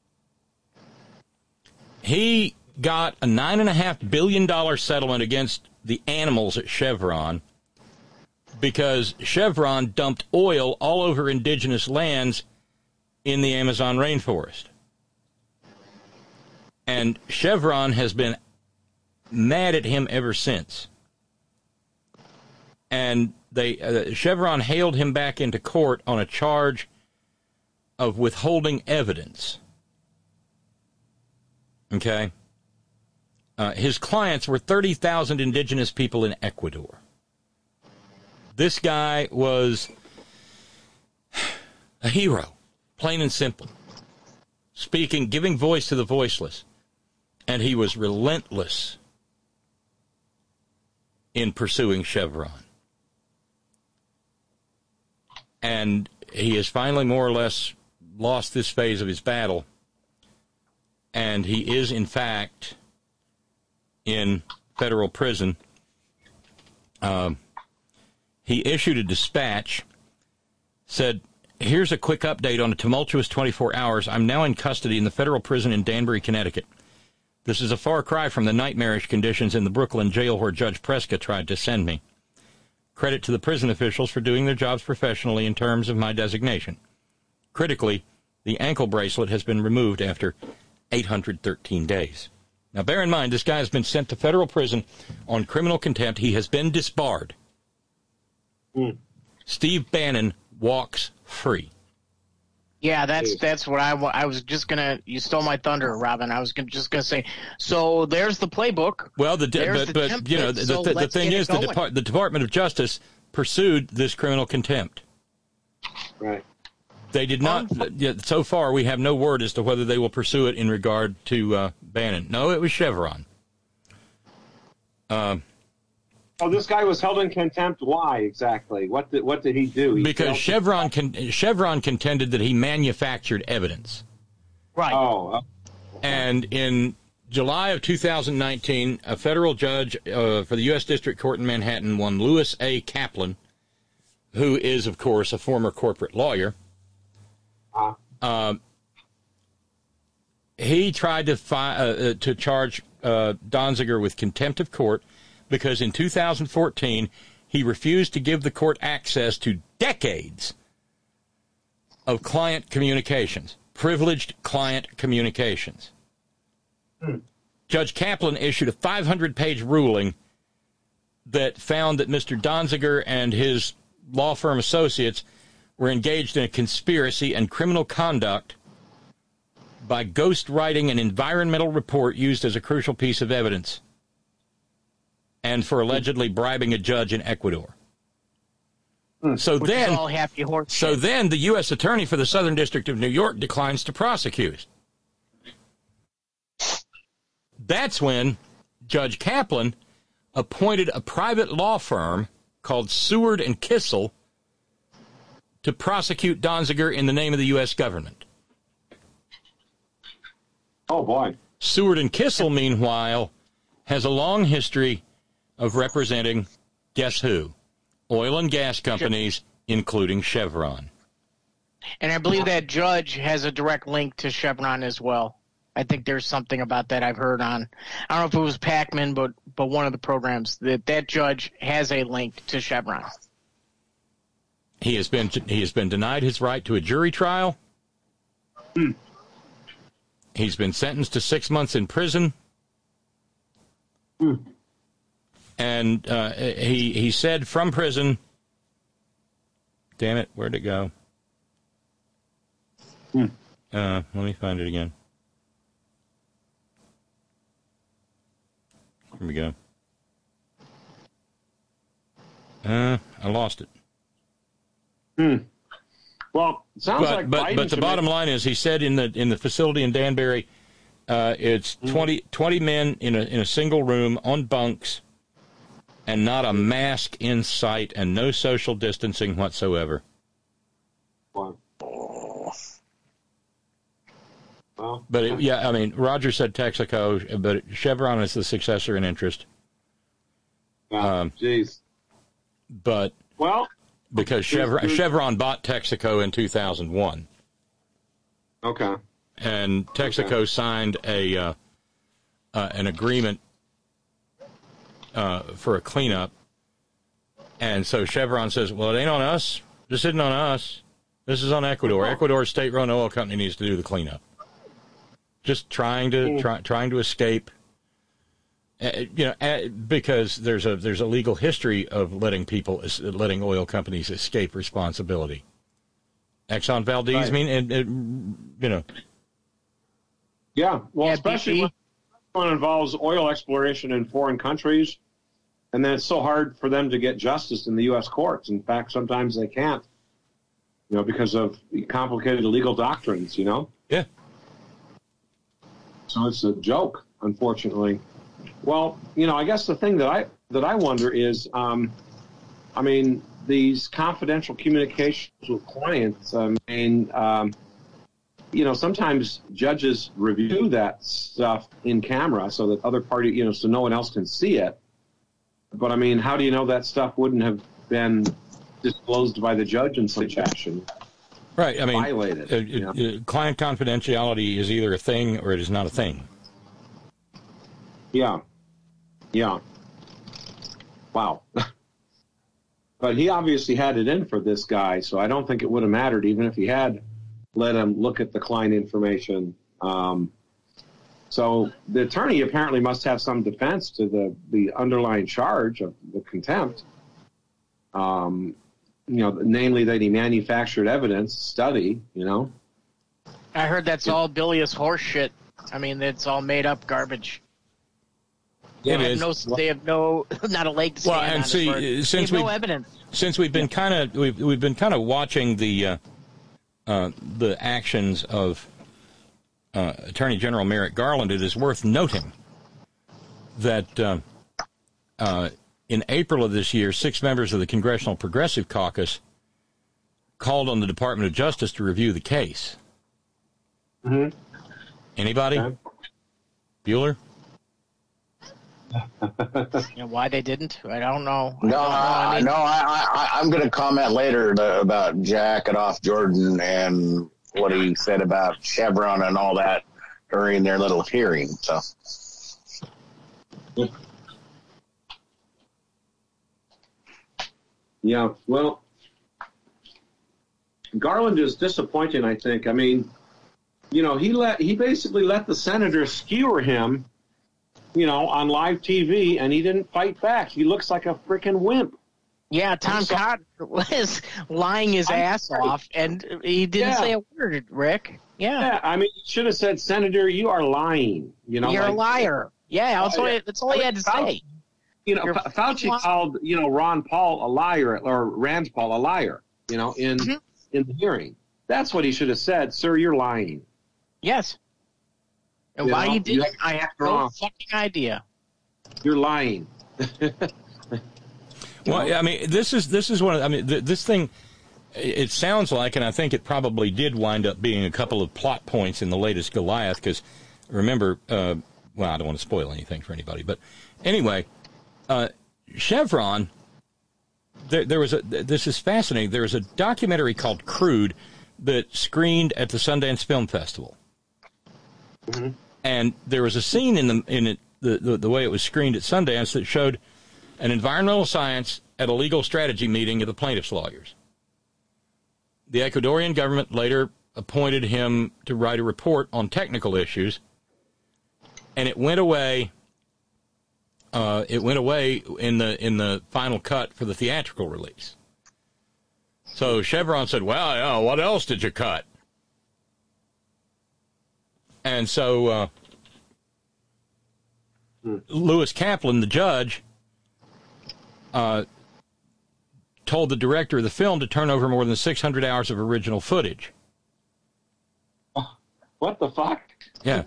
Speaker 1: He got a $9.5 billion settlement against the animals at Chevron because Chevron dumped oil all over indigenous lands in the Amazon rainforest. And Chevron has been mad at him ever since. And Chevron hailed him back into court on a charge of withholding evidence. Okay? His clients were 30,000 indigenous people in Ecuador. This guy was a hero, plain and simple. Giving voice to the voiceless. And he was relentless in pursuing Chevron. And he has finally more or less lost this phase of his battle. And he is, in fact, in federal prison. He issued a dispatch, said, here's a quick update on a tumultuous 24 hours. I'm now in custody in the federal prison in Danbury, Connecticut. This is a far cry from the nightmarish conditions in the Brooklyn jail where Judge Preska tried to send me. Credit to the prison officials for doing their jobs professionally in terms of my designation. Critically, the ankle bracelet has been removed after 813 days. Now, bear in mind, this guy has been sent to federal prison on criminal contempt. He has been disbarred. Steve Bannon walks free.
Speaker 15: Yeah, that's what I was just gonna. You stole my thunder, Robin. I was just gonna say. So there's the playbook.
Speaker 1: Well, the thing is, the Department of Justice pursued this criminal contempt.
Speaker 21: Right.
Speaker 1: They did not. So far, we have no word as to whether they will pursue it in regard to Bannon. No, it was Chevron.
Speaker 21: This guy was held in contempt. Why exactly? What did he do?
Speaker 1: Because Chevron contended that he manufactured evidence.
Speaker 15: Right.
Speaker 21: Oh.
Speaker 1: And in July of 2019, a federal judge for the U.S. District Court in Manhattan, one Louis A. Kaplan, who is, of course, a former corporate lawyer, he tried to charge Donziger with contempt of court because in 2014 he refused to give the court access to decades of client communications, privileged client communications. Judge Kaplan issued a 500-page ruling that found that Mr. Donziger and his law firm associates were engaged in a conspiracy and criminal conduct by ghostwriting an environmental report used as a crucial piece of evidence and for allegedly bribing a judge in Ecuador. So then the U.S. Attorney for the Southern District of New York declines to prosecute. That's when Judge Kaplan appointed a private law firm called Seward and Kissel to prosecute Donziger in the name of the U.S. government.
Speaker 21: Oh, boy.
Speaker 1: Seward and Kissel, meanwhile, has a long history of representing, guess who? Oil and gas companies, including Chevron.
Speaker 15: And I believe that judge has a direct link to Chevron as well. I think there's something about that I've heard on. I don't know if it was Pac-Man, but one of the programs that judge has a link to Chevron.
Speaker 1: He has been denied his right to a jury trial. He's been sentenced to 6 months in prison. And he said from prison, damn it, where'd it go? Let me find it again. Here we go. I lost it.
Speaker 21: Well, it sounds like Biden
Speaker 1: but the bottom line is, he said in the facility in Danbury, it's 20 men in a single room on bunks, and not a mask in sight, and no social distancing whatsoever.
Speaker 21: Wow. Well,
Speaker 1: But I mean, Roger said Texaco, but Chevron is the successor in interest.
Speaker 21: Jeez.
Speaker 1: But because Chevron bought Texaco in 2001.
Speaker 21: Okay.
Speaker 1: And Texaco signed an agreement for a cleanup, and so Chevron says, "Well, it ain't on us. This isn't on us. This is on Ecuador. Ecuador's state-run oil company needs to do the cleanup." Just trying to escape, because there's a legal history of letting oil companies escape responsibility. Exxon Valdez,
Speaker 21: right. Yeah, well, especially when it involves oil exploration in foreign countries, and then it's so hard for them to get justice in the U.S. courts. In fact, sometimes they can't, because of complicated legal doctrines.
Speaker 1: Yeah.
Speaker 21: So it's a joke, unfortunately. Well, I guess the thing that I wonder is, these confidential communications with clients. Sometimes judges review that stuff in camera so that other party, so no one else can see it. But how do you know that stuff wouldn't have been disclosed by the judge in such action?
Speaker 1: Right.
Speaker 21: Violated.
Speaker 1: Client confidentiality is either a thing or it is not a thing.
Speaker 21: Yeah. Wow. But he obviously had it in for this guy, so I don't think it would have mattered even if he had let him look at the client information. So the attorney apparently must have some defense to the underlying charge of the contempt. Namely that he manufactured evidence, study,
Speaker 15: I heard that's all bilious horse shit. It's all made up garbage. They have no not a leg to stand on.
Speaker 1: And see, since
Speaker 15: no evidence.
Speaker 1: Since we've been kind of watching the actions of Attorney General Merrick Garland, it is worth noting that in April of this year, 6 members of the Congressional Progressive Caucus called on the Department of Justice to review the case.
Speaker 21: Mm-hmm.
Speaker 1: Anybody?
Speaker 21: Okay.
Speaker 1: Bueller?
Speaker 15: Why they didn't? I don't know.
Speaker 14: I'm going to comment later about jacking off Jordan and what he said about Chevron and all that during their little hearing. So.
Speaker 21: Yeah, well, Garland is disappointing, I think. He basically let the senators skewer him, on live TV, and he didn't fight back. He looks like a freaking wimp.
Speaker 15: Yeah, Tom Cotton was lying his ass off, and he didn't say a word, Rick. Yeah.
Speaker 21: He should have said, "Senator, you are lying."
Speaker 15: You're a liar. Yeah, that's all he had to say.
Speaker 21: Fauci called, Ron Paul a liar, or Rand Paul a liar, in the hearing. That's what he should have said. "Sir, you're lying."
Speaker 15: Yes. And why he did, I have no fucking idea.
Speaker 21: You're lying.
Speaker 1: Well, I mean, this is one of, I mean, this thing, it sounds like, and I think it probably did wind up being a couple of plot points in the latest Goliath, because remember, well, I don't want to spoil anything for anybody, but anyway, Chevron, this is fascinating. There was a documentary called Crude that screened at the Sundance Film Festival. Mm-hmm. And there was a scene in the way it was screened at Sundance that showed an environmental science at a legal strategy meeting of the plaintiffs' lawyers. The Ecuadorian government later appointed him to write a report on technical issues, and it went away. It went away in the final cut for the theatrical release. So Chevron said, "Well, what else did you cut?" And so Lewis Kaplan, the judge, told the director of the film to turn over more than 600 hours of original footage.
Speaker 21: What the fuck?
Speaker 1: Yeah.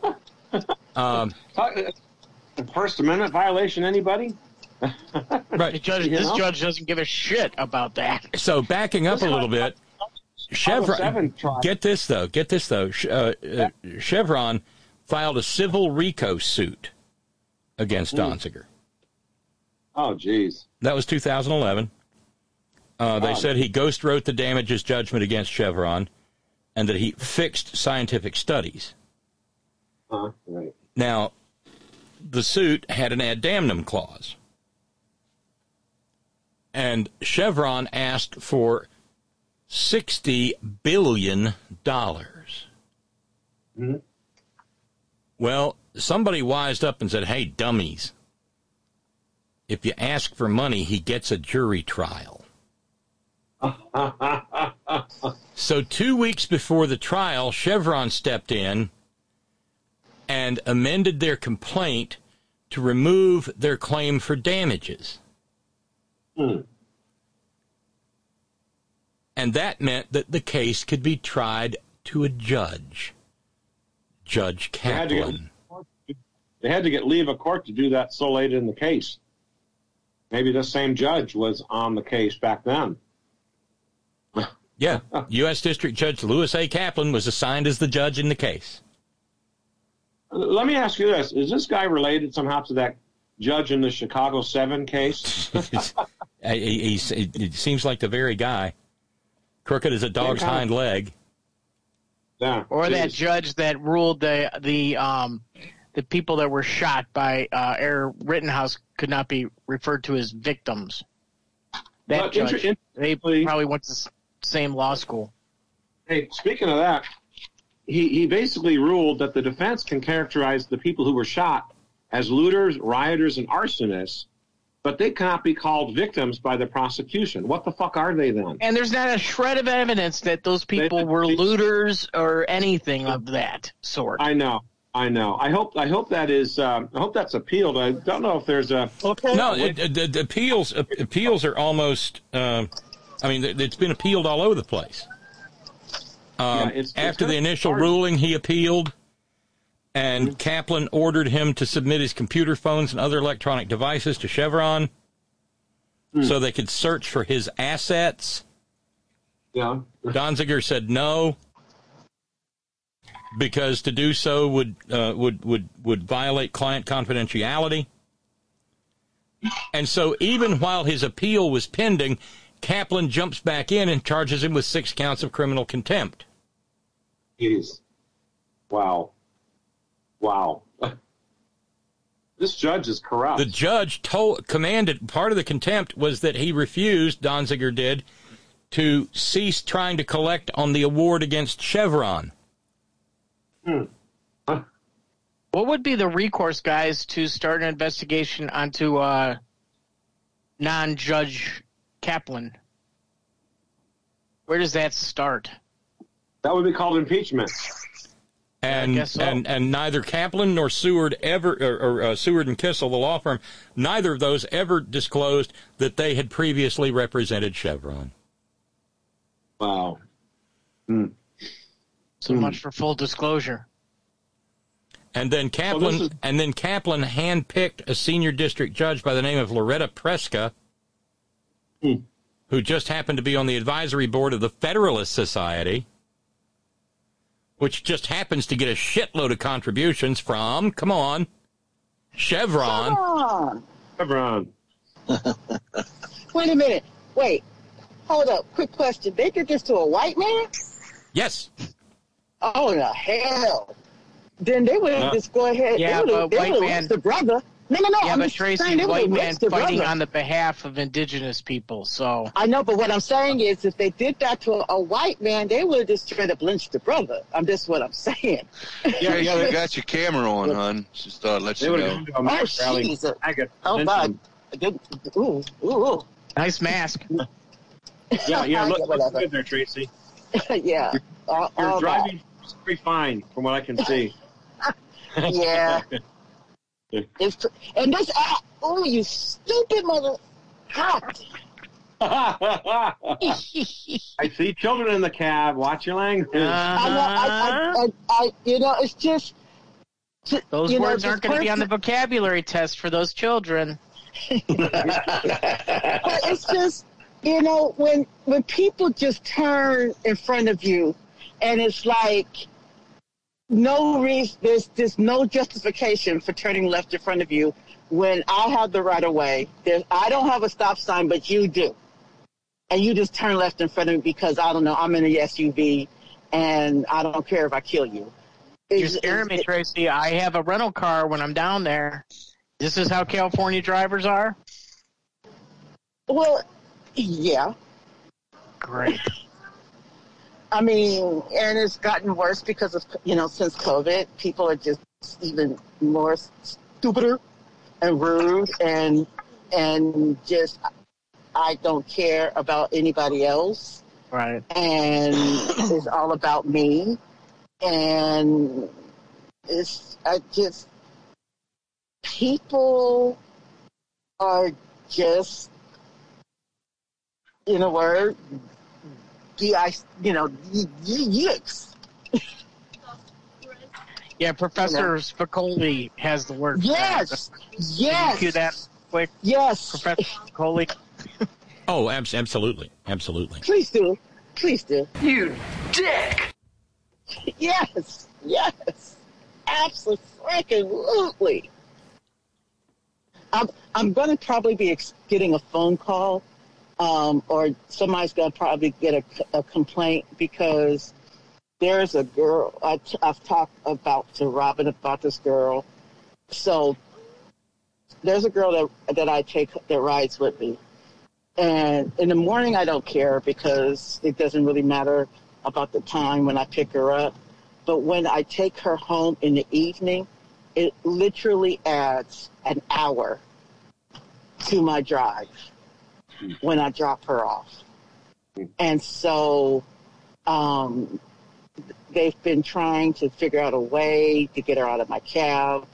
Speaker 21: First Amendment violation, anybody?
Speaker 1: Right.
Speaker 15: This judge doesn't give a shit about that.
Speaker 1: So backing up a little bit, Chevron, get this though, Chevron filed a civil RICO suit against Donziger.
Speaker 21: Oh, geez.
Speaker 1: That was 2011. They said he ghostwrote the damages judgment against Chevron and that he fixed scientific studies.
Speaker 21: Right.
Speaker 1: Now, the suit had an ad damnum clause. And Chevron asked for $60 billion.
Speaker 21: Mm-hmm.
Speaker 1: Well, somebody wised up and said, "Hey, dummies, if you ask for money, he gets a jury trial." So 2 weeks before the trial, Chevron stepped in and amended their complaint to remove their claim for damages. And that meant that the case could be tried to a judge, Judge Kaplan.
Speaker 21: They had to get leave of court to do that so late in the case. Maybe the same judge was on the case back then.
Speaker 1: Yeah, U.S. District Judge Lewis A. Kaplan was assigned as the judge in the case.
Speaker 21: Let me ask you this. Is this guy related somehow to that judge in the Chicago 7 case?
Speaker 1: He seems like the very guy. Crooked as a dog's hind leg.
Speaker 21: Yeah.
Speaker 15: Or that judge that ruled the people that were shot by Air Rittenhouse could not be referred to as victims. That judge, they probably went to the same law school.
Speaker 21: Hey, speaking of that, he basically ruled that the defense can characterize the people who were shot as looters, rioters, and arsonists, but they cannot be called victims by the prosecution. What the fuck are they then?
Speaker 15: And there's not a shred of evidence that those people were looters or anything of that sort.
Speaker 21: I know. I hope that is. I hope that's appealed. I don't know if there's a.
Speaker 1: Okay. No, the appeals are almost. I mean, it's been appealed all over the place. After the initial ruling, he appealed, and Kaplan ordered him to submit his computer phones and other electronic devices to Chevron so they could search for his assets.
Speaker 21: Yeah.
Speaker 1: Donziger said no, because to do so would violate client confidentiality. And so even while his appeal was pending, Kaplan jumps back in and charges him with 6 counts of criminal contempt.
Speaker 21: Jeez. Wow. This judge is corrupt.
Speaker 1: The judge commanded, part of the contempt was that he refused, Donziger did, to cease trying to collect on the award against Chevron.
Speaker 15: What would be the recourse, guys, to start an investigation onto non-Judge Kaplan? Where does that start?
Speaker 21: That would be called impeachment.
Speaker 1: And and neither Kaplan nor Seward ever, Seward and Kissel, the law firm, neither of those ever disclosed that they had previously represented Chevron.
Speaker 21: Wow.
Speaker 15: So much for full disclosure.
Speaker 1: And then Kaplan handpicked a senior district judge by the name of Loretta Preska who just happened to be on the advisory board of the Federalist Society, which just happens to get a shitload of contributions from, come on, Chevron.
Speaker 21: Chevron.
Speaker 16: Wait a minute. Wait. Hold up. Quick question. They did this to a white man?
Speaker 1: Yes.
Speaker 16: Oh, the hell. Then they would just go ahead.
Speaker 15: Yeah,
Speaker 16: they
Speaker 15: but white
Speaker 16: would
Speaker 15: man.
Speaker 16: the brother. No.
Speaker 15: Yeah,
Speaker 16: I'm
Speaker 15: but
Speaker 16: just
Speaker 15: Tracy,
Speaker 16: saying they
Speaker 15: white
Speaker 16: would've
Speaker 15: man
Speaker 16: lynched the
Speaker 15: fighting
Speaker 16: brother.
Speaker 15: on the behalf of indigenous people. So
Speaker 16: I know, but what I'm saying is, if they did that to a white man, they would have just straight up lynched the brother. That's what I'm saying.
Speaker 12: Yeah, you got your camera on, hon. Just thought I'd let you know.
Speaker 16: Oh, Jesus. Oh, God. Ooh.
Speaker 15: Nice mask.
Speaker 21: Yeah, look good there, Tracy.
Speaker 16: Yeah.
Speaker 21: You're driving pretty fine, from what I can see.
Speaker 16: Yeah. And this, oh, you stupid mother. God.
Speaker 21: I see children in the cab. Watch your language.
Speaker 16: I it's just.
Speaker 15: Those words aren't going to be on the vocabulary test for those children.
Speaker 16: But it's just, when people just turn in front of you, and it's like no reason, there's no justification for turning left in front of you when I have the right of way. I don't have a stop sign, but you do, and you just turn left in front of me because I don't know, I'm in an SUV, and I don't care if I kill you.
Speaker 15: You're scaring me, Tracy. I have a rental car when I'm down there. This is how California drivers are?
Speaker 16: Well, yeah.
Speaker 15: Great.
Speaker 16: I mean, and it's gotten worse because of, since COVID, people are just even more stupider and rude and just, I don't care about anybody else.
Speaker 15: Right.
Speaker 16: And it's all about me. And people are just, in a word, yikes.
Speaker 15: Yeah, Professor Spicoli has the word.
Speaker 16: Yes.
Speaker 15: Can you cue that quick?
Speaker 16: Yes.
Speaker 15: Professor Spicoli.
Speaker 1: Oh, absolutely.
Speaker 16: Please do.
Speaker 7: You dick.
Speaker 16: Yes. Absolutely. I'm going to probably be getting a phone call, or somebody's going to probably get a complaint because there's a girl. I've talked to Robin about this girl. So there's a girl that I take that rides with me. And in the morning, I don't care because it doesn't really matter about the time when I pick her up. But when I take her home in the evening, it literally adds an hour to my drive when I drop her off. And so they've been trying to figure out a way to get her out of my cab.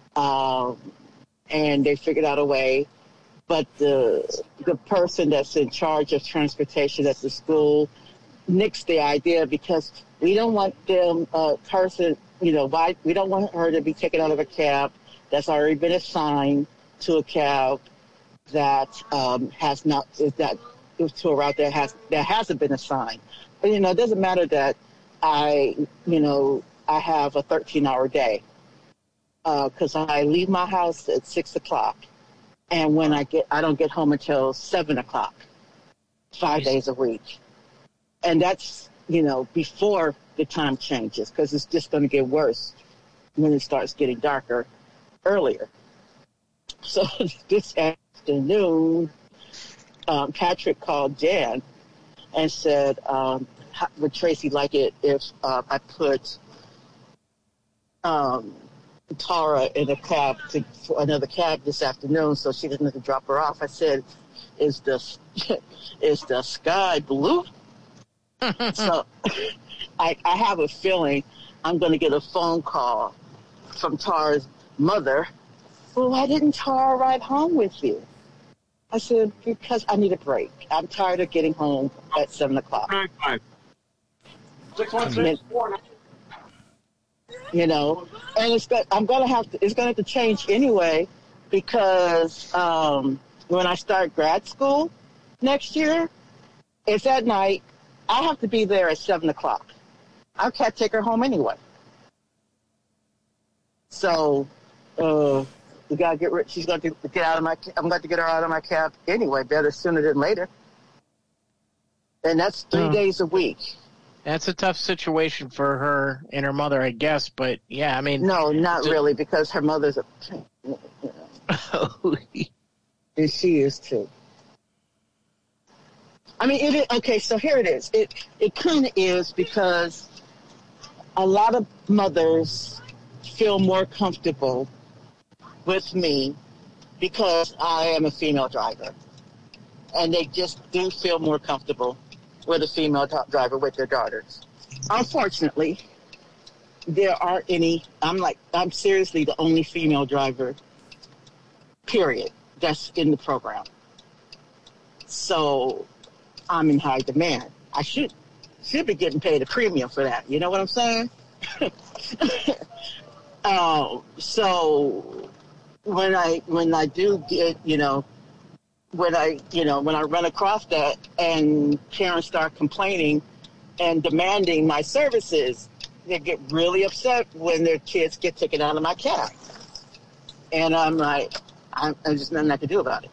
Speaker 16: And they figured out a way. But the person that's in charge of transportation at the school nixed the idea because we don't want them we don't want her to be taken out of a cab that's already been assigned to a cab that has not to a route that hasn't been assigned. But, it doesn't matter that I have a 13-hour day because I leave my house at 6:00. And when I don't get home until 7:00, 5 days a week. And that's, before the time changes, because it's just going to get worse when it starts getting darker earlier. So this afternoon, Patrick called Jan and said, would Tracy like it if I put Tara in a cab for another cab this afternoon so she doesn't have to drop her off? I said, is the sky blue? So I have a feeling I'm going to get a phone call from Tara's mother. Well, why didn't Tara ride home with you? I said, because I need a break. I'm tired of getting home at 7:00.
Speaker 21: 616-4.
Speaker 16: And it's going to have to change anyway because when I start grad school, next year, it's at night. I have to be there at 7 o'clock. I can't take her home anyway. So, we gotta get rid. She's going to get out of my. I'm going to get her out of my cab anyway. Better sooner than later. And that's 3 days a week.
Speaker 15: That's a tough situation for her and her mother, I guess. But yeah, I mean,
Speaker 16: no, not really, because her mother's a. You know, and she is too. I mean, it is, okay. So here it is. It kind of is because a lot of mothers feel more comfortable with me because I am a female driver, and they just do feel more comfortable with a female driver with their daughters. Unfortunately, there aren't any. I'm seriously the only female driver, period, that's in the program. So I'm in high demand. I should be getting paid a premium for that. You know what I'm saying? So when I do get, when I run across that and parents start complaining and demanding my services, they get really upset when their kids get taken out of my cab. And I'm like, I'm just nothing I can do about it.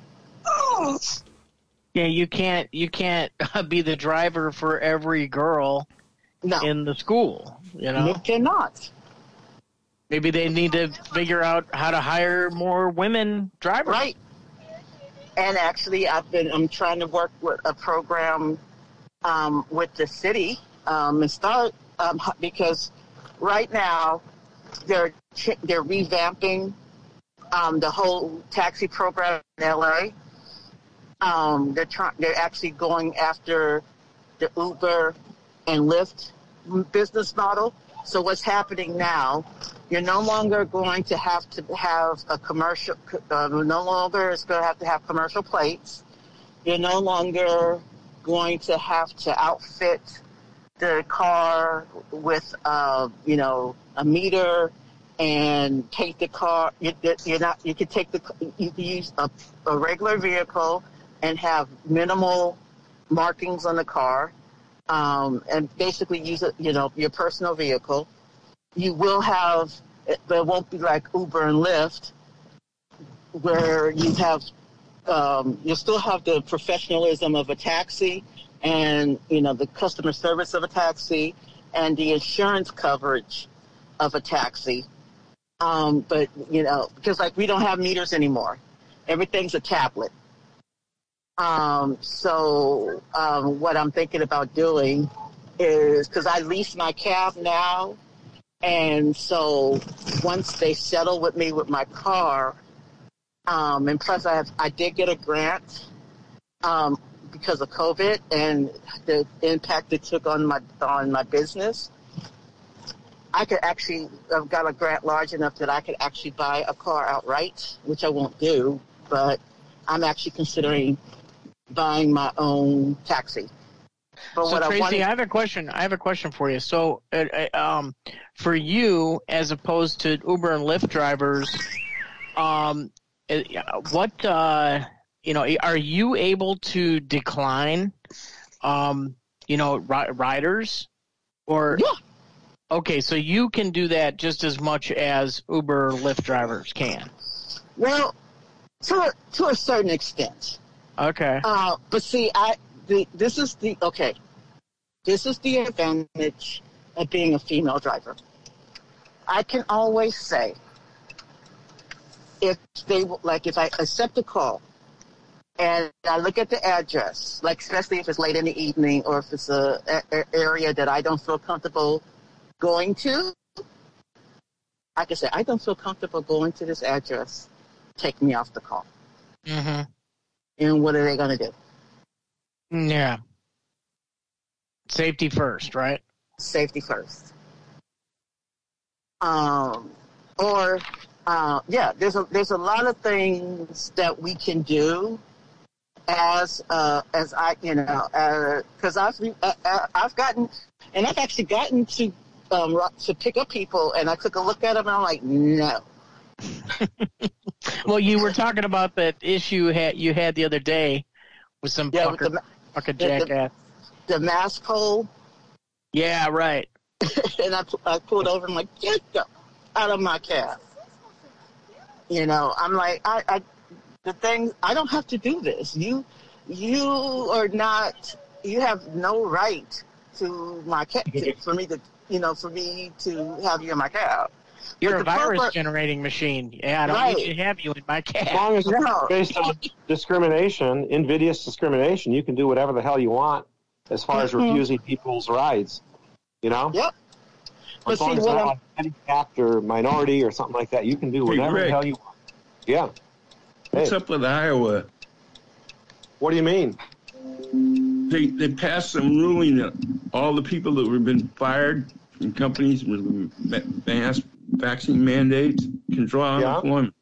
Speaker 15: Yeah, you can't be the driver for every girl in the school, you know?
Speaker 16: You cannot.
Speaker 15: Maybe they need to figure out how to hire more women drivers.
Speaker 16: Right. And actually, I'm trying to work with a program with the city and start because right now they're revamping the whole taxi program in LA. They're actually going after the Uber and Lyft business model. So what's happening now? You're no longer going to have a commercial. No longer is going to have commercial plates. You're no longer going to have to outfit the car with a meter and take the car. You can use a regular vehicle and have minimal markings on the car, and basically use it, your personal vehicle. You will have, but it won't be like Uber and Lyft, where you have, you'll still have the professionalism of a taxi and, the customer service of a taxi and the insurance coverage of a taxi. But, because we don't have meters anymore. Everything's a tablet. So what I'm thinking about doing is, because I lease my cab now, and so once they settle with me with my car, and plus I did get a grant because of COVID and the impact it took on my business. I've got a grant large enough that I could actually buy a car outright, which I won't do, but I'm actually considering buying my own taxi. But
Speaker 15: so Tracy, I have a question for you. So, for you, as opposed to Uber and Lyft drivers, are you able to decline, riders, or?
Speaker 16: Yeah.
Speaker 15: Okay, so you can do that just as much as Uber or Lyft drivers can.
Speaker 16: Well, to a certain extent.
Speaker 15: Okay.
Speaker 16: But see, this is the advantage of being a female driver. I can always say, if I accept a call and I look at the address, especially if it's late in the evening or if it's an area that I don't feel comfortable going to, I can say, I don't feel comfortable going to this address. Take me off the call.
Speaker 15: Mm-hmm.
Speaker 16: And what are they going to do?
Speaker 15: Yeah. Safety first, right?
Speaker 16: Safety first. There's a lot of things that we can do because I've actually gotten to pick up people, and I took a look at them and I'm like, no.
Speaker 15: Well, you were talking about that issue you had the other day with some
Speaker 16: Yeah,
Speaker 15: fucking jackass.
Speaker 16: The mask hole.
Speaker 15: Yeah, right.
Speaker 16: And I pulled over and I'm like, get out of my cab. You know, I'm like, I don't have to do this. You are not, you have no right to my cab, for me to have you in my cab.
Speaker 15: You're a virus generating machine. Yeah, I don't need to have you in my cab.
Speaker 21: As long as it's based on discrimination, invidious discrimination, you can do whatever the hell you want as far as refusing people's rights. You know?
Speaker 16: Yep.
Speaker 21: As long as it's not handicapped or minority or something like that, you can do whatever the hell you want. Yeah.
Speaker 10: What's up with Iowa?
Speaker 21: What do you mean?
Speaker 10: They passed some ruling that all the people that have been fired from companies with mass vaccine mandates can draw unemployment.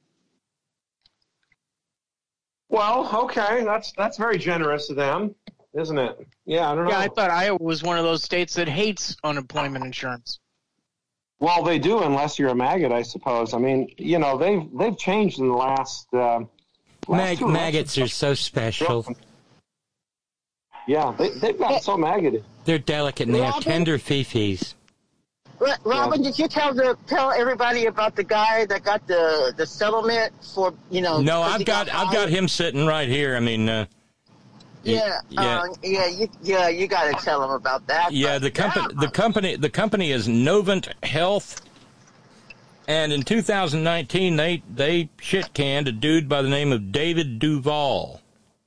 Speaker 21: Well, okay, that's very generous of them, isn't it? Yeah, I don't know.
Speaker 15: Yeah, I thought Iowa was one of those states that hates unemployment insurance.
Speaker 21: Well, they do, unless you're a maggot, I suppose. I mean, you know, they've changed in the last.
Speaker 1: Maggots are so special.
Speaker 21: Yeah, they've gotten so maggoted.
Speaker 1: They're delicate and they have tender fifis.
Speaker 16: Robin, did you tell everybody about the guy that got the settlement for, you know?
Speaker 1: No, I've got him sitting right here. I mean,
Speaker 16: you got to tell him about that.
Speaker 1: Yeah, the company is Novant Health, and in 2019 they shit canned a dude by the name of David Duval.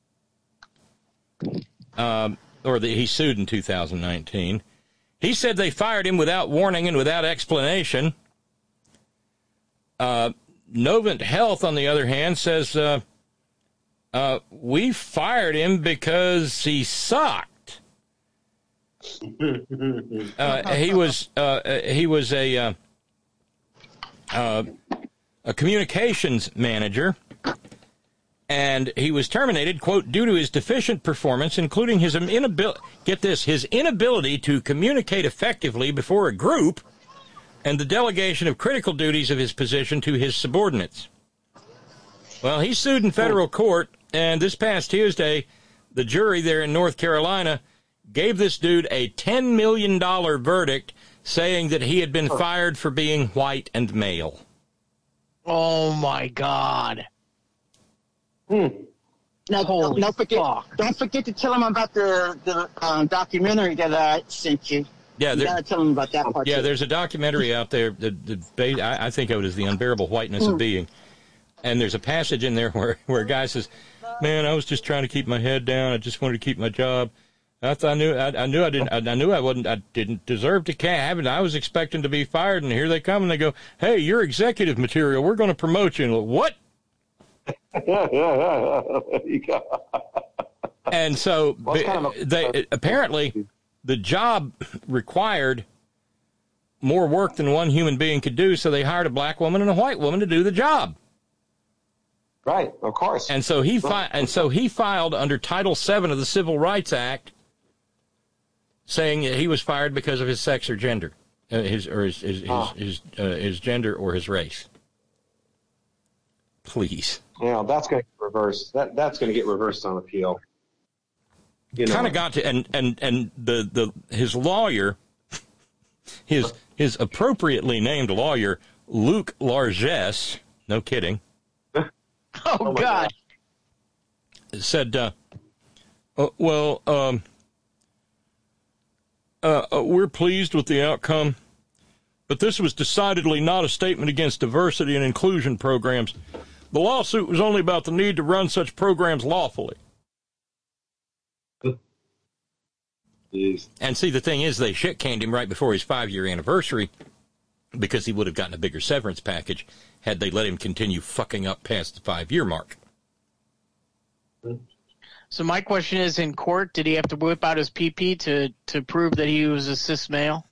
Speaker 1: He sued in 2019. He said they fired him without warning and without explanation. Novant Health, on the other hand, says we fired him because he sucked. He was a communications manager, and he was terminated, quote, due to his deficient performance, including his inability to communicate effectively before a group and the delegation of critical duties of his position to his subordinates. Well, he sued in federal court, and this past Tuesday, the jury there in North Carolina gave this dude a $10 million verdict, saying that he had been fired for being white and male.
Speaker 15: Oh, my God.
Speaker 16: Now, don't forget to tell him about the documentary that I sent you.
Speaker 1: Yeah,
Speaker 16: you gotta tell him about that part.
Speaker 1: Yeah,
Speaker 16: too.
Speaker 1: There's a documentary out there. I think of it as The Unbearable Whiteness of Being, and there's a passage in there where a guy says, "Man, I was just trying to keep my head down. I just wanted to keep my job. I didn't deserve to have it. I was expecting to be fired, and here they come and they go, hey, you're executive material. We're going to promote you." And what? And so apparently the job required more work than one human being could do, so they hired a black woman and a white woman to do the job.
Speaker 21: Right, of course.
Speaker 1: And so he filed under Title VII of the Civil Rights Act, saying that he was fired because of his sex or gender, his gender or his race. Please.
Speaker 21: Yeah, that's going to get reversed. That's going to get reversed on appeal.
Speaker 1: Kind of got to, and his lawyer, his appropriately named lawyer, Luke Largesse, no kidding.
Speaker 15: Oh God.
Speaker 1: Said, we're pleased with the outcome, but this was decidedly not a statement against diversity and inclusion programs. The lawsuit was only about the need to run such programs lawfully. And see, the thing is, they shit-canned him right before his 5-year anniversary because he would have gotten a bigger severance package had they let him continue fucking up past the 5-year mark.
Speaker 15: So my question is, in court, did he have to whip out his PP to prove that he was a cis male?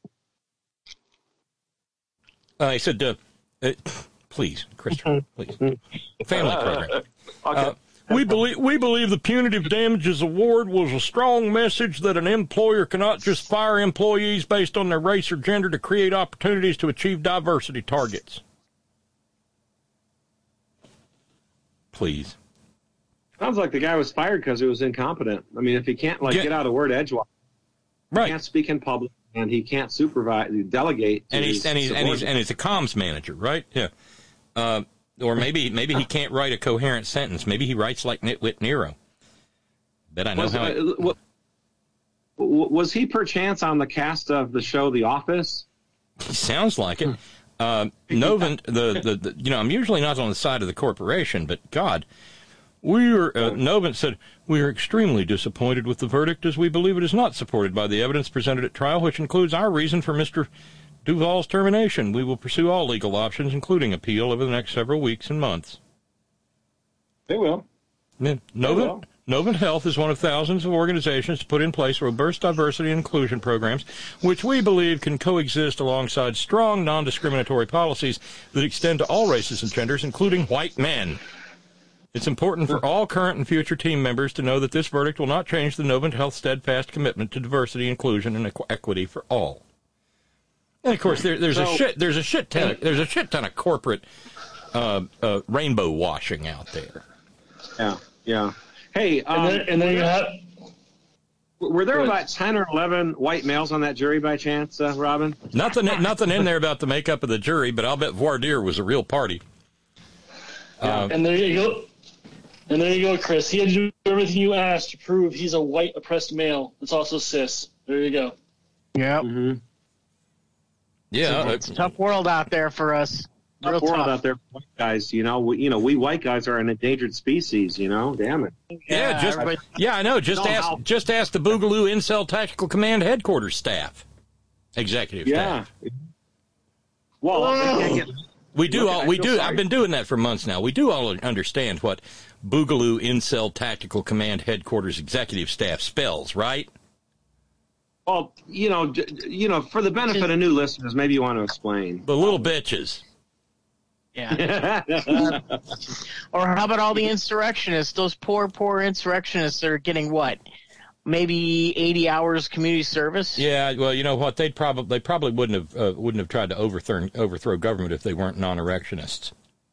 Speaker 1: He said, please, Christopher, please. Family program.
Speaker 21: Okay.
Speaker 1: We believe the punitive damages award was a strong message that an employer cannot just fire employees based on their race or gender to create opportunities to achieve diversity targets. Please.
Speaker 21: Oh, sounds like the guy was fired because he was incompetent. I mean, if he can't get out a word edgewise,
Speaker 1: right?
Speaker 21: He can't speak in public, and he can't supervise, delegate.
Speaker 1: And he's a comms manager, right? Yeah. Or maybe he can't write a coherent sentence. Maybe he writes like Nitwit Nero. Bet I know
Speaker 21: was he perchance on the cast of the show The Office?
Speaker 1: He sounds like it. Novant, I'm usually not on the side of the corporation, but God, Novant said, we are extremely disappointed with the verdict as we believe it is not supported by the evidence presented at trial, which includes our reason for Mr. Duvall's termination. We will pursue all legal options, including appeal, over the next several weeks and months.
Speaker 21: They will.
Speaker 1: Yeah. Novant Health is one of thousands of organizations to put in place robust diversity and inclusion programs, which we believe can coexist alongside strong, non-discriminatory policies that extend to all races and genders, including white men. It's important for all current and future team members to know that this verdict will not change the Novant Health steadfast commitment to diversity, inclusion, and equity for all. And of course, there's a shit ton of corporate rainbow washing out there.
Speaker 21: Yeah. Hey,
Speaker 20: and then you have.
Speaker 21: Were there about 10 or 11 white males on that jury by chance, Robin?
Speaker 1: Nothing in there about the makeup of the jury, but I'll bet voir dire was a real party.
Speaker 20: And there you go, Chris. He had to do everything you asked to prove he's a white oppressed male. It's also cis. There you go.
Speaker 15: Yep.
Speaker 21: Mm-hmm.
Speaker 1: Yeah,
Speaker 15: it's a tough world out there for us.
Speaker 21: Tough world out there for white guys. We white guys are an endangered species. Damn it.
Speaker 1: I know. Just ask the Boogaloo Incel Tactical Command Headquarters staff, executive staff.
Speaker 21: Well,
Speaker 1: we do. I've been doing that for months now. We do all understand what Boogaloo Incel Tactical Command Headquarters executive staff spells, right?
Speaker 21: Well, for the benefit of new listeners, maybe you want to explain.
Speaker 1: The little bitches.
Speaker 15: Yeah. Or how about all the insurrectionists? Those poor insurrectionists that are getting what? Maybe 80 hours community service?
Speaker 1: Yeah. Well, you know what? They probably wouldn't have tried to overthrow government if they weren't non-erectionists.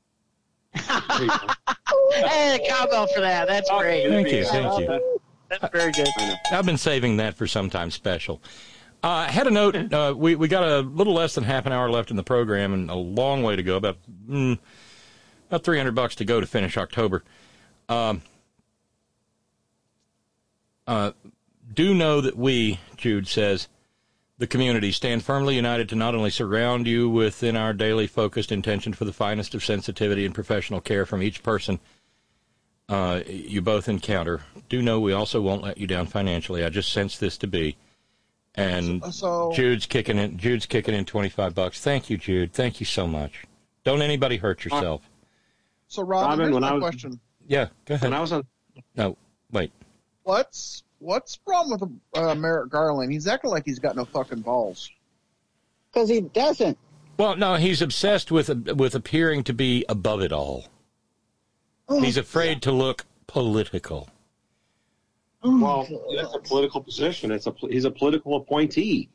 Speaker 15: Hey, cowbell for that. That's great.
Speaker 1: Thank you.
Speaker 15: That's very good.
Speaker 1: I've been saving that for sometime special. I had a note. We got a little less than half an hour left in the program and a long way to go, about $300 to go to finish October. Do know that we, Jude says, the community, stand firmly united to not only surround you within our daily focused intention for the finest of sensitivity and professional care from each person you both encounter. Do know we also won't let you down financially. I just sense this to be. And Jude's kicking in $25. Thank you, Jude. Thank you so much. Don't anybody hurt yourself.
Speaker 3: So, Robin, here's my question.
Speaker 1: Yeah, go ahead.
Speaker 21: When I was on...
Speaker 1: No, wait.
Speaker 3: What's the problem with Merrick Garland? He's acting like he's got no fucking balls.
Speaker 16: Because he doesn't.
Speaker 1: Well, no, he's obsessed with appearing to be above it all. He's afraid to look political.
Speaker 21: Well, that's a political position. He's a political appointee.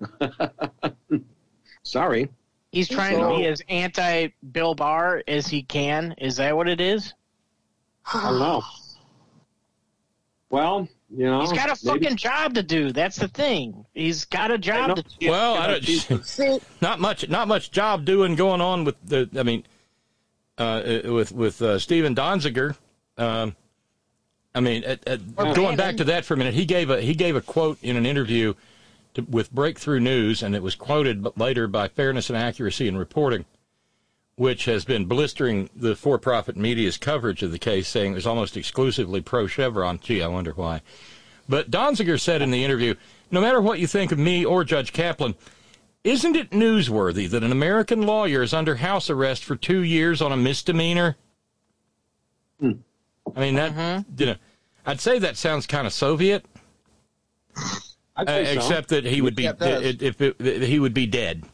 Speaker 21: Sorry.
Speaker 15: He's trying to be as anti-Bill Barr as he can. Is that what it is?
Speaker 21: I don't know. Well,
Speaker 15: he's got a fucking job to do. That's the thing. He's got a job to do.
Speaker 1: Well, not much job doing going on with with Stephen Donziger. Going back to that for a minute, he gave a quote in an interview with Breakthrough News, and it was quoted later by Fairness and Accuracy in Reporting, which has been blistering the for-profit media's coverage of the case, saying it was almost exclusively pro-Chevron. Gee, I wonder why. But Donziger said in the interview, no matter what you think of me or Judge Kaplan, isn't it newsworthy that an American lawyer is under house arrest for 2 years on a misdemeanor? I mean, I'd say that sounds kind of Soviet, except that he would be he would be dead.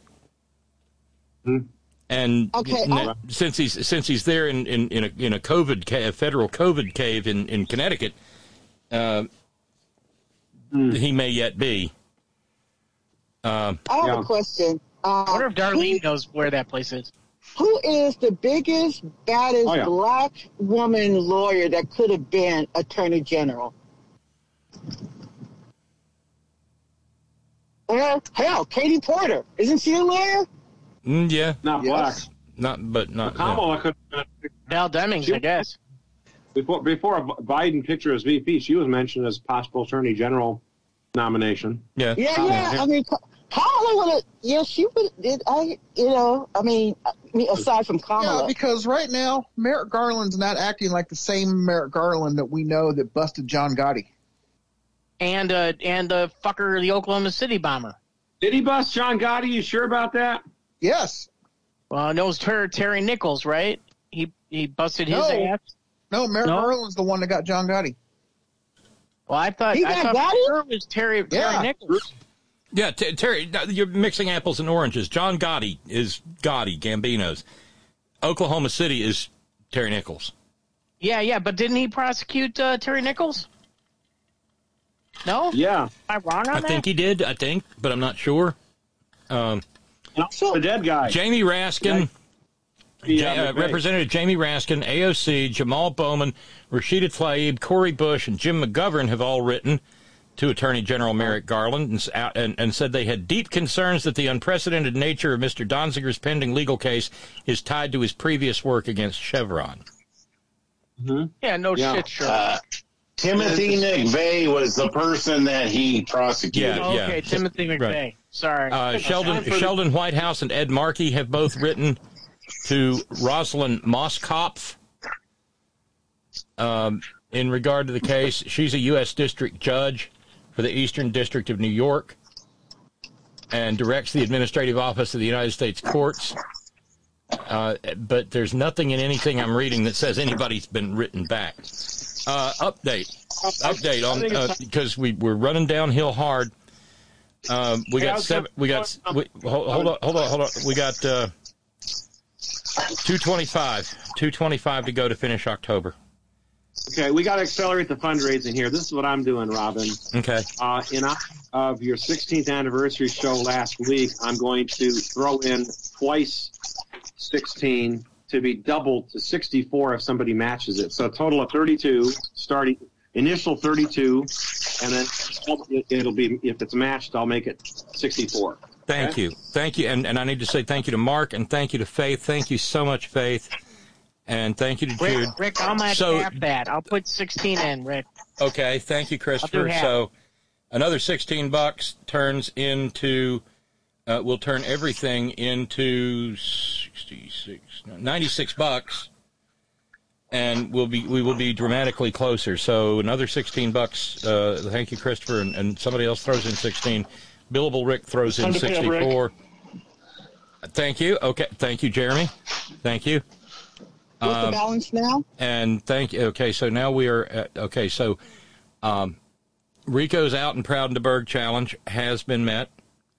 Speaker 1: And since he's there in a federal COVID cave in Connecticut, he may yet be.
Speaker 16: I have a question.
Speaker 15: I wonder if Darlene knows where that place is.
Speaker 16: Who is the biggest, baddest black woman lawyer that could have been Attorney General? Well, hell, Katie Porter. Isn't she a lawyer?
Speaker 1: Yeah.
Speaker 21: Not black.
Speaker 1: Not.
Speaker 21: Kamala could have been.
Speaker 15: Val Demings, I guess.
Speaker 21: Before Biden picked her as VP, she was mentioned as possible Attorney General nomination.
Speaker 1: Yeah.
Speaker 16: Yeah. I mean, Kamala would have. Yeah, she would. Aside from Kamala.
Speaker 3: Yeah, because right now Merrick Garland's not acting like the same Merrick Garland that we know that busted John Gotti.
Speaker 15: And the fucker, the Oklahoma City bomber.
Speaker 21: Did he bust John Gotti? You sure about that?
Speaker 3: Yes.
Speaker 15: Well, no, it was Terry Nichols, right? He busted his ass.
Speaker 3: No, Merrick Garland's the one that got John Gotti.
Speaker 15: Well, I thought it was Terry Nichols.
Speaker 1: Yeah, Terry, you're mixing apples and oranges. John Gotti is Gotti, Gambino's. Oklahoma City is Terry Nichols.
Speaker 15: Yeah, but didn't he prosecute Terry Nichols? No?
Speaker 21: Yeah.
Speaker 15: Am I wrong on that?
Speaker 1: I think he did, but I'm not sure.
Speaker 21: The dead guy.
Speaker 1: Jamie Raskin. Representative Jamie Raskin, AOC, Jamal Bowman, Rashida Tlaib, Corey Bush, and Jim McGovern have all written to Attorney General Merrick Garland and said they had deep concerns that the unprecedented nature of Mr. Donziger's pending legal case is tied to his previous work against Chevron.
Speaker 21: Mm-hmm.
Speaker 15: Yeah, shit, sure.
Speaker 14: Timothy McVeigh was the person that he prosecuted.
Speaker 1: Yeah.
Speaker 15: Okay, Timothy McVeigh.
Speaker 1: Right.
Speaker 15: Sorry.
Speaker 1: Sheldon Whitehouse and Ed Markey have both written to Rosalind Moskopf in regard to the case. She's a U.S. District Judge for the Eastern District of New York and directs the Administrative Office of the United States Courts. But there's nothing in anything I'm reading that says anybody's been written back. Update on because we're running downhill hard. We got hold on. We got 225 to go to finish October.
Speaker 21: Okay, we got to accelerate the fundraising here. This is what I'm doing, Robin.
Speaker 1: Okay.
Speaker 21: In honor of your 16th anniversary show last week, I'm going to throw in twice 16 to be doubled to 64 if somebody matches it. So a total of 32, starting initial 32, and then it'll be, if it's matched, I'll make it 64.
Speaker 1: Thank you. And I need to say thank you to Mark and thank you to Faith. Thank you so much, Faith. And thank you to Jude.
Speaker 15: Rick, I'll match half that. I'll put 16 in, Rick.
Speaker 1: Okay, thank you, Christopher. So another $16 turns into, we'll turn everything into $96, and we will be dramatically closer. So another $16. Thank you, Christopher, and somebody else throws in 16. Billable Rick throws in 64. Thank you. Okay, thank you, Jeremy. Thank you.
Speaker 16: What's the balance now?
Speaker 1: And thank you. Okay, so now we are at, Rico's Out and Proud in DeBerg challenge has been met.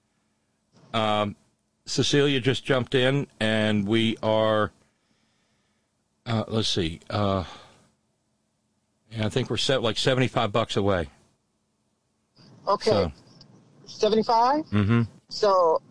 Speaker 1: Cecilia just jumped in, and we are, let's see, I think we're like $75 away.
Speaker 16: Okay.
Speaker 1: So.
Speaker 16: 75?
Speaker 1: Mm-hmm.
Speaker 16: So,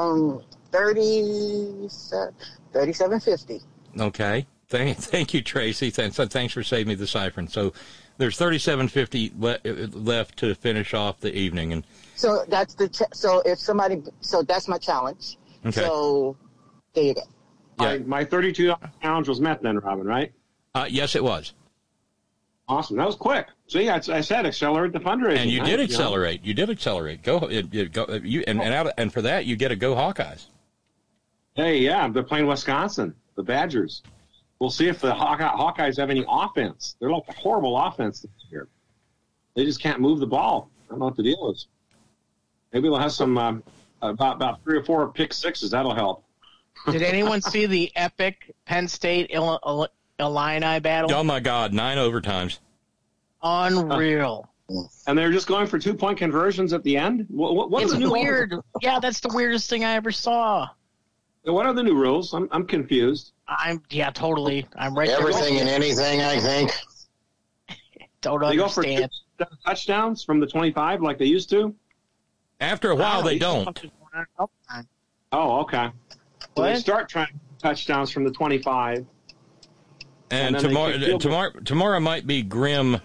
Speaker 16: 37.50.
Speaker 1: Okay. Thank you, Tracy. Thanks for saving me the siphon. So there's $37.50 left to finish off the evening, and
Speaker 16: so that's so that's my challenge.
Speaker 1: Okay.
Speaker 16: So there you go.
Speaker 21: Yeah. My $32 challenge was met then, Robin, right?
Speaker 1: Yes, it was.
Speaker 21: Awesome. That was quick. See, I said accelerate the fundraising.
Speaker 1: And you did accelerate. You did accelerate. Go. And for that, you get a Go Hawkeyes.
Speaker 21: Hey, yeah, they're playing Wisconsin, the Badgers. We'll see if the Hawkeyes have any offense. They're like a horrible offense this year. They just can't move the ball. I don't know what the deal is. Maybe they'll have some about 3 or 4 pick sixes. That'll help.
Speaker 15: Did anyone see the epic Penn State Illini battle?
Speaker 1: Oh my God! 9 overtimes.
Speaker 15: Unreal.
Speaker 21: And they're just going for 2-point conversions at the end. What's the new
Speaker 15: weird? Yeah, that's the weirdest thing I ever saw.
Speaker 21: What are the new rules? I'm confused.
Speaker 15: Totally. I'm right.
Speaker 14: Everything and anything, I think.
Speaker 15: Don't
Speaker 21: they
Speaker 15: understand.
Speaker 21: Go for 2 touchdowns from the 25 like they used to?
Speaker 1: After a while, they don't.
Speaker 21: Oh, okay. So they start trying touchdowns from the 25.
Speaker 1: And tomorrow might be grim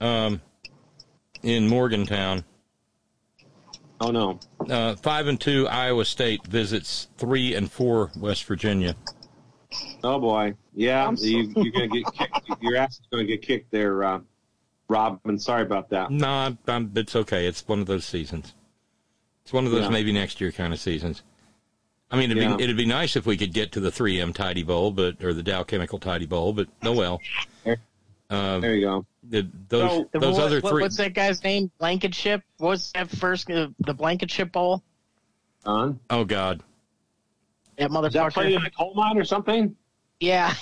Speaker 1: in Morgantown.
Speaker 21: Oh, no.
Speaker 1: 5-2 Iowa State visits 3-4 West Virginia.
Speaker 21: Oh, boy. Yeah, you're going to get kicked. Your ass is going to get kicked there, Rob. I'm sorry about that.
Speaker 1: No, it's okay. It's one of those seasons. It's one of those maybe next year kind of seasons. I mean, it'd be nice if we could get to the 3M Tidy Bowl, or the Dow Chemical Tidy Bowl, but no well.
Speaker 21: There you go.
Speaker 1: Those other three.
Speaker 15: What's that guy's name? Blankenship? What's that first? The Blankenship Bowl?
Speaker 21: Oh,
Speaker 1: God.
Speaker 15: That motherfucker.
Speaker 21: Is that played in a coal mine or something?
Speaker 15: Yeah.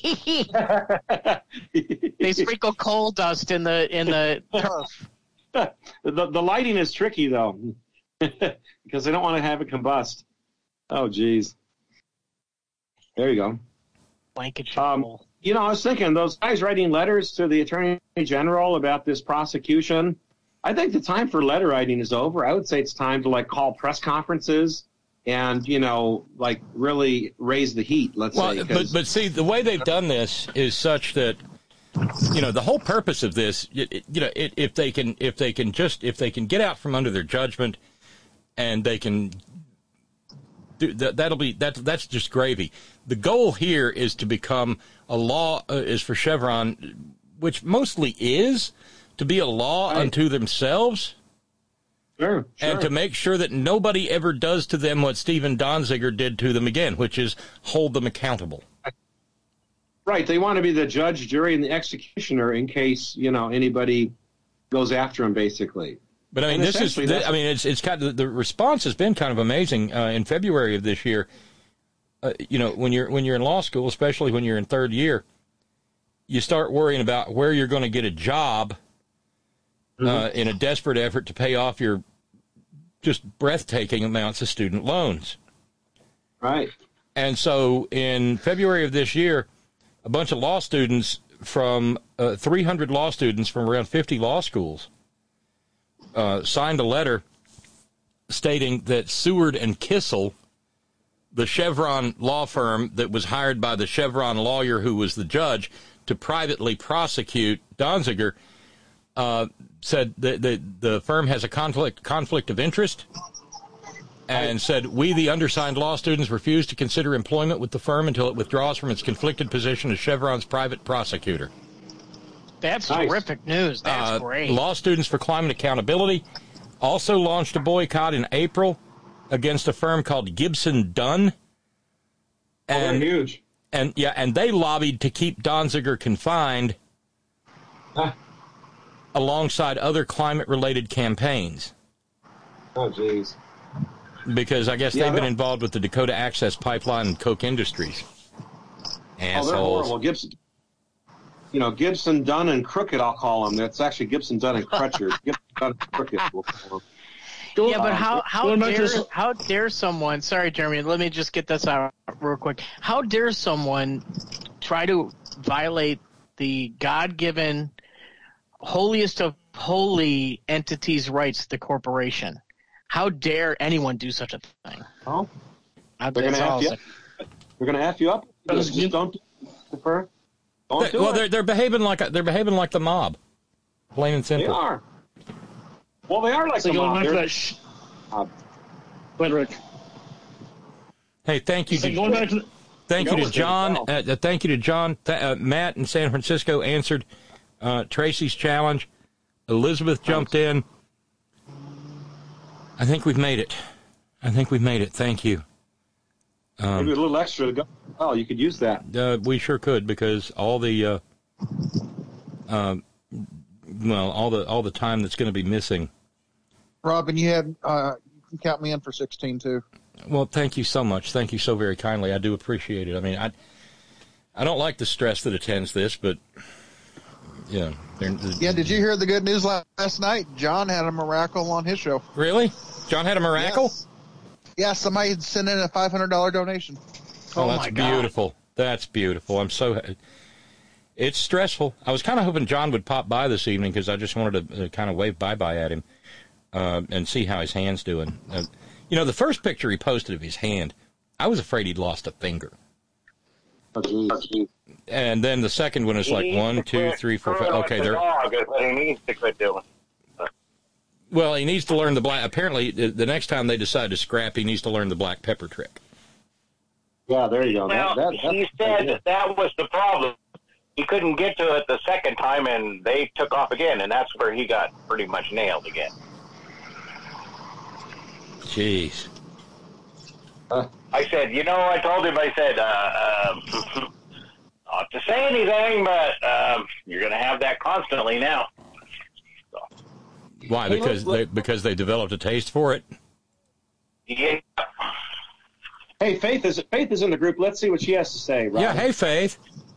Speaker 15: They sprinkle coal dust in the turf.
Speaker 21: The lighting is tricky, though, because they don't want to have it combust. Oh, geez. There you go.
Speaker 15: Blankenship Bowl.
Speaker 21: You know, I was thinking, those guys writing letters to the Attorney General about this prosecution, I think the time for letter writing is over. I would say it's time to, call press conferences and, really raise the heat, let's say.
Speaker 1: But see, the way they've done this is such that, the whole purpose of this, if they can get out from under their judgment and they can do that's just gravy. The goal here is to become a law, is for Chevron, which mostly is, to be a law unto themselves.
Speaker 21: Sure.
Speaker 1: And to make sure that nobody ever does to them what Stephen Donziger did to them again, which is hold them accountable.
Speaker 21: Right. They want to be the judge, jury, and the executioner in case, anybody goes after them, basically.
Speaker 1: But I mean, it's kind of, the response has been kind of amazing. In February of this year, when you're in law school, especially when you're in third year, you start worrying about where you're going to get a job in a desperate effort to pay off your just breathtaking amounts of student loans.
Speaker 21: Right.
Speaker 1: And so in February of this year, a bunch of law students from 300 law students from around 50 law schools signed a letter stating that Seward and Kissel, the Chevron law firm that was hired by the Chevron lawyer who was the judge to privately prosecute Donziger, said that the firm has a conflict of interest, and said, we, the undersigned law students, refuse to consider employment with the firm until it withdraws from its conflicted position as Chevron's private prosecutor.
Speaker 15: That's terrific news. That's great.
Speaker 1: Law Students for Climate Accountability also launched a boycott in April against a firm called Gibson Dunn. And,
Speaker 21: they're huge.
Speaker 1: And they lobbied to keep Donziger confined alongside other climate-related campaigns.
Speaker 21: Oh, jeez.
Speaker 1: Because I guess they've been involved with the Dakota Access Pipeline and Koch Industries. Assholes.
Speaker 21: They're horrible. Gibson, Dunn, and Crooked, I'll call them. That's actually Gibson, Dunn, and Crutcher. Gibson, Dunn, and Crooked, we'll call them.
Speaker 15: Yeah, but how dare someone, sorry, Jeremy, let me just get this out real quick. How dare someone try to violate the God-given, holiest of holy entities' rights, the corporation? How dare anyone do such a thing?
Speaker 21: Oh, they're going to F you up. They're going to F you up. Just don't defer.
Speaker 1: They're behaving like the mob, plain and simple.
Speaker 21: They are. Well, they are like the mob.
Speaker 20: Rick.
Speaker 1: Hey, thank you. Thank you to John. Thank you to John. Matt in San Francisco answered Tracy's challenge. Elizabeth jumped in. I think we've made it. Thank you.
Speaker 21: Maybe a little extra to go. Oh, you could use that.
Speaker 1: We sure could, because all the all the time that's going to be missing.
Speaker 3: Robin, you can count me in for 16 too.
Speaker 1: Well, thank you so much. Thank you so very kindly. I do appreciate it. I mean, I don't like the stress that attends this, but yeah.
Speaker 3: Did you hear the good news last night? John had a miracle on his show.
Speaker 1: Really? John had a miracle?
Speaker 3: Yes. Yeah, somebody had sent in a $500 donation.
Speaker 1: Oh, that's beautiful. That's beautiful. It's stressful. I was kind of hoping John would pop by this evening because I just wanted to kind of wave bye-bye at him and see how his hand's doing. The first picture he posted of his hand, I was afraid he'd lost a finger. And then the second one is like 1, 2, 3, 4, 5. Okay,
Speaker 2: the
Speaker 1: they're.
Speaker 2: dog is what he needs to quit doing.
Speaker 1: Well, he needs to learn the black. Apparently, the next time they decide to scrap, he needs to learn the black pepper trick.
Speaker 21: Yeah, there you go.
Speaker 2: Well, he said that was the problem. He couldn't get to it the second time, and they took off again, and that's where he got pretty much nailed again.
Speaker 1: Jeez.
Speaker 2: I said, I told him, I said, not to say anything, but you're going to have that constantly now. So.
Speaker 1: Why? Because they developed a taste for it?
Speaker 2: Yeah.
Speaker 21: Hey, Faith is in the group. Let's see what she has to say. Robin.
Speaker 1: Yeah, hey, Faith.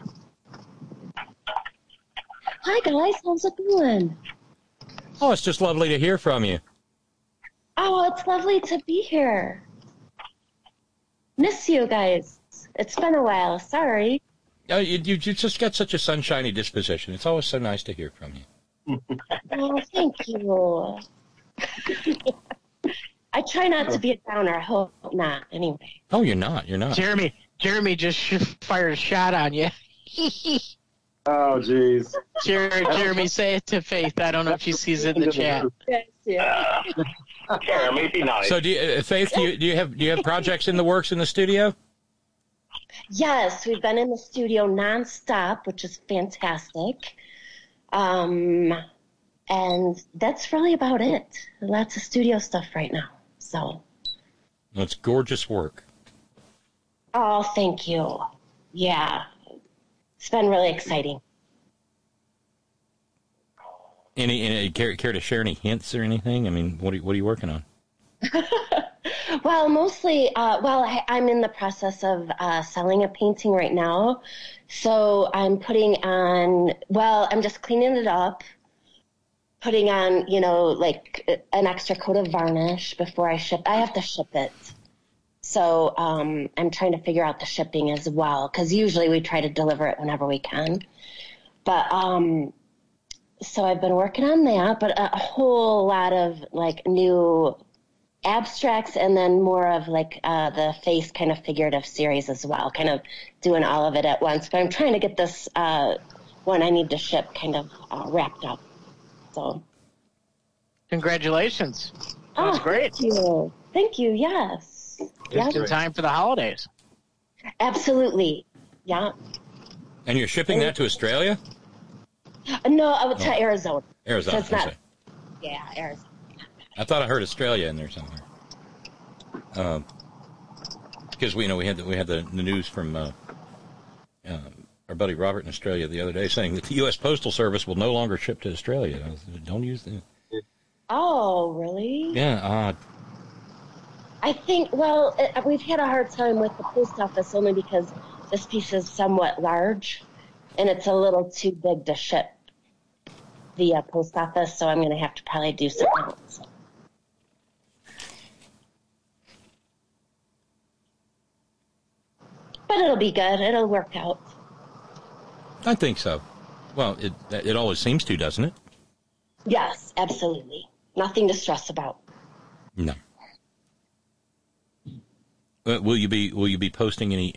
Speaker 22: Hi, guys. How's it going?
Speaker 1: Oh, it's just lovely to hear from you.
Speaker 22: Oh, it's lovely to be here. Miss you guys. It's been a while. Sorry.
Speaker 1: You just got such a sunshiny disposition. It's always so nice to hear from you.
Speaker 22: Oh, thank you. I try not to be a downer. I hope not, anyway.
Speaker 1: Oh, you're not. You're not.
Speaker 15: Jeremy just fired a shot on you.
Speaker 21: Oh, jeez.
Speaker 15: Jeremy, say it to Faith. I don't know if she sees it in the chat.
Speaker 22: Yes,
Speaker 2: Jeremy, be nice.
Speaker 1: So, Faith, do you have projects in the works in the studio?
Speaker 22: Yes, we've been in the studio nonstop, which is fantastic. And that's really about it. Lots of studio stuff right now. So.
Speaker 1: That's gorgeous work.
Speaker 22: Oh, thank you. Yeah. It's been really exciting.
Speaker 1: Any care to share any hints or anything? I mean, what are you working on?
Speaker 22: Well, mostly, I'm in the process of selling a painting right now. So I'm putting on, I'm just cleaning it up, putting on, like an extra coat of varnish before I ship. I have to ship it. So I'm trying to figure out the shipping as well, because usually we try to deliver it whenever we can. But so I've been working on that, but a whole lot of like new abstracts, and then more of like the face kind of figurative series as well, kind of doing all of it at once. But I'm trying to get this one I need to ship kind of wrapped up. So
Speaker 15: congratulations. That's great.
Speaker 22: Thank you. Yes.
Speaker 15: Just in time for the holidays.
Speaker 22: Absolutely. Yeah.
Speaker 1: And you're shipping that to Australia?
Speaker 22: No, to Arizona.
Speaker 1: Arizona.
Speaker 22: So it's not, yeah, Arizona.
Speaker 1: I thought I heard Australia in there somewhere. Because we had the news from our buddy Robert in Australia the other day saying that the U.S. Postal Service will no longer ship to Australia. Don't use them.
Speaker 22: Oh, really?
Speaker 1: Yeah, odd.
Speaker 22: I think, we've had a hard time with the post office only because this piece is somewhat large and it's a little too big to ship via post office, so I'm going to have to probably do something else. But it'll be good. It'll work out.
Speaker 1: I think so. Well, it always seems to, doesn't it?
Speaker 22: Yes, absolutely. Nothing to stress about.
Speaker 1: No. Will you be posting any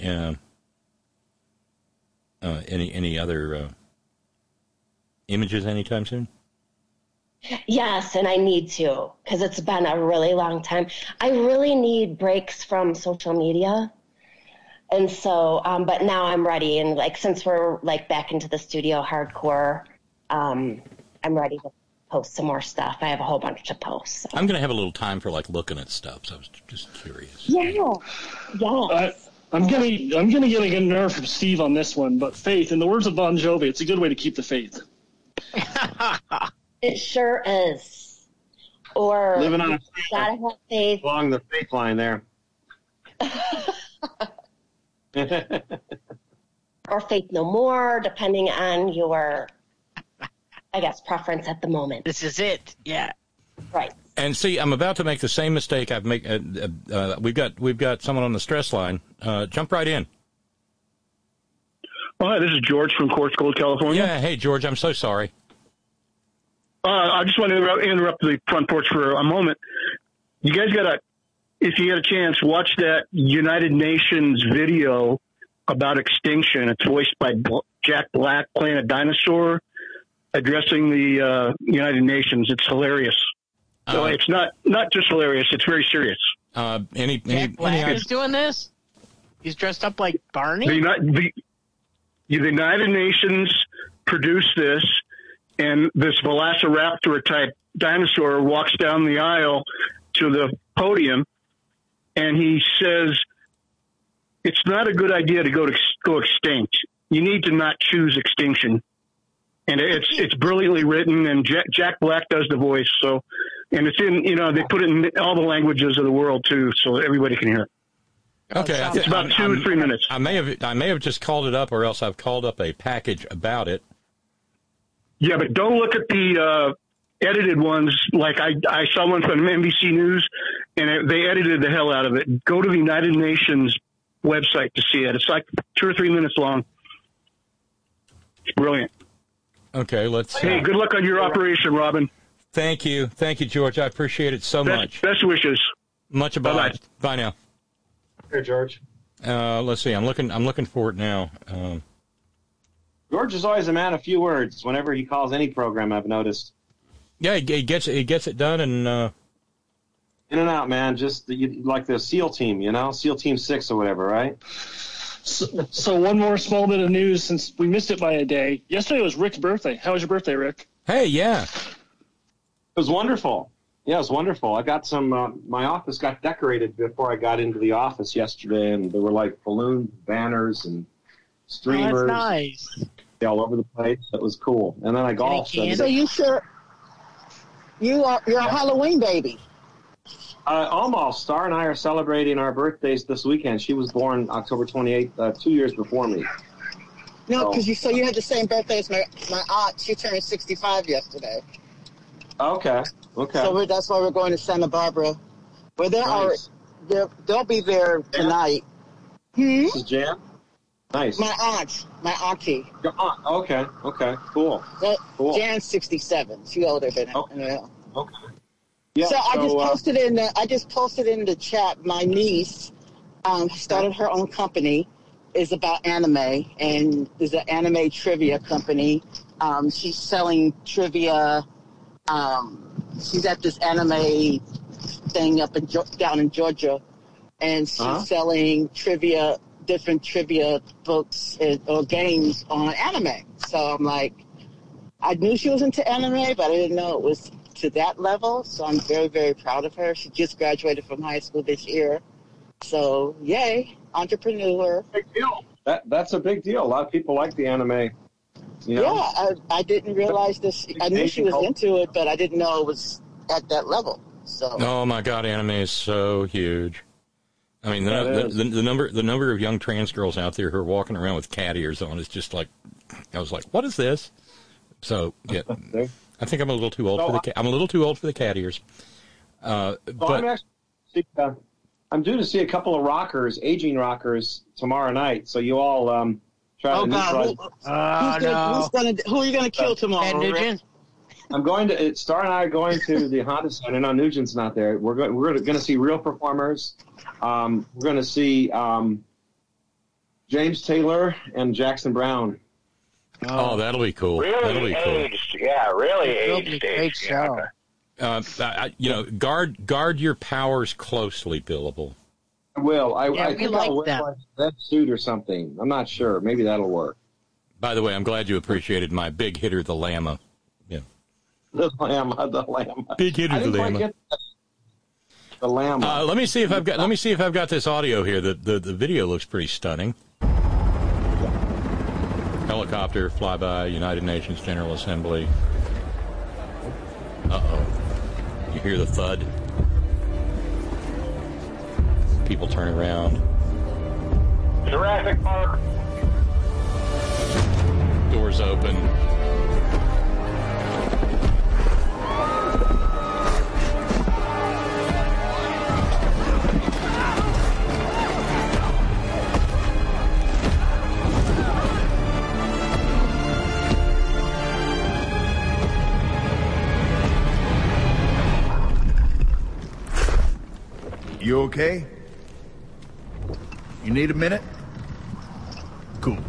Speaker 1: other images anytime soon?
Speaker 22: Yes, and I need to, because it's been a really long time. I really need breaks from social media. And so, but now I'm ready. And like, since we're like back into the studio hardcore, I'm ready to post some more stuff. I have a whole bunch to post. So.
Speaker 1: I'm going to have a little time for like looking at stuff. So I was just curious.
Speaker 22: Yeah.
Speaker 23: I'm gonna get a nerve from Steve on this one, but faith, in the words of Bon Jovi, it's a good way to keep the faith.
Speaker 22: It sure is. Or
Speaker 21: living on
Speaker 22: gotta have faith
Speaker 21: along the faith line there.
Speaker 22: Or faith no more, depending on your, I guess, preference at the moment.
Speaker 15: This is it. Yeah.
Speaker 22: Right.
Speaker 1: And see, I'm about to make the same mistake I've made. We've got someone on the stress line. Jump right in.
Speaker 24: Oh, hi, this is George from Quartz Gold, California.
Speaker 1: Yeah, hey, George, I'm so sorry.
Speaker 24: I just want to interrupt the front porch for a moment. You guys if you get a chance, watch that United Nations video about extinction. It's voiced by Jack Black playing a dinosaur addressing the United Nations. It's hilarious. So it's not just hilarious. It's very serious.
Speaker 15: Jack Black is doing this? He's dressed up like Barney?
Speaker 24: The United Nations produced this, and this Velociraptor-type dinosaur walks down the aisle to the podium, and he says, it's not a good idea to go extinct. You need to not choose extinction. And it's brilliantly written, and Jack Black does the voice. So, and it's in, they put it in all the languages of the world too, so everybody can hear it.
Speaker 1: Okay,
Speaker 24: it's about 2 or 3 minutes.
Speaker 1: I may have just called it up, or else I've called up a package about it.
Speaker 24: Yeah, but don't look at the edited ones. Like I saw one from NBC News, and they edited the hell out of it. Go to the United Nations website to see it. It's like 2 or 3 minutes long. It's brilliant.
Speaker 1: Okay, let's.
Speaker 24: Hey, good luck on your operation, Robin.
Speaker 1: Thank you, George. I appreciate it so much.
Speaker 24: Best wishes.
Speaker 1: Much obliged. Bye now.
Speaker 21: Here, George.
Speaker 1: Let's see. I'm looking for it now.
Speaker 21: George is always a man of few words. Whenever he calls any program, I've noticed.
Speaker 1: Yeah, he gets it done, and
Speaker 21: in and out, man. Just like the SEAL team, SEAL Team 6 or whatever, right?
Speaker 23: So one more small bit of news since we missed it by a day. Yesterday was Rick's birthday. How was your birthday, Rick?
Speaker 1: Hey, yeah.
Speaker 21: It was wonderful. Yeah, it was wonderful. I got some, my office got decorated before I got into the office yesterday, and there were like balloons, banners, and streamers.
Speaker 15: Oh, that's nice.
Speaker 21: All over the place. It was cool. And then I golfed.
Speaker 16: So you're a Halloween baby.
Speaker 21: Almost. Star and I are celebrating our birthdays this weekend. She was born October 28th, 2 years before me.
Speaker 16: No, because you had the same birthday as my aunt. She turned 65 yesterday.
Speaker 21: Okay.
Speaker 16: So that's why we're going to Santa Barbara. Where they'll be there tonight.
Speaker 21: This is Jan? Nice.
Speaker 16: My auntie.
Speaker 21: Your aunt. Okay. Cool.
Speaker 16: Cool. Jan's 67. She's older than
Speaker 21: Okay. Okay. Yeah,
Speaker 16: so I just posted in the chat. My niece started her own company. Is about anime and is an anime trivia company. She's selling trivia. She's at this anime thing down in Georgia, and she's selling different trivia books or games on anime. So I'm like, I knew she was into anime, but I didn't know it was to that level. So I'm very, very proud of her. She just graduated from high school this year. So yay, entrepreneur.
Speaker 21: Big deal. That's a big deal. A lot of people like the anime.
Speaker 16: Yeah, I didn't realize this. I knew she was into it, but I didn't know it was at that level. So.
Speaker 1: Oh my God, anime is so huge. I mean, the number of young trans girls out there who are walking around with cat ears on is just like, I was like, what is this? So yeah, I think I'm a little too old for the I'm a little too old for the cat ears. But
Speaker 21: I'm due to see a couple of aging rockers tomorrow night. So you all try to neutralize.
Speaker 16: Who are you going to kill tomorrow?
Speaker 21: Nugent? I'm going to. Star and I are going to the Honda Center. No, Nugent's not there. We're going to see real performers. We're going to see James Taylor and Jackson Brown.
Speaker 1: Oh, that'll be cool.
Speaker 2: Really aged, yeah, really aged.
Speaker 15: Great show.
Speaker 1: Guard your powers closely, Billable.
Speaker 21: I will. I think I'll wear that suit or something. I'm not sure. Maybe that'll work.
Speaker 1: By the way, I'm glad you appreciated my big hitter, the Llama. Yeah.
Speaker 21: The Llama.
Speaker 1: Big hitter, the Llama.
Speaker 21: The Llama.
Speaker 1: Let me see if I've got this audio here. The video looks pretty stunning. Helicopter flyby, United Nations General Assembly. Uh-oh. You hear the thud? People turn around.
Speaker 2: Jurassic Park.
Speaker 1: Doors open.
Speaker 4: You okay? You need a minute? Cool.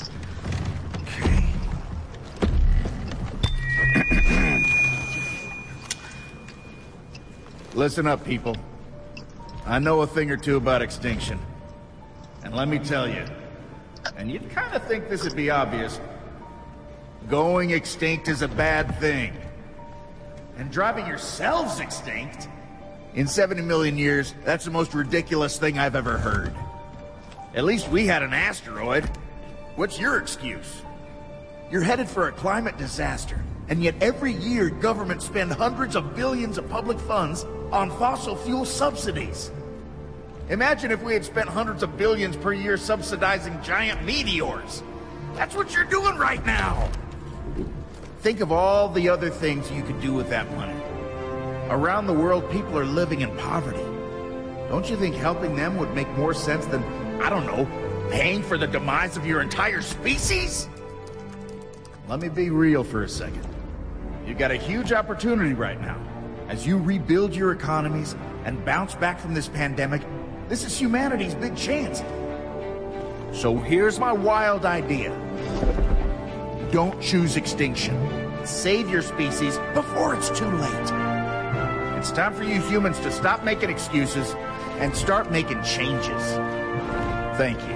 Speaker 4: Listen up, people. I know a thing or two about extinction. And let me tell you, and you'd kind of think this would be obvious, going extinct is a bad thing. And driving yourselves extinct? In 70 million years, that's the most ridiculous thing I've ever heard. At least we had an asteroid. What's your excuse? You're headed for a climate disaster, and yet every year governments spend hundreds of billions of public funds on fossil fuel subsidies. Imagine if we had spent hundreds of billions per year subsidizing giant meteors. That's what you're doing right now. Think of all the other things you could do with that money. Around the world, people are living in poverty. Don't you think helping them would make more sense than, I don't know, paying for the demise of your entire species? Let me be real for a second. You've got a huge opportunity right now. As you rebuild your economies and bounce back from this pandemic, this is humanity's big chance. So here's my wild idea. Don't choose extinction. Save your species before it's too late. It's time for you humans to stop making excuses and start making changes. Thank you.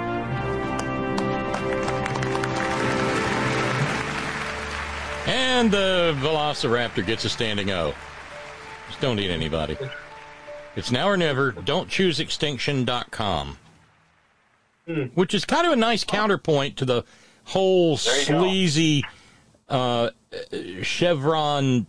Speaker 1: And the Velociraptor gets a standing O. Just don't eat anybody. It's now or never. Don'tChooseExtinction.com. Which is kind of a nice counterpoint to the whole sleazy Chevron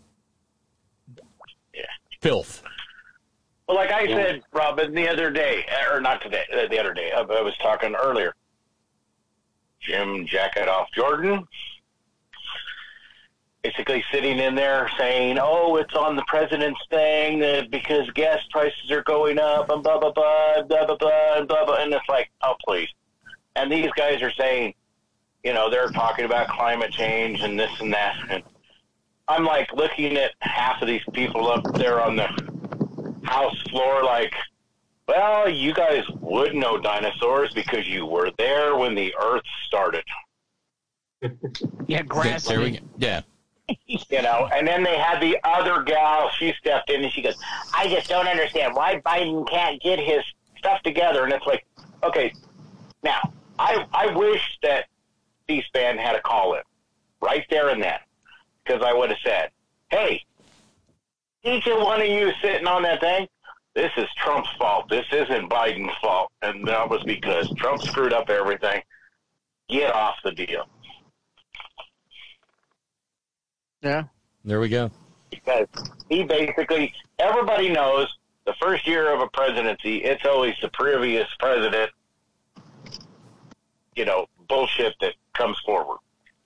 Speaker 1: filth.
Speaker 2: Well, like I said, Robin, the other day, or not today, the other day, I was talking earlier. Jim Jacket off Jordan, basically sitting in there saying, oh, it's on the president's thing because gas prices are going up and blah, blah, blah, blah, blah, blah, and blah, blah. And it's like, oh, please. And these guys are saying, you know, they're talking about climate change and this and that. And I'm like looking at half of these people up there on the House floor like, well, you guys would know dinosaurs because you were there when the Earth started.
Speaker 15: Yeah, grass.
Speaker 1: There we go. Yeah.
Speaker 2: You know, and then they had the other gal, she stepped in and she goes, I just don't understand why Biden can't get his stuff together. And it's like, okay, now, I wish that C-SPAN had a call-in right there and then, because I would have said, hey, each and one of you sitting on that thing, this is Trump's fault. This isn't Biden's fault. And that was because Trump screwed up everything. Get off the deal.
Speaker 15: Yeah.
Speaker 1: There we go.
Speaker 2: Because he basically, everybody knows the first year of a presidency, it's always the previous president, you know, bullshit that comes forward.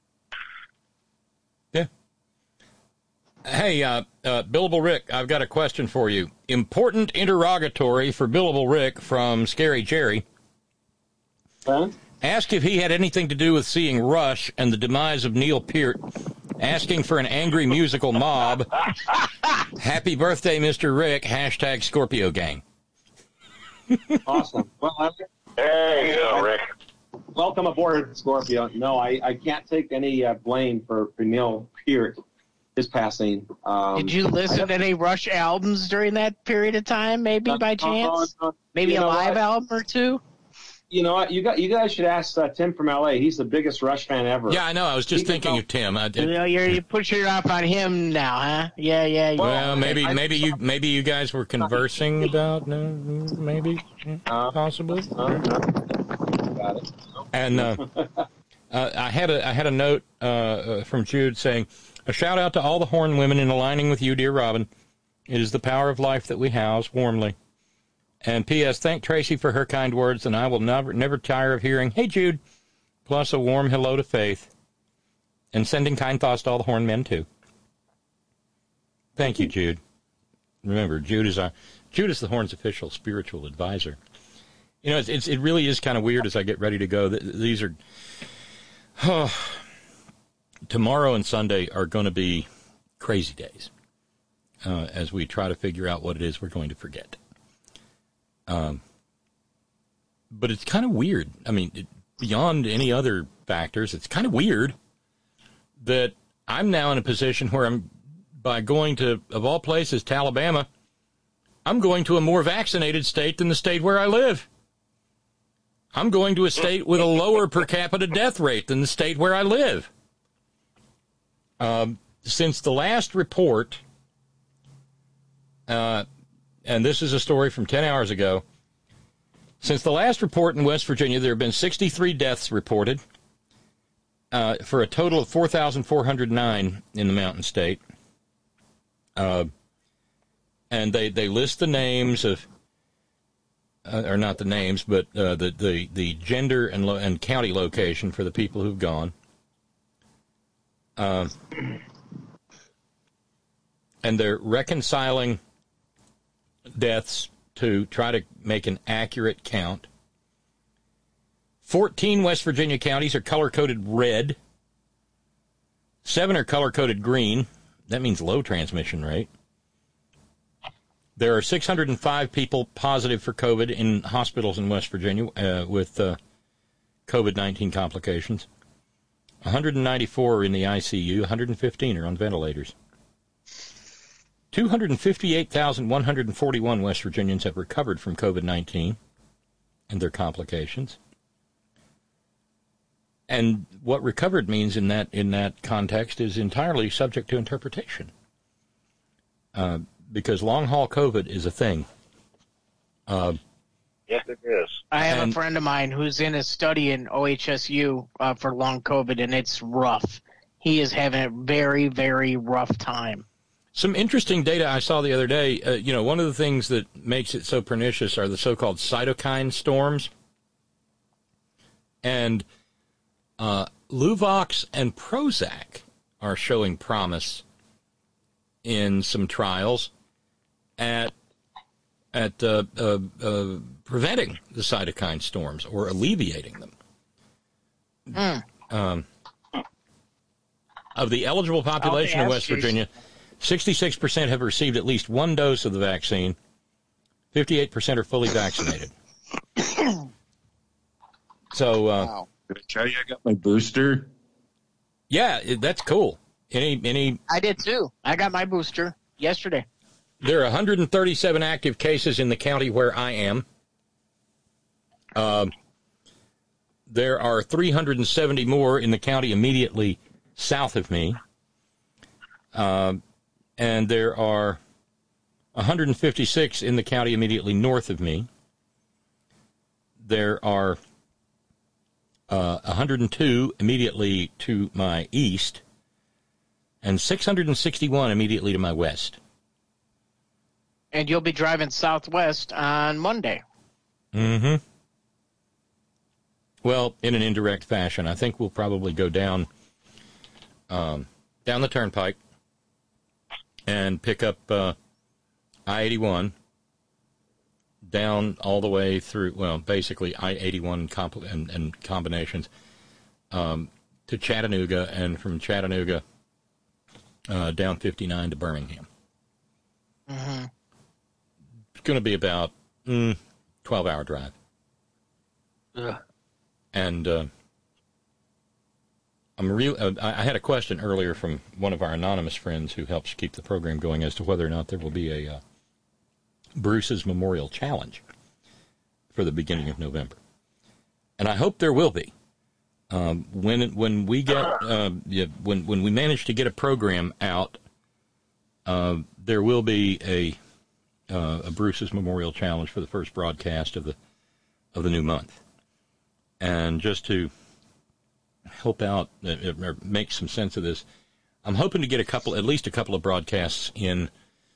Speaker 1: Yeah. Hey, Billable Rick, I've got a question for you. Important interrogatory for Billable Rick from Scary Jerry.
Speaker 21: Huh?
Speaker 1: Asked if he had anything to do with seeing Rush and the demise of Neil Peart. Asking for an angry musical mob. Happy birthday, Mr. Rick. # Scorpio Gang.
Speaker 21: Awesome. Well,
Speaker 2: there you go, Rick.
Speaker 21: Welcome aboard, Scorpio. No, I can't take any blame for Neil Peart, his passing.
Speaker 15: Did you listen to any Rush albums during that period of time, maybe by chance? Maybe a live album or two?
Speaker 21: You know what? You guys should ask Tim from L.A. He's the biggest Rush fan ever.
Speaker 1: Yeah, I know. I was just thinking of Tim.
Speaker 15: You're pushing it off on him now, huh? Yeah.
Speaker 1: Well, maybe you guys were conversing about maybe possibly.
Speaker 21: Got it.
Speaker 1: And I had a note from Jude saying, a shout out to all the Horn women in aligning with you, dear Robin. It is the power of life that we house warmly. And P.S. Thank Tracy for her kind words, and I will never tire of hearing, hey, Jude, plus a warm hello to Faith, and sending kind thoughts to all the Horn men, too. Thank you, Jude. Remember, Jude is the Horn's official spiritual advisor. You know, it really is kind of weird as I get ready to go. These are, tomorrow and Sunday are going to be crazy days as we try to figure out what it is we're going to forget. But it's kind of weird. I mean, beyond any other factors, it's kind of weird that I'm now in a position where I'm, by going to, of all places, to Alabama, I'm going to a more vaccinated state than the state where I live. I'm going to a state with a lower per capita death rate than the state where I live. Since the last report, and this is a story from 10 hours ago, since the last report in West Virginia, there have been 63 deaths reported for a total of 4,409 in the Mountain State. And they list the names of, or not the names, but the gender and county location for the people who've gone. And they're reconciling deaths to try to make an accurate count. 14 West Virginia counties are color-coded red. 7 are color-coded green. That means low transmission rate. There are 605 people positive for COVID in hospitals in West Virginia with COVID-19 complications. 194 are in the ICU. 115 are on ventilators. 258,141 West Virginians have recovered from COVID-19 and their complications. And what recovered means in that context is entirely subject to interpretation. Because long-haul COVID is a thing.
Speaker 5: Yes, it is.
Speaker 15: I have a friend of mine who's in a study in OHSU for long COVID, and it's rough. He is having a very, very rough time.
Speaker 1: Some interesting data I saw the other day, one of the things that makes it so pernicious are the so-called cytokine storms. And Luvox and Prozac are showing promise in some trials at preventing the cytokine storms or alleviating them. Of the eligible population in West Virginia, 66% have received at least one dose of the vaccine. 58% are fully vaccinated. So,
Speaker 10: wow. Did I tell you I got my booster?
Speaker 1: Yeah, that's cool. Any?
Speaker 15: I did too. I got my booster yesterday.
Speaker 1: There are 137 active cases in the county where I am. There are 370 more in the county immediately south of me. And there are 156 in the county immediately north of me. There are 102 immediately to my east, and 661 immediately to my west.
Speaker 15: And you'll be driving southwest on Monday.
Speaker 1: Mm-hmm. Well, in an indirect fashion. I think we'll probably go down the turnpike and pick up I-81 down all the way through, basically I-81 and combinations to Chattanooga, and from Chattanooga down 59 to Birmingham.
Speaker 15: Mm-hmm.
Speaker 1: It's going to be about 12-hour drive.
Speaker 15: Ugh.
Speaker 1: And I had a question earlier from one of our anonymous friends who helps keep the program going as to whether or not there will be a Bruce's Memorial Challenge for the beginning of November. And I hope there will be. When we get when we manage to get a program out, there will be a Bruce's Memorial Challenge for the first broadcast of the new month. And just to help out or make some sense of this, I'm hoping to get at least a couple of broadcasts in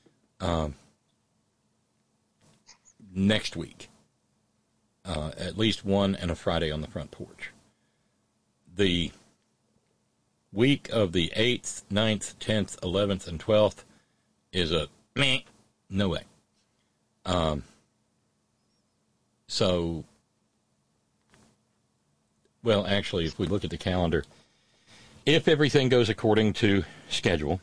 Speaker 1: next week. At least one and a Friday on the front porch. The week of the 8th, 9th, 10th, 11th, and 12th is a meh, no way. Well, actually, if we look at the calendar, if everything goes according to schedule,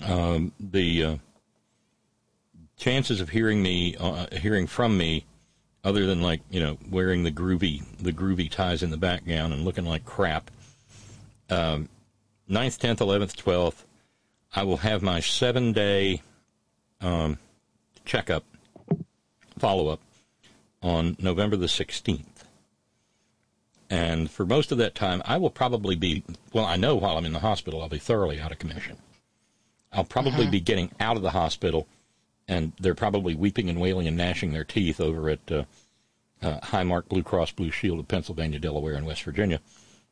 Speaker 1: the chances of hearing from me other than like, wearing the groovy ties in the back gown and looking like crap. 9th, 10th, 11th, 12th, I will have my 7-day checkup, follow-up on November the 16th. And for most of that time, I will probably be, I know while I'm in the hospital, I'll be thoroughly out of commission. I'll probably be getting out of the hospital, and they're probably weeping and wailing and gnashing their teeth over at Highmark Blue Cross Blue Shield of Pennsylvania, Delaware, and West Virginia.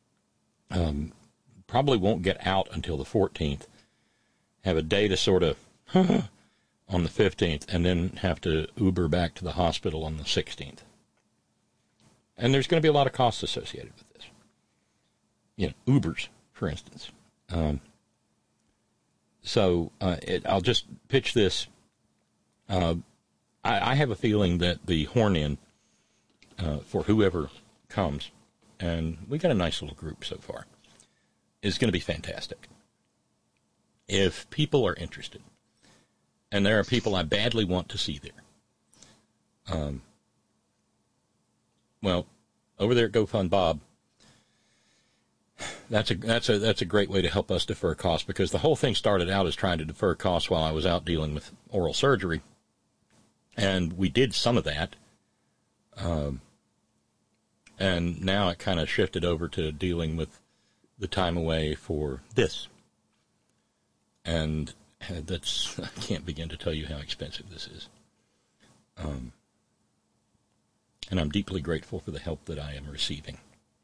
Speaker 1: Probably won't get out until the 14th. Have a day to sort of on the 15th, and then have to Uber back to the hospital on the 16th. And there's going to be a lot of costs associated with this. Ubers, for instance. I'll just pitch this. I have a feeling that the horn-in for whoever comes, and we got a nice little group so far, is going to be fantastic. If people are interested, and there are people I badly want to see there, over there at GoFund Bob, that's a great way to help us defer costs, because the whole thing started out as trying to defer costs while I was out dealing with oral surgery, and we did some of that, and now it kind of shifted over to dealing with the time away for this, and I can't begin to tell you how expensive this is. And I'm deeply grateful for the help that I am receiving.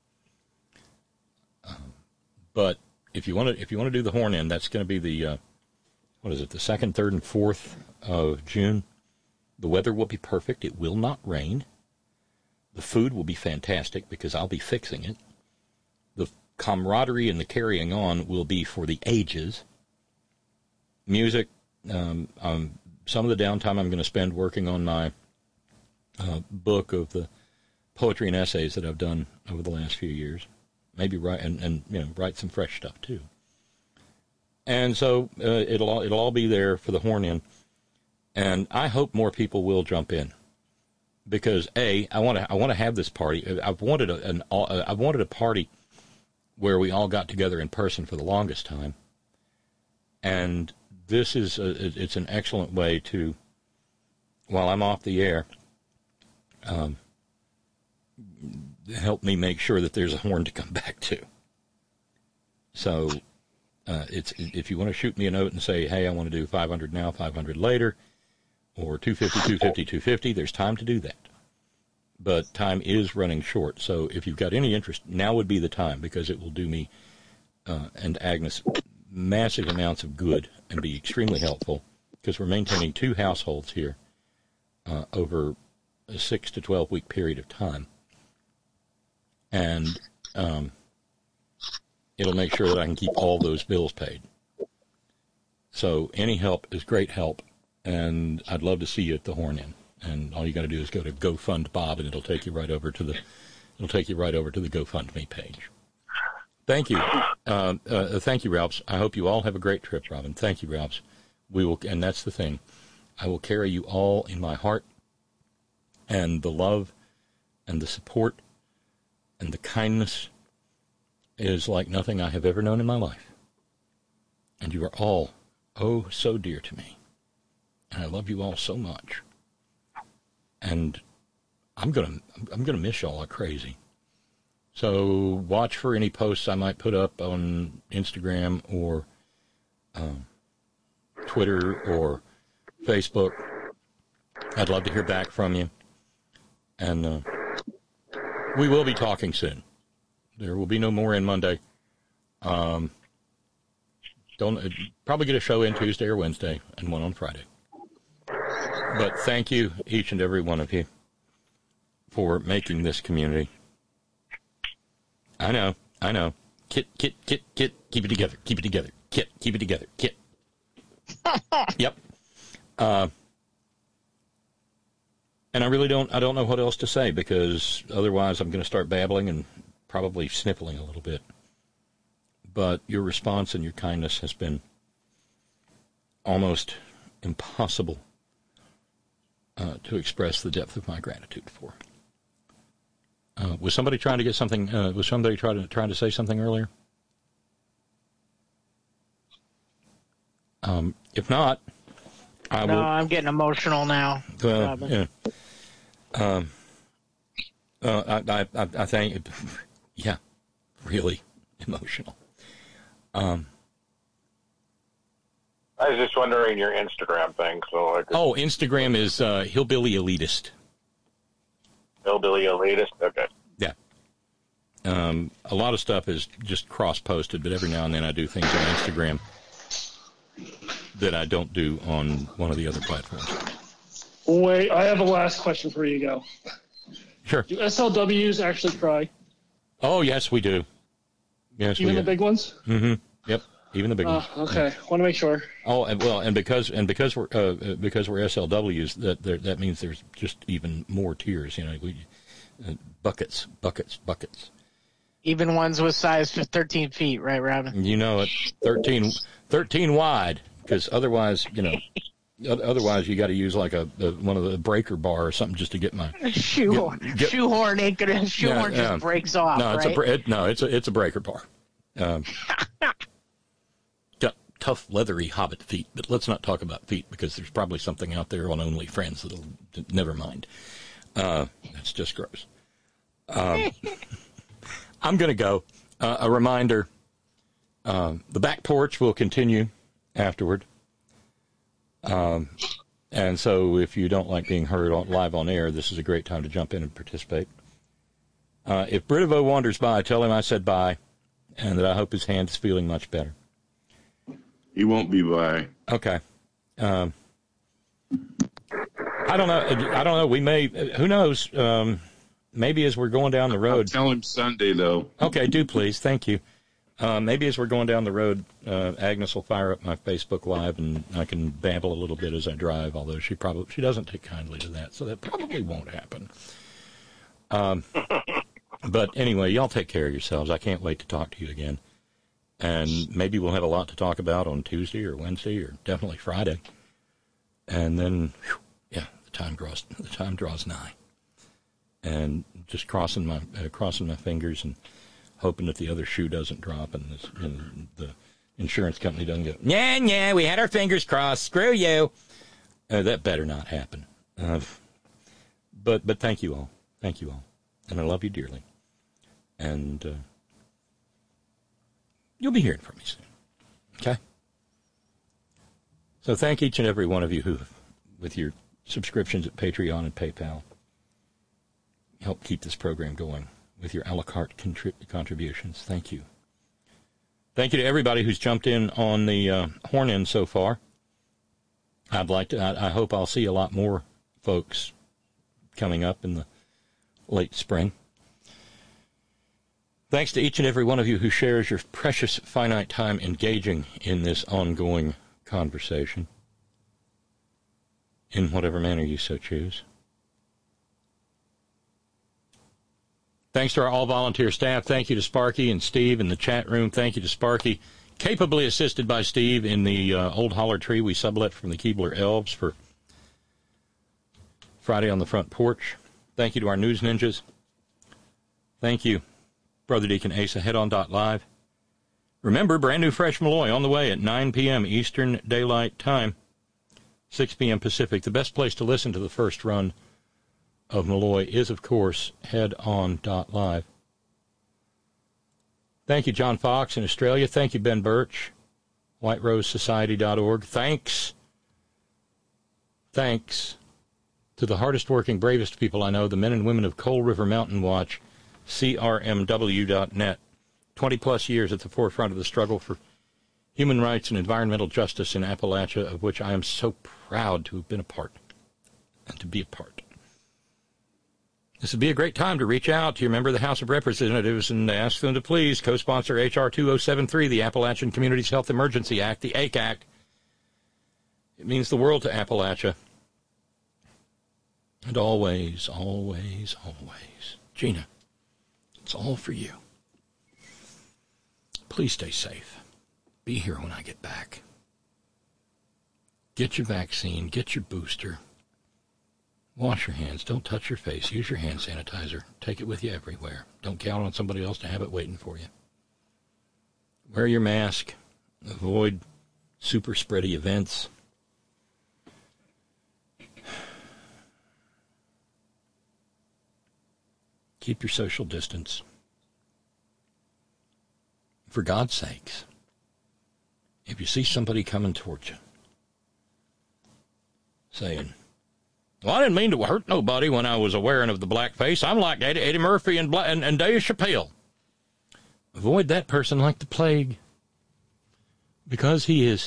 Speaker 1: But if you want to do the horn-in, that's going to be the the 2nd, 3rd, and 4th of June. The weather will be perfect. It will not rain. The food will be fantastic because I'll be fixing it. The camaraderie and the carrying on will be for the ages. Music, some of the downtime I'm going to spend working on my book of the poetry and essays that I've done over the last few years. Maybe write write some fresh stuff too. And so it'll all be there for the horn-in, and I hope more people will jump in, because I want to have this party. I've wanted a party where we all got together in person for the longest time, and this is it's an excellent way to, while I'm off the air, help me make sure that there's a horn to come back to. So if you want to shoot me a note and say, hey, I want to do 500 now, 500 later, or 250, 250, 250, there's time to do that. But time is running short. So if you've got any interest, now would be the time, because it will do me and Agnes massive amounts of good and be extremely helpful, because we're maintaining 2 households here over a 6 to 12 week period of time. And it'll make sure that I can keep all those bills paid. So any help is great help, and I'd love to see you at the horn-in. And all you got to do is go to GoFund Bob, and it'll take you right over to the GoFundMe page. Thank you, thank you, Ralphs. I hope you all have a great trip, Robin. Thank you, Ralphs. We will, and that's the thing. I will carry you all in my heart, and the love, and the support, and the kindness is like nothing I have ever known in my life. And you are all, oh, so dear to me. And I love you all so much. And I'm gonna miss y'all like crazy. So watch for any posts I might put up on Instagram or Twitter or Facebook. I'd love to hear back from you. And we will be talking soon. There will be no more in Monday. Don't probably get a show in Tuesday or Wednesday and one on Friday. But thank you, each and every one of you, for making this community. I know. Kit, keep it together. Kit, keep it together. Kit. Yep. And I don't know what else to say, because otherwise I'm going to start babbling and probably sniffling a little bit. But your response and your kindness has been almost impossible to express the depth of my gratitude for. Was somebody trying to get something? Was somebody trying to say something earlier? If not, I will.
Speaker 15: No, I'm getting emotional now.
Speaker 1: Yeah. I think, yeah, really emotional.
Speaker 5: I was just wondering your Instagram thing. So
Speaker 1: Instagram is Hillbilly Elitist.
Speaker 5: Hillbilly Elitist? Okay.
Speaker 1: Yeah. A lot of stuff is just cross-posted, but every now and then I do things on Instagram that I don't do on one of the other platforms.
Speaker 23: Wait, I have a last question for you, Go.
Speaker 1: Sure.
Speaker 23: Do SLWs actually cry?
Speaker 1: Oh, yes, we do. Yes,
Speaker 23: even the big ones?
Speaker 1: Mm-hmm. Yep. Even the big ones.
Speaker 23: Okay. Want to make sure.
Speaker 1: Oh, and because we're SLWs, that means there's just even more tears. Buckets.
Speaker 15: Even ones with size 13 feet, right, Robin?
Speaker 1: You know it. 13 wide, because otherwise, otherwise you got to use like one of the breaker bar or something just to get my
Speaker 15: shoehorn ain't gonna just breaks off.
Speaker 1: No,
Speaker 15: right?
Speaker 1: It's a breaker bar. Got tough leathery hobbit feet, but let's not talk about feet because there's probably something out there on OnlyFriends that'll never mind. That's just gross. I'm gonna go. A reminder: the back porch will continue afterward. And so if you don't like being heard live on air, this is a great time to jump in and participate. If Britivo wanders by, tell him I said bye and that I hope his hand is feeling much better.
Speaker 10: He won't be by.
Speaker 1: Okay. I don't know. We may, who knows? Maybe as we're going down the road.
Speaker 10: I'll tell him Sunday, though.
Speaker 1: Okay, do please. Thank you. Maybe as we're going down the road, Agnes will fire up my Facebook Live, and I can babble a little bit as I drive, although she doesn't take kindly to that, so that probably won't happen. But anyway, y'all take care of yourselves. I can't wait to talk to you again. And maybe we'll have a lot to talk about on Tuesday or Wednesday or definitely Friday. And then, the time draws nigh. And just crossing my fingers and hoping that the other shoe doesn't drop and the insurance company doesn't go, yeah, we had our fingers crossed. Screw you. That better not happen. But thank you all. Thank you all. And I love you dearly. And you'll be hearing from me soon. Okay? So thank each and every one of you who, with your subscriptions at Patreon and PayPal, help keep this program going with your a la carte contributions. Thank you. Thank you to everybody who's jumped in on the horn in so far. I hope I'll see a lot more folks coming up in the late spring. Thanks to each and every one of you who shares your precious finite time engaging in this ongoing conversation, in whatever manner you so choose. Thanks to our all-volunteer staff. Thank you to Sparky and Steve in the chat room. Thank you to Sparky, capably assisted by Steve in the old holler tree we sublet from the Keebler Elves for Friday on the Front Porch. Thank you to our news ninjas. Thank you, Brother Deacon Asa. Head on .live. Remember, brand new Fresh Malloy on the way at 9 p.m. Eastern Daylight Time, 6 p.m. Pacific. The best place to listen to the first run of Malloy is, of course, Head on .live. Thank you, John Fox in Australia. Thank you, Ben Birch, WhiteRoseSociety.org. Thanks to the hardest working, bravest people I know, the men and women of Coal River Mountain Watch, CRMW.net. 20-plus years at the forefront of the struggle for human rights and environmental justice in Appalachia, of which I am so proud to have been a part and to be a part. This would be a great time to reach out to your member of the House of Representatives and ask them to please co-sponsor H.R. 2073, the Appalachian Communities Health Emergency Act, the ACE Act. It means the world to Appalachia. And always, always, always, Gina, it's all for you. Please stay safe. Be here when I get back. Get your vaccine. Get your booster. Wash your hands. Don't touch your face. Use your hand sanitizer. Take it with you everywhere. Don't count on somebody else to have it waiting for you. Wear your mask. Avoid super spready events. Keep your social distance. For God's sakes, if you see somebody coming towards you, saying, well, I didn't mean to hurt nobody when I was wearing of the blackface. I'm like Eddie Murphy and Dave Chappelle. Avoid that person like the plague, because he is.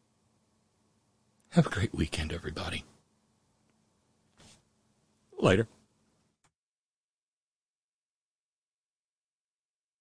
Speaker 1: Have a great weekend, everybody. Later.